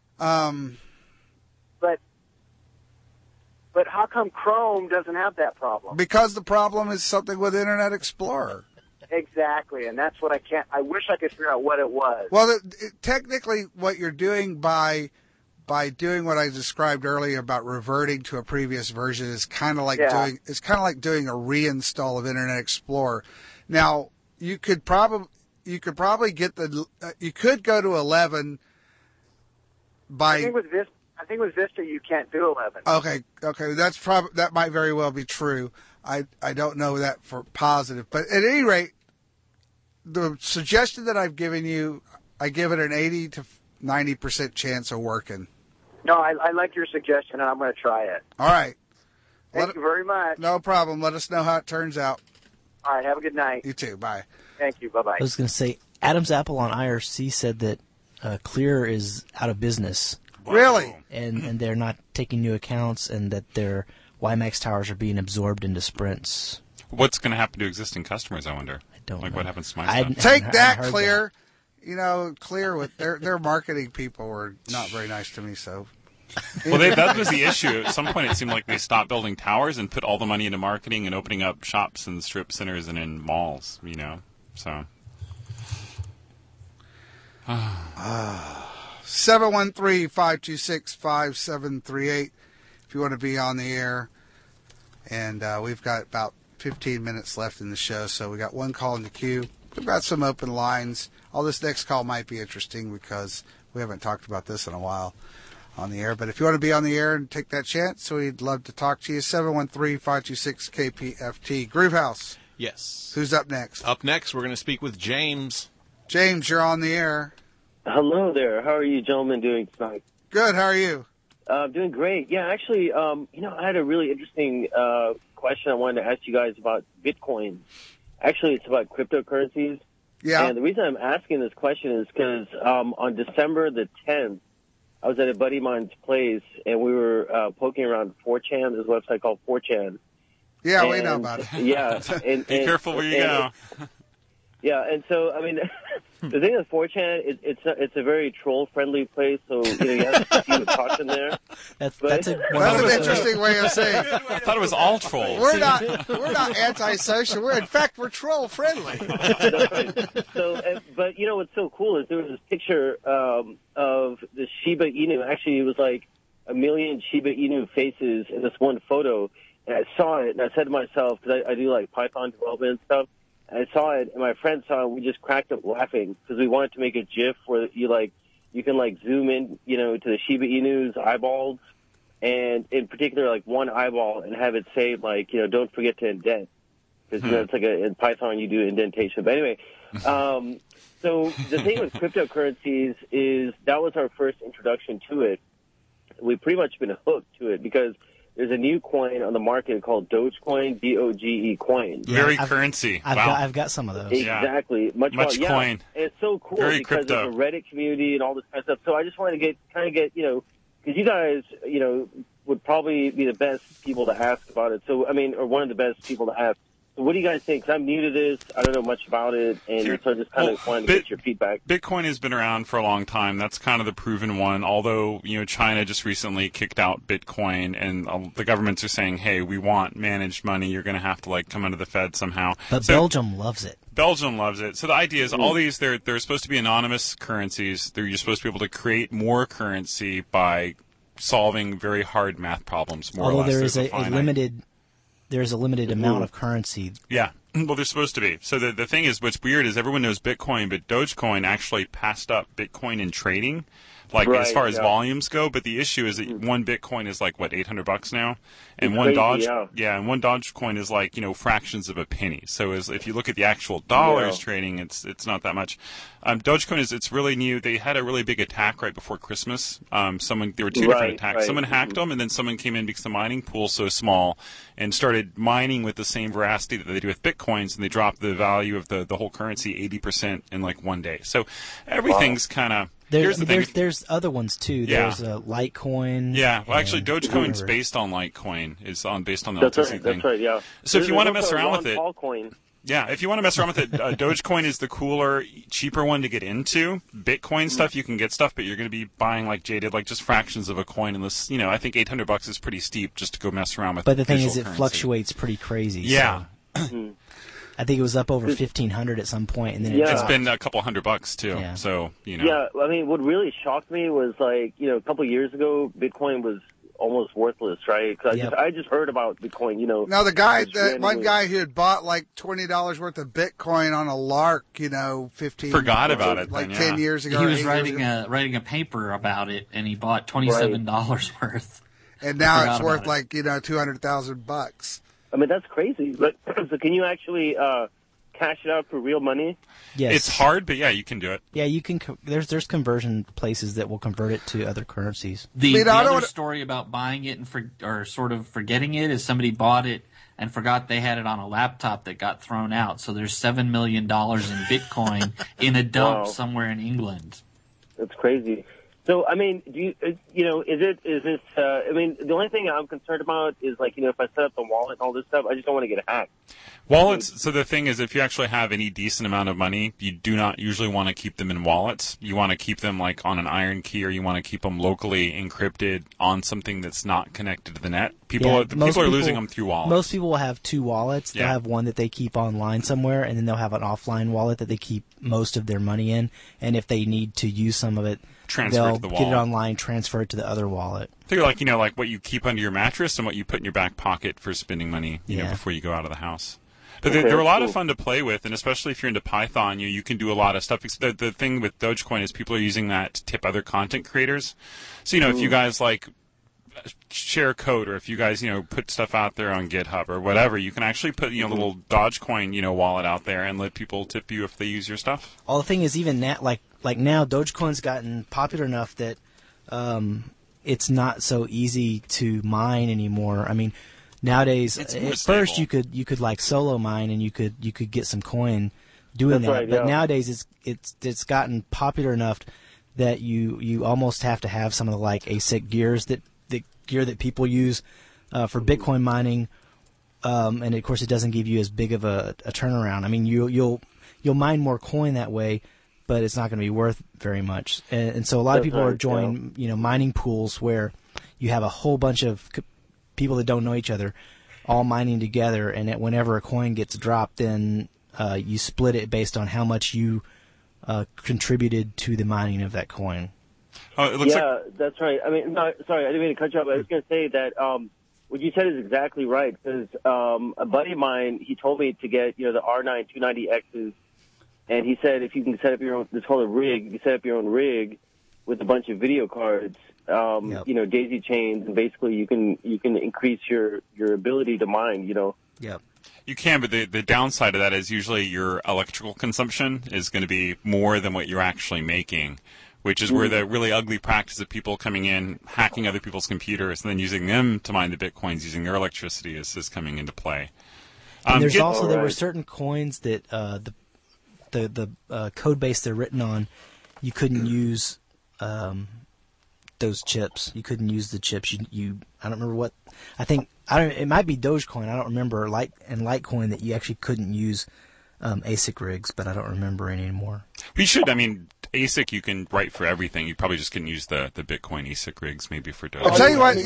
Speaker 1: But how come Chrome doesn't have that problem?
Speaker 5: Because the problem is something with Internet Explorer.
Speaker 1: Exactly, and that's what I wish I could figure out what it was.
Speaker 5: Well, technically, what you're doing by doing what I described earlier about reverting to a previous version is kind of like doing a reinstall of Internet Explorer. Now, you could probably get you could go to 11 by.
Speaker 1: I think with Vista you can't do 11.
Speaker 5: Okay, that might very well be true. I don't know that for positive, but at any rate, the suggestion that I've given you, I give it an 80 to 90% chance of working.
Speaker 1: No, I like your suggestion, and I'm going to try it.
Speaker 5: All right.
Speaker 1: Thank you very much.
Speaker 5: No problem. Let us know how it turns out.
Speaker 1: All right. Have a good night.
Speaker 5: You too. Bye.
Speaker 1: Thank you. Bye-bye.
Speaker 2: I was going to say, Adam's Apple on IRC said that Clear is out of business.
Speaker 5: Really?
Speaker 2: And they're not taking new accounts, and that their WiMAX towers are being absorbed into Sprints.
Speaker 6: What's going to happen to existing customers, I wonder? I
Speaker 2: don't know.
Speaker 6: What happens to my stuff?
Speaker 5: Take that, Clear. That. You know, Clear with their marketing people were not very nice to me, so.
Speaker 6: Well, that was the issue. At some point, it seemed like they stopped building towers and put all the money into marketing and opening up shops in strip centers and in malls, so.
Speaker 5: 713-526-5738 if you want to be on the air. And we've got about 15 minutes left in the show, so we got one call in the queue. We've got some open lines. All this next call might be interesting because we haven't talked about this in a while on the air. But if you want to be on the air and take that chance, we'd love to talk to you. 713-526-KPFT. Groovehouse.
Speaker 4: Yes.
Speaker 5: Who's up next?
Speaker 4: Up next, we're going to speak with James.
Speaker 5: James, you're on the air.
Speaker 3: Hello there. How are you gentlemen doing tonight?
Speaker 5: Good. How are you?
Speaker 3: Doing great. Yeah, actually, I had a really interesting question I wanted to ask you guys about Bitcoin. Actually, it's about cryptocurrencies.
Speaker 5: Yeah.
Speaker 3: And the reason I'm asking this question is because on December the 10th, I was at a buddy of mine's place, and we were poking around 4chan. There's a website called 4chan.
Speaker 5: Yeah, we know about it.
Speaker 3: Yeah.
Speaker 6: Be careful where you go.
Speaker 3: Yeah, and so, I mean, the thing with 4chan, it's a very troll-friendly place, so, you have to see the caution there.
Speaker 2: That's
Speaker 5: an interesting way of saying it.
Speaker 6: I thought it was all trolls.
Speaker 5: We're not antisocial. In fact, we're troll-friendly.
Speaker 3: So, but, what's so cool is there was this picture of the Shiba Inu. Actually, it was like 1 million Shiba Inu faces in this one photo, and I saw it, and I said to myself, because I do, like, Python development and stuff, I saw it, and my friend saw it, and we just cracked up laughing because we wanted to make a GIF where you can zoom in, to the Shiba Inu's eyeballs, and in particular, like one eyeball, and have it say, don't forget to indent. Because, it's like in Python, you do indentation. But anyway, so the thing with cryptocurrencies is that was our first introduction to it. We've pretty much been hooked to it because there's a new coin on the market called Dogecoin, D-O-G-E coin.
Speaker 6: Very currency.
Speaker 2: I've got some of those.
Speaker 3: Exactly.
Speaker 6: Much coin.
Speaker 3: It's so cool
Speaker 6: Very
Speaker 3: because
Speaker 6: crypto.
Speaker 3: there's a Reddit community and all this kind of stuff. So I just wanted to get, because you guys, would probably be the best people to ask about it. So, or one of the best people to ask. what do you guys think? 'Cause I'm new to this. I don't know much about it, and so I just kind of wanted to get your feedback.
Speaker 6: Bitcoin has been around for a long time. That's kind of the proven one. Although, China just recently kicked out Bitcoin, and the governments are saying, hey, we want managed money. You're going to have to, come under the Fed somehow.
Speaker 2: But Belgium loves it.
Speaker 6: Belgium loves it. So the idea is all these, they're supposed to be anonymous currencies. You're supposed to be able to create more currency by solving very hard math problems, more or less.
Speaker 2: Although there is a limited amount of currency.
Speaker 6: Yeah. Well, they're supposed to be. So the thing is, what's weird is everyone knows Bitcoin, but Dogecoin actually passed up Bitcoin in trading, as far as volumes go. But the issue is that one Bitcoin is $800 now, and one Dogecoin is fractions of a penny. So if you look at the actual dollars trading, it's not that much. Dogecoin it's really new. They had a really big attack right before Christmas. There were two different attacks.
Speaker 3: Right.
Speaker 6: Someone hacked them, and then someone came in because the mining pool's so small and started mining with the same veracity that they do with Bitcoins, and they dropped the value of the whole currency 80% in one day. So everything's kind of.
Speaker 2: There's other ones too.
Speaker 6: Yeah.
Speaker 2: There's Litecoin.
Speaker 6: Yeah, well, actually, Dogecoin's based on Litecoin. It's based on the
Speaker 3: That's
Speaker 6: LTC
Speaker 3: right.
Speaker 6: thing.
Speaker 3: That's right. Yeah.
Speaker 6: So if you want to mess around with it,
Speaker 3: Coin.
Speaker 6: yeah, if you want to mess around with it, Dogecoin is the cooler, cheaper one to get into. Bitcoin stuff, you can get stuff, but you're going to be buying jaded, just fractions of a coin. Unless I think $800 is pretty steep just to go mess around with.
Speaker 2: But the thing is, it
Speaker 6: currency.
Speaker 2: fluctuates pretty crazy.
Speaker 6: Yeah.
Speaker 2: So. I think it was up over 1,500 at some point, and then
Speaker 6: it's been a couple $100 too.
Speaker 2: Yeah.
Speaker 6: So
Speaker 3: Yeah, I mean, what really shocked me was a couple years ago, Bitcoin was almost worthless, right? Because I just heard about Bitcoin.
Speaker 5: Now one guy who had bought $20 worth of Bitcoin on a lark, 15
Speaker 6: forgot about it.
Speaker 5: 10 years ago.
Speaker 7: He was writing a paper about it, and he bought $27 worth.
Speaker 5: And now it's worth $200,000.
Speaker 3: I mean, that's crazy. But so can you actually cash it out for real money?
Speaker 2: Yes.
Speaker 6: It's hard, but yeah, you can do it.
Speaker 2: Yeah, you can. There's conversion places that will convert it to other currencies.
Speaker 7: The other story about buying it or sort of forgetting it is somebody bought it and forgot they had it on a laptop that got thrown out. So there's $7 million in Bitcoin in a dump somewhere in England.
Speaker 3: That's crazy. So, I mean, is this, I mean, the only thing I'm concerned about is, if I set up the wallet and all this stuff, I just don't want to get hacked.
Speaker 6: Wallets, so the thing is, if you actually have any decent amount of money, you do not usually want to keep them in wallets. You want to keep them, on an iron key, or you want to keep them locally encrypted on something that's not connected to the net. People are losing them through wallets.
Speaker 2: Most people will have two wallets. They'll have one that they keep online somewhere, and then they'll have an offline wallet that they keep most of their money in. And if they need to use some of it, they'll get it online, transfer it to the other wallet.
Speaker 6: Figure like what you keep under your mattress and what you put in your back pocket for spending money, before you go out of the house. But they're a lot of fun to play with, and especially if you're into Python, you can do a lot of stuff. The thing with Dogecoin is people are using that to tip other content creators. So if you guys share code, or if you guys put stuff out there on GitHub or whatever, you can actually put a little Dogecoin wallet out there and let people tip you if they use your stuff.
Speaker 2: Well, the thing is, even now, now, Dogecoin's gotten popular enough that it's not so easy to mine anymore. I mean, nowadays, at first you could solo mine and you could get some coin doing that.
Speaker 3: Right,
Speaker 2: but nowadays it's gotten popular enough that you almost have to have some of the ASIC gears the gear that people use for Bitcoin mining, and of course it doesn't give you as big of a turnaround. I mean, you'll mine more coin that way, but it's not going to be worth very much. And so a lot of people are joining mining pools where you have a whole bunch of people that don't know each other all mining together, and whenever a coin gets dropped, then you split it based on how much you contributed to the mining of that coin.
Speaker 6: Oh, it looks
Speaker 3: that's right. I mean, sorry, I didn't mean to cut you off. I was going to say that what you said is exactly right, because a buddy of mine, he told me to get the R9 290Xs, and he said if you can set up your own, it's called a rig, you can set up your own rig with a bunch of video cards, daisy chains, and basically you can increase your ability to mine.
Speaker 2: Yep.
Speaker 6: You can, but the downside of that is usually your electrical consumption is going to be more than what you're actually making, which is where the really ugly practice of people coming in, hacking other people's computers, and then using them to mine the Bitcoins using their electricity is coming into play.
Speaker 2: And there were certain coins that the code base they're written on, you couldn't use those chips. You couldn't use the chips. I don't remember what. I think It might be Dogecoin. I don't remember. And Litecoin that you actually couldn't use ASIC rigs, but I don't remember any anymore.
Speaker 6: We should. I mean, ASIC you can write for everything. You probably just couldn't use the Bitcoin ASIC rigs maybe for Doge.
Speaker 5: I'll tell you what.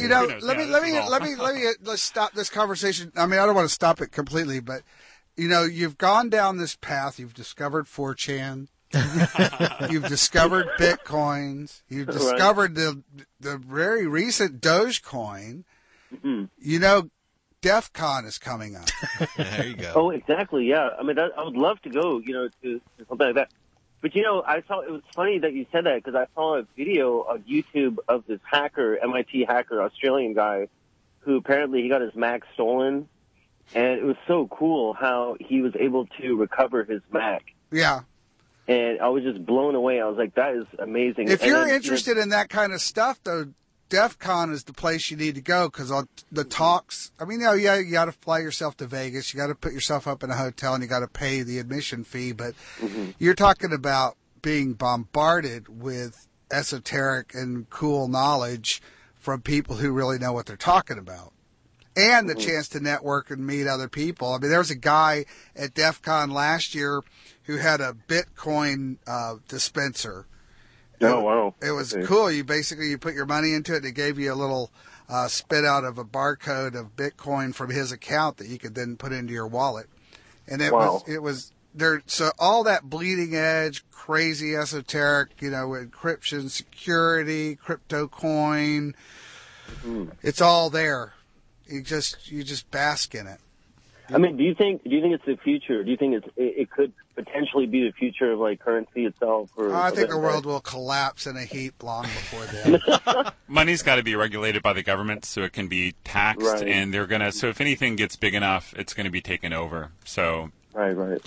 Speaker 5: Let's stop this conversation. I mean, I don't want to stop it completely, but you've gone down this path. You've discovered 4chan. You've discovered Bitcoins. You've discovered the very recent Dogecoin. Mm-hmm. DEF CON is coming up.
Speaker 3: There you go. Oh, exactly. Yeah. I mean, I would love to go, to something like that. But, it was funny that you said that because I saw a video on YouTube of this hacker, MIT hacker, Australian guy, who apparently he got his Mac stolen. And it was so cool how he was able to recover his Mac.
Speaker 5: Yeah.
Speaker 3: And I was just blown away. I was like, that is amazing.
Speaker 5: If you're interested in that kind of stuff, though, DEF CON is the place you need to go because the talks. I mean, you got to fly yourself to Vegas. You got to put yourself up in a hotel and you got to pay the admission fee. But you're talking about being bombarded with esoteric and cool knowledge from people who really know what they're talking about. And the chance to network and meet other people. I mean, there was a guy at DEF CON last year who had a Bitcoin dispenser.
Speaker 3: Oh, wow.
Speaker 5: It was cool. You put your money into it and it gave you a little spit out of a barcode of Bitcoin from his account that you could then put into your wallet. And it was there. So all that bleeding edge, crazy esoteric, encryption, security, crypto coin, it's all there. You just bask in it.
Speaker 3: I mean, do you think it's the future? Do you think it could potentially be the future of like currency itself?
Speaker 5: I think the world will collapse in a heap long before then.
Speaker 6: Money's got to be regulated by the government so it can be taxed, and they're gonna. So if anything gets big enough, it's going to be taken over. So
Speaker 3: right.
Speaker 2: But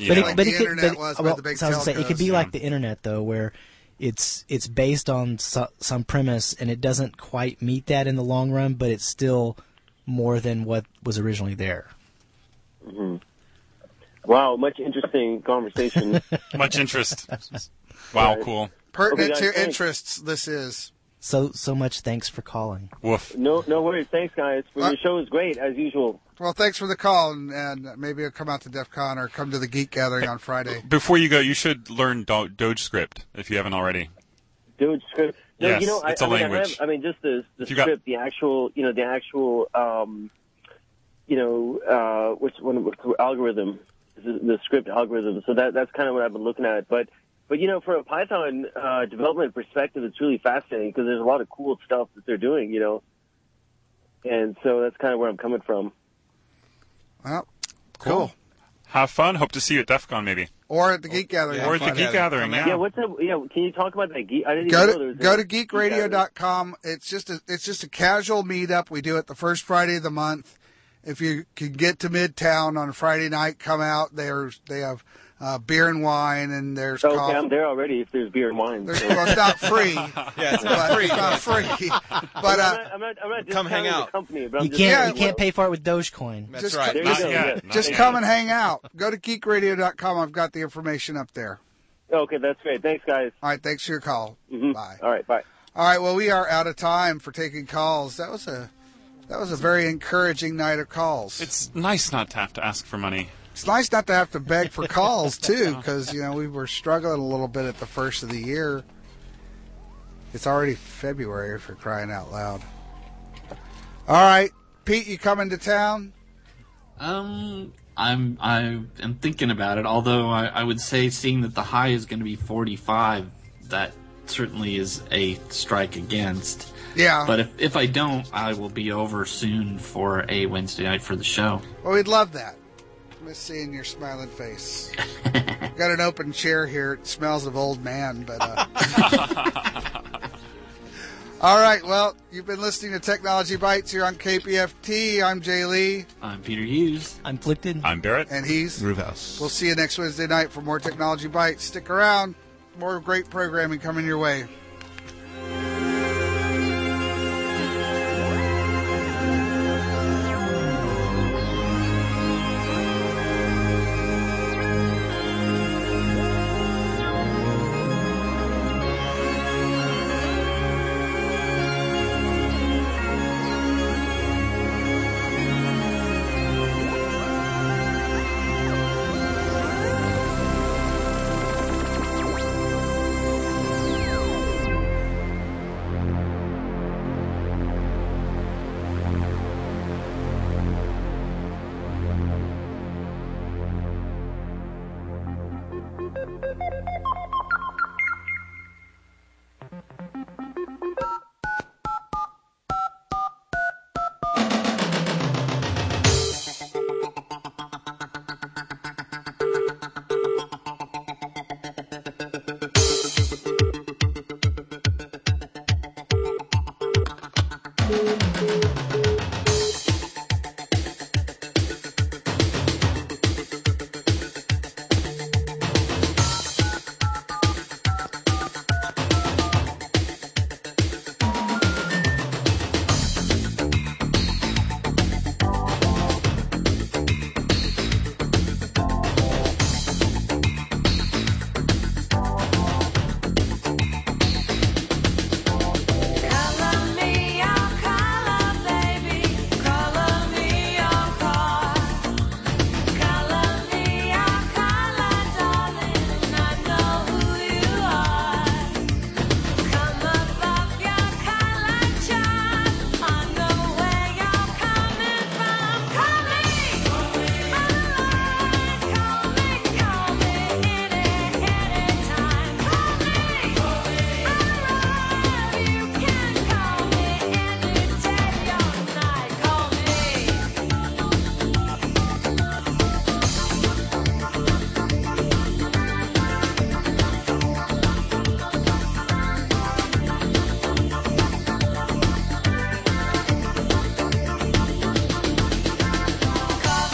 Speaker 2: it could be like the internet though, where it's based on some premise and it doesn't quite meet that in the long run, but it's still more than what was originally there.
Speaker 3: Mm-hmm. Wow, much interesting conversation.
Speaker 6: Much interest. Wow, cool.
Speaker 5: Pertinent to interests, this is.
Speaker 2: So much thanks for calling.
Speaker 6: Woof.
Speaker 3: No worries. Thanks, guys. Your show is great, as usual.
Speaker 5: Well, thanks for the call, and maybe I'll come out to DEF CON or come to the Geek Gathering on Friday.
Speaker 6: Before you go, you should learn Doge script if you haven't already.
Speaker 3: Doge script? No,
Speaker 6: yes, it's a language.
Speaker 3: Just the script, the actual which one algorithm, the script algorithm. So that's kind of what I've been looking at. But for a Python development perspective, it's really fascinating because there's a lot of cool stuff that they're doing, and so that's kind of where I'm coming from.
Speaker 5: Well, cool.
Speaker 6: Have fun. Hope to see you at DEF CON maybe.
Speaker 5: Or at the Geek Gathering.
Speaker 6: Or at the Geek Gathering, yeah.
Speaker 3: Yeah, what's up? Yeah, can you talk about that? I didn't
Speaker 5: go
Speaker 3: even know there was
Speaker 5: go to geekradio.com. It's just a casual meetup. We do it the first Friday of the month. If you can get to Midtown on a Friday night, come out. They have beer and wine, and there's coffee.
Speaker 3: Okay, I'm there already if there's beer and wine.
Speaker 5: Well, it's not free.
Speaker 4: It's not free.
Speaker 5: It's not free.
Speaker 3: But I'm not
Speaker 4: come hang out.
Speaker 3: The company, but
Speaker 2: you can't pay for it with Dogecoin.
Speaker 4: That's right.
Speaker 5: Just come and hang out. Go to geekradio.com. I've got the information up there.
Speaker 3: Okay, that's great. Thanks, guys.
Speaker 5: All right, thanks for your call.
Speaker 3: Mm-hmm.
Speaker 5: Bye.
Speaker 3: All right, bye.
Speaker 5: All right, well, we are out of time for taking calls. That was a very encouraging night of calls.
Speaker 6: It's nice not to have to ask for money.
Speaker 5: It's nice not to have to beg for calls, too, because, we were struggling a little bit at the first of the year. It's already February, for crying out loud. All right, Pete, you coming to town?
Speaker 7: I am thinking about it, although I would say seeing that the high is going to be 45, that certainly is a strike against.
Speaker 5: Yeah.
Speaker 7: But if I don't, I will be over soon for a Wednesday night for the show.
Speaker 5: Well, we'd love that. Miss seeing your smiling face. Got an open chair here. It smells of old man, but... All right, well, you've been listening to Technology Bites here on KPFT. I'm Jay Lee.
Speaker 7: I'm Peter Hughes.
Speaker 2: I'm Flickton.
Speaker 6: I'm Barrett.
Speaker 5: And he's...
Speaker 4: Groove.
Speaker 5: We'll see you next Wednesday night for more Technology Bites. Stick around. More great programming coming your way.